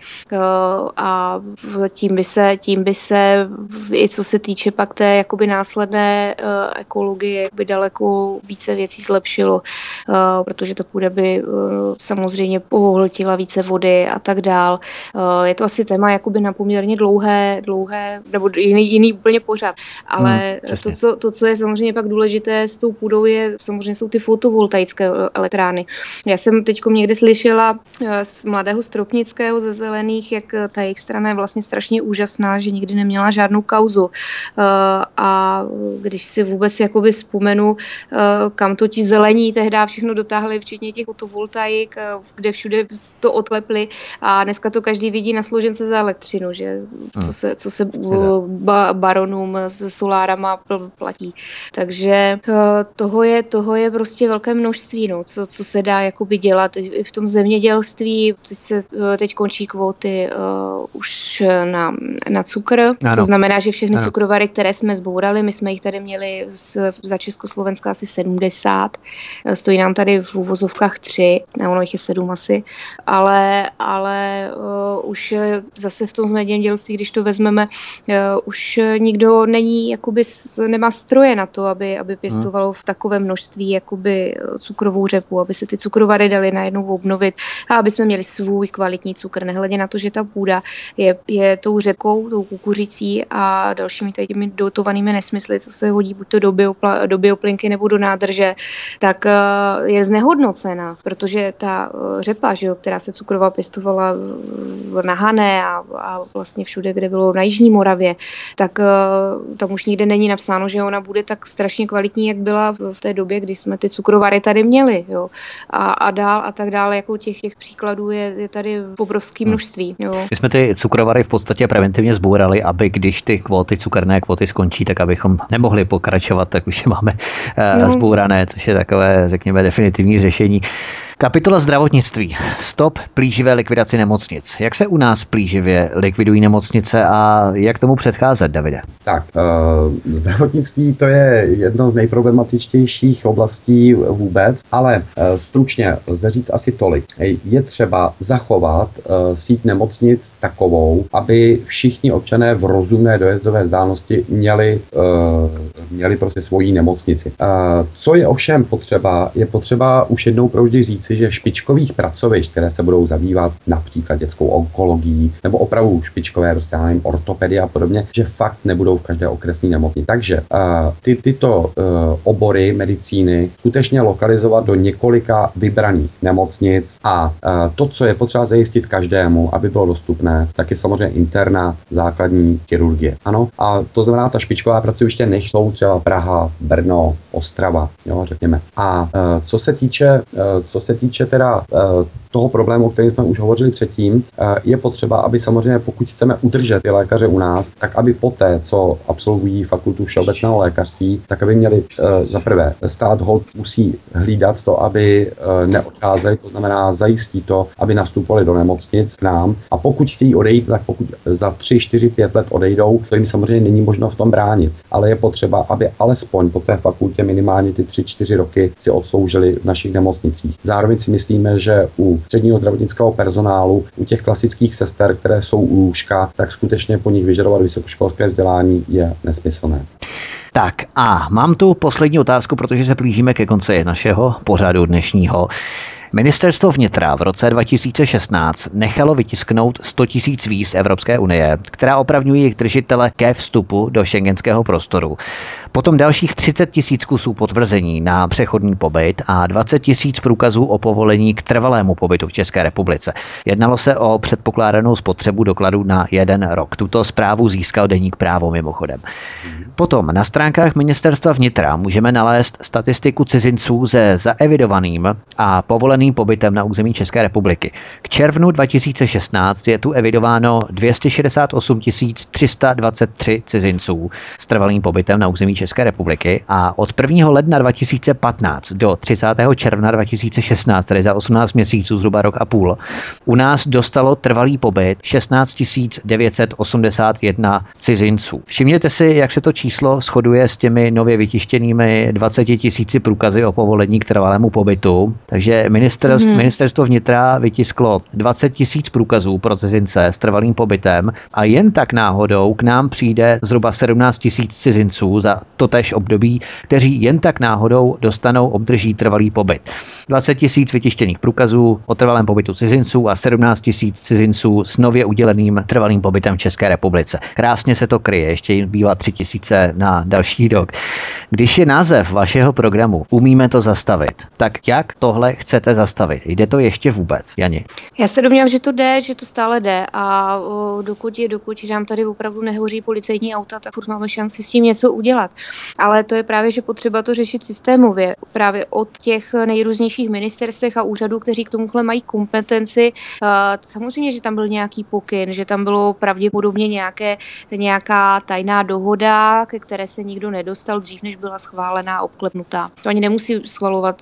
a tím by se, tím by se i co se týče pak té jakoby následné ekologie by daleko více věcí zlepšilo, protože ta půda by samozřejmě pohltila více vody a tak dál. Je to asi téma jakoby na poměrně dlouhé, dlouhé nebo jiný, jiný úplně pořad. Ale hmm, to, co, to, co je samozřejmě pak důležité s tou půdou, je samozřejmě jsou ty fotovoltaické elektrárny. Já jsem teď někde slyšela z mladého Stropnického ze Zelených, jak ta jejich strana je vlastně strašně úžasná, že nikdy neměla žádnou kauzu. A když si vůbec jakoby vzpomenu, kam to ti zelení tehdy všechno dotáhli, včetně těch fotovoltaik, kde všude to otlepli a dneska to každý vidí na složence za elektřinu, že co se, co se ba, baronům s solárama platí. Takže toho je, toho je prostě velké množství, no, co, co se dá jakoby dělat i v tom zemědělství. Teď, se, teď končí kvóty uh, už na, na cukr. Ano. To znamená, že všechny ano. cukrovary, které jsme zbourali, my jsme jich tady měli z, za Československa asi sedmdesát. Stojí nám tady v uvozovkách tři, ne, ono jich je sedm asi, ale, ale uh, už zase v tom zemědělství, když to vezmeme, uh, už nikdo není, jakoby, nemá stroje na to, aby, aby pěstovalo v takovém množství jakoby cukrovou řepu, aby se ty cukrovary daly najednou obnovit a aby jsme měli svůj kvalitní cukr, nehledě na to, že ta půda je, je tou řepkou, tou kukuřicí a dalšími těmi dotovanými nesmysly, co se hodí buď to do, biopla, do bioplynky nebo do nádrže, tak uh, je znehodnocena, protože ta uh, řepa, že jo, která se cukrová pěstovala na Hané a, a vlastně všude, kde bylo na Jižní Moravě, tak uh, tam už nikde není napsáno, že ona bude tak strašně kvalitní, jak byla v, v té době, kdy jsme ty cukrovary tady měli. Jo. A, a dál a tak dále, jako těch, těch příkladů je, je tady obrovské množství. Jo. My jsme ty cukrovary v podstatě preventivně zbourali, aby když ty kvóty, cukerné kvóty skončí, tak abychom nemohli pokračovat, tak už je máme uh, no. zbourané, což je takové, řekněme, definitivní řešení. Kapitola zdravotnictví. Stop plíživé likvidaci nemocnic. Jak se u nás plíživě likvidují nemocnice a jak tomu předcházet, Davide? Tak, uh, zdravotnictví to je jedno z nejproblematičtějších oblastí vůbec, ale uh, stručně lze říct asi tolik. Je třeba zachovat uh, síť nemocnic takovou, aby všichni občané v rozumné dojezdové vzdálenosti měli, uh, měli prostě svoji nemocnici. Uh, co je ovšem potřeba, je potřeba už jednou provždy říct, že špičkových pracovišť, které se budou zabývat například dětskou onkologií nebo opravdu špičkové, prostě nevím, ortopedie a podobně, že fakt nebudou v každé okresní nemocnici. Takže uh, ty, tyto uh, obory medicíny skutečně lokalizovat do několika vybraných nemocnic a uh, to, co je potřeba zajistit každému, aby bylo dostupné, tak je samozřejmě interna základní chirurgie. Ano, a to znamená, ta špičková pracoviště nejsou třeba Praha, Brno, Ostrava, jo, řekněme. A uh, co se týče, uh, co se týče teda uh, toho problému, o kterém jsme už hovořili předtím, uh, je potřeba, aby samozřejmě, pokud chceme udržet ty lékaře u nás, tak aby poté, co absolvují fakultu všeobecného lékařství, tak aby měli uh, za prvé stát hold musí hlídat to, aby uh, neodcházeli, to znamená zajistí to, aby nastupovali do nemocnic k nám a pokud chtějí odejít, tak pokud za tři, čtyři, pět let odejdou, to jim samozřejmě není možno v tom bránit, ale je potřeba, aby alespoň po té fakultě minimálně ty tři, čtyři roky si odsloužili v našich nemocnicích. Zároveň si myslíme, že u středního zdravotnického personálu, u těch klasických sester, které jsou u lůžka, tak skutečně po nich vyžadovat vysokoškolské vzdělání je nesmyslné. Tak a mám tu poslední otázku, protože se blížíme ke konci našeho pořadu dnešního. Ministerstvo vnitra v roce dva tisíce šestnáct nechalo vytisknout sto tisíc víz Evropské unie, která opravňují jejich držitele ke vstupu do schengenského prostoru. Potom dalších třicet tisíc kusů potvrzení na přechodný pobyt a dvacet tisíc průkazů o povolení k trvalému pobytu v České republice. Jednalo se o předpokládanou spotřebu dokladů na jeden rok. Tuto zprávu získal deník Právo mimochodem. Potom na stránkách Ministerstva vnitra můžeme nalézt statistiku cizinců se zaevidovaným a povoleným pobytem na území České republiky. K červnu dva tisíce šestnáct je tu evidováno dvě stě šedesát osm tisíc tři sta dvacet tři cizinců s trvalým pobytem na území České republiky a od prvního ledna dva tisíce patnáct do třicátého června dva tisíce šestnáct, tedy za osmnáct měsíců, zhruba rok a půl, u nás dostalo trvalý pobyt šestnáct tisíc devět set osmdesát jedna cizinců. Všimněte si, jak se to číslo shoduje s těmi nově vytištěnými dvacet tisíci průkazy o povolení k trvalému pobytu. Takže ministerstvo, mm. ministerstvo vnitra vytisklo dvacet tisíc průkazů pro cizince s trvalým pobytem a jen tak náhodou k nám přijde zhruba sedmnáct tisíc cizinců za totéž období, kteří jen tak náhodou dostanou, obdrží trvalý pobyt. dvacet tisíc vytištěných průkazů o trvalém pobytu cizinců a sedmnáct tisíc cizinců s nově uděleným trvalým pobytem v České republice. Krásně se to kryje, ještě jim bývá tři tisíce na další rok. Když je název vašeho programu Umíme to zastavit, tak jak tohle chcete zastavit? Jde to ještě vůbec, Jani? Já se domnívám, že to jde, že to stále jde a o, dokud je, dokud nám tady opravdu nehoří policejní auta, tak furt máme šanci s tím něco udělat. Ale to je právě, že potřeba to řešit systémově. Právě od těch nejrůznějších ministerstvech a úřadů, kteří k tomuhle mají kompetenci. Samozřejmě, že tam byl nějaký pokyn, že tam bylo pravděpodobně nějaké, nějaká tajná dohoda, ke které se nikdo nedostal dřív, než byla schválená a obklepnutá. To ani nemusí schvalovat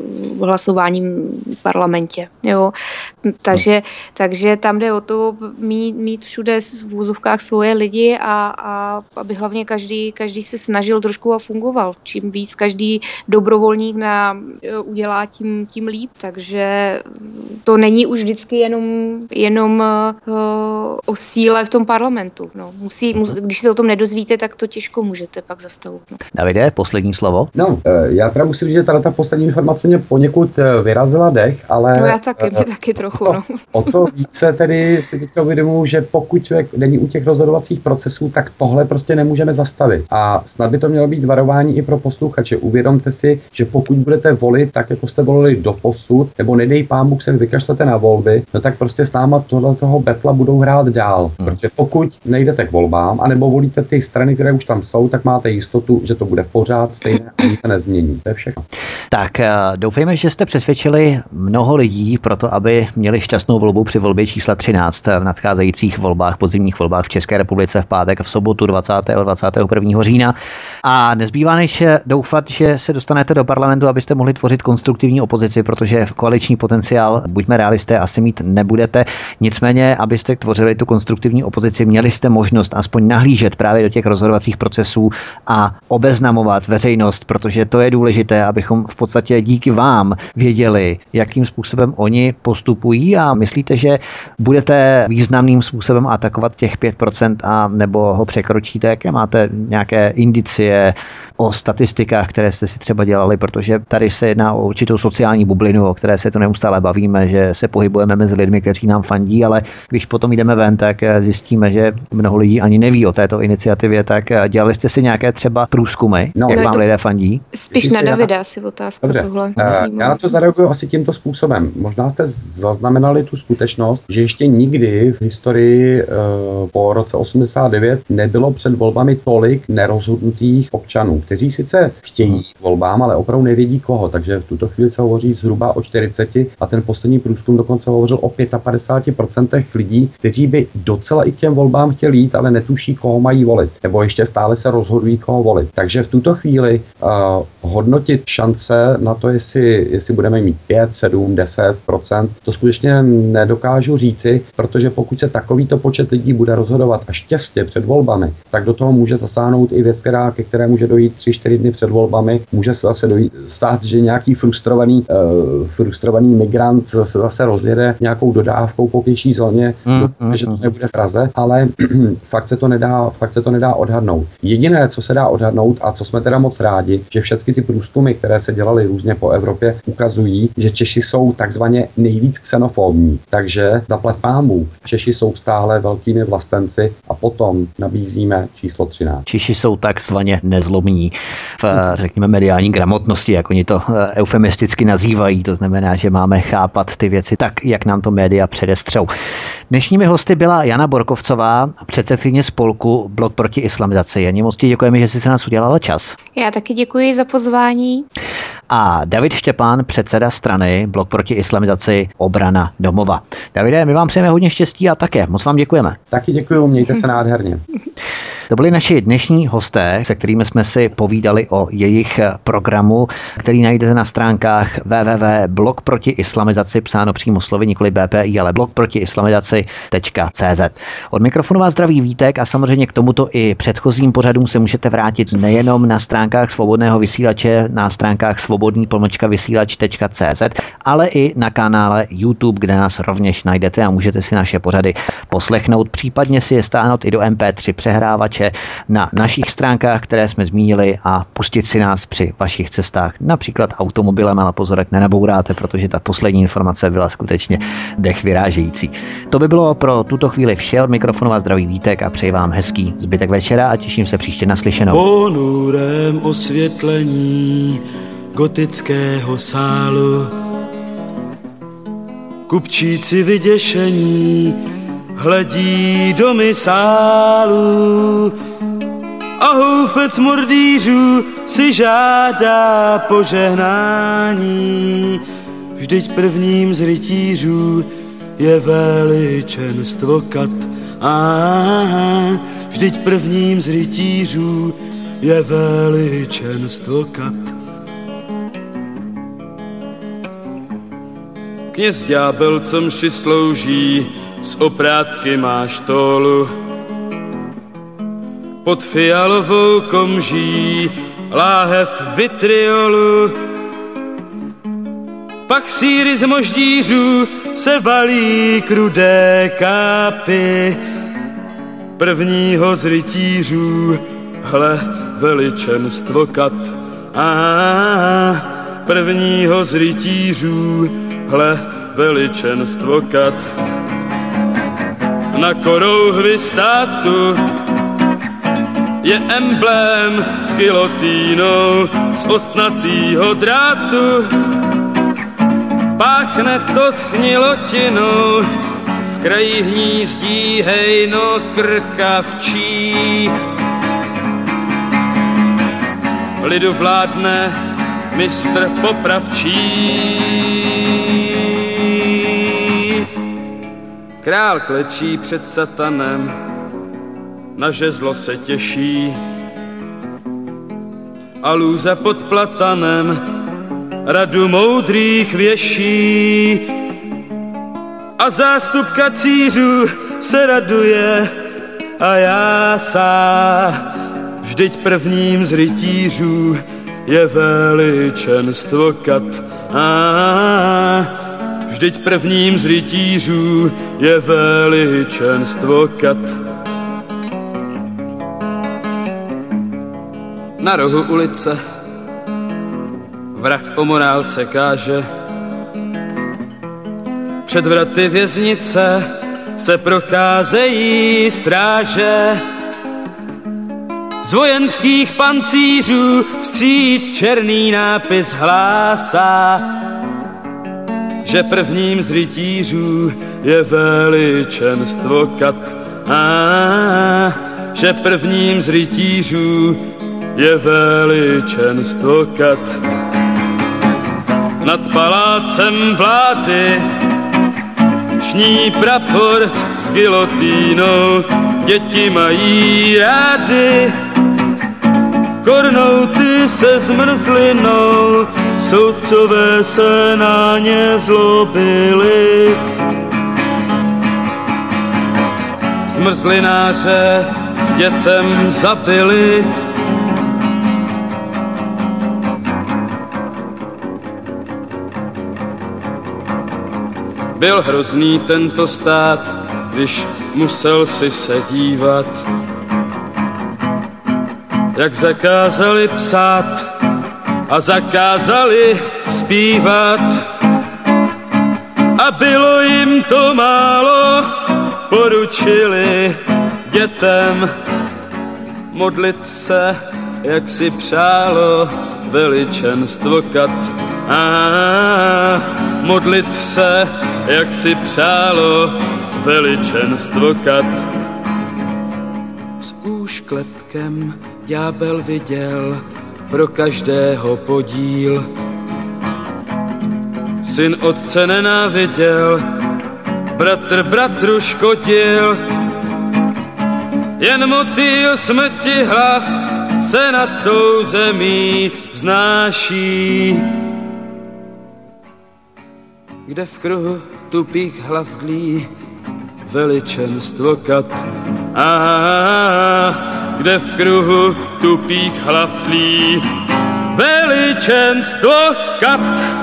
hlasováním v parlamentě. Jo? Takže, takže tam jde o to mít, mít všude v úzovkách svoje lidi a, a aby hlavně každý, každý se snažil trošku a fungoval. Čím víc každý dobrovolník na, udělá, tím, tím líp. Takže to není už vždycky jenom, jenom uh, o síle v tom parlamentu. No. Musí, mus, když se o tom nedozvíte, tak to těžko můžete pak zastavit. No. Davide, poslední slovo? No, já teda musím říct, že ta poslední informace mě poněkud vyrazila dech, ale... No já taky, mě taky trochu, o to, no. O to více tedy si teďka uvědomuji, že pokud člověk není u těch rozhodovacích procesů, tak tohle prostě nemůžeme zastavit. A snad by to mělo být varování i pro posluchače. Uvědomte si, že pokud budete volit tak, jako jste volili doposud, nebo nedej pán Bůh se vykašlete na volby, no tak prostě s náma tohle toho betla budou hrát dál. Hmm. Protože pokud nejdete k volbám, anebo volíte ty strany, které už tam jsou, tak máte jistotu, že to bude pořád stejné a nic se nezmění. To je všechno. Tak doufejme, že jste přesvědčili mnoho lidí pro to, aby měli šťastnou volbu při volbě čísla třináct v nadcházejících volbách, podzimních volbách v České republice v pátek a v sobotu dvacátého a dvacátého prvního října. A nezbývá než doufat, že se dostanete do parlamentu, abyste mohli tvořit konstruktivní opozici, protože koaliční potenciál, buďme realisté, asi mít nebudete. Nicméně, abyste tvořili tu konstruktivní opozici, měli jste možnost aspoň nahlížet právě do těch rozhodovacích procesů a obeznamovat veřejnost, protože to je důležité, abychom v podstatě díky vám věděli, jakým způsobem oni postupují, a myslíte, že budete významným způsobem atakovat těch pět procent a nebo ho překročíte? Jaké máte nějaké indicie o statistikách, které jste si třeba dělali, protože tady se jedná o určitou sociální bublinu, o které se to neustále bavíme, že se pohybujeme mezi lidmi, kteří nám fandí, ale když potom jdeme ven, tak zjistíme, že mnoho lidí ani neví o této iniciativě. Tak dělali jste si nějaké třeba průzkumy, no, jak vám lidé fandí? Spíš na Davida asi otázka. Dobře. Tohle. Uh, já na to zareaguju asi tímto způsobem. Možná jste zaznamenali tu skutečnost, že ještě nikdy v historii uh, po roce osmdesát devět nebylo před volbami tolik nerozhodnutých občanů, kteří sice chtějí volbám, ale opravdu nevědí koho, takže v tuto chvíli se hovoří zhruba o čtyřiceti a ten poslední průzkum dokonce hovořil o padesát pět procent lidí, kteří by docela i k těm volbám chtěli jít, ale netuší, koho mají volit, nebo ještě stále se rozhodují, koho volit. Takže v tuto chvíli uh, hodnotit šance na to, jestli, jestli budeme mít pět, sedm, deset procent, to skutečně nedokážu říci, protože pokud se takovýto počet lidí bude rozhodovat až těsně před volbami, tak do toho může zasáhnout i věc, která, ke které může dojít tři čtyři dny před volbami. Může se zase dojít, stát, že nějaký frustrovaný, uh, frustrovaný migrant zase, zase rozjede nějakou dodávkou po pěší zóně, mm, doufám, mm, že to nebude v Praze, ale fakt se to nedá, fakt se to nedá odhadnout. Jediné, co se dá odhadnout a co jsme teda moc rádi, že všechny ty průzkumy, které se dělaly různě po Evropě, ukazují, že Češi jsou takzvaně nejvíc xenofobní. Takže zaplať pánbůh, Češi jsou stále velkými vlastenci a potom nabízíme číslo třináct. Češi jsou takzvaně takzvaně nezlomní v, řekněme, mediální gramotnosti, jak oni to eufemisticky nazývají. To znamená, že máme chápat ty věci tak, jak nám to média předestřou. Dnešními hosty byla Jana Borkovcová, předsedkyně spolku Blok proti islamizaci. Janě, moc ti děkujeme, že jsi se nás udělala čas. Já taky děkuji za pozvání. A David Štěpán, předseda strany Blok proti islamizaci Obrana domova. Davide, my vám přejeme hodně štěstí a také moc vám děkujeme. Taky děkuju, mějte se nádherně. To byli naši dnešní hosté, se kterými jsme si povídali o jejich programu, který najdete na stránkách w w w tečka blok proti islamizaci, psáno přímo slovy, nikoli B P I, ale blok proti islamizaci tečka c z. Od mikrofonu vás zdraví Vítek a samozřejmě k tomuto i předchozím pořadům se můžete vrátit nejenom na stránkách Svobodného vysílače, na stránkách svobodný pomlčka vysílač tečka c z, ale i na kanále YouTube, kde nás rovněž najdete a můžete si naše pořady poslechnout, případně si je stáhnout i do M P tři přehrávače na našich stránkách, které jsme zmínili, a pustit si nás při vašich cestách, například automobilem, ale pozor, jak nenabouráte, protože ta poslední informace byla skutečně dech vyrážející. To by bylo pro tuto chvíli vše. Od mikrofonu vás zdraví Vítek a přeji vám hezký zbytek večera a těším se příště naslyšenou. Ponurém osvětlení gotického sálu kupčíci vyděšení hledí do misálu a houfec mordýřů si žádá požehnání. Vždyť prvním z rytířů je veličenstvo kat. A vždyť prvním z rytířů je veličenstvo kat. Kněz ďábel, co mši slouží, z oprátky má štólu. Pod fialovou komží láhev vitriolu. Pak síry z moždířů se valí k rudé kápy. Prvního z rytířů, hle, veličenstvo kat. A prvního z rytířů, hle, veličenstvo kat. Na korouhvi státu je emblém s gilotínou z ostnatýho drátu. Páchne to schnilotinou, v kraji hnízdí hejno krkavčí. Lidu vládne mistr popravčí. Král klečí před satanem, na žezlo se těší. A lůza pod platanem radu moudrých věší. A zástup kacířů se raduje a jásá. Vždyť prvním z rytířů je veličenstvo kat. A vždyť prvním z rytířů je veličenstvo kat. Na rohu ulice vrah o morálce káže. Před vraty věznice se procházejí stráže. Z vojenských pancířů vstříc černý nápis hlásá, že prvním z rytířů je veličenstvo kat. A že prvním z rytířů je veličenstvo kat. Nad palácem vlády ční prapor s gilotínou, děti mají rády. Kornouty se zmrzlinou, soudcové se na ně zlobili. Zmrzlináře dětem zabili. Byl hrozný tento stát, když musel si se dívat, jak zakázali psát a zakázali zpívat. A bylo jim to málo, poručili dětem modlit se jak si přálo veličenstvo kat. A modlit se, jak si přálo veličenstvo kat. S úšklepkem ďábel viděl pro každého podíl. Syn otce nenáviděl, bratr bratru škodil. Jen motýl smrti hlav se nad tou zemí vznáší. Kde v kruhu tupých hlav dlí veličenstvo kat. A kde v kruhu tupých hlav dlí veličenstvo kat.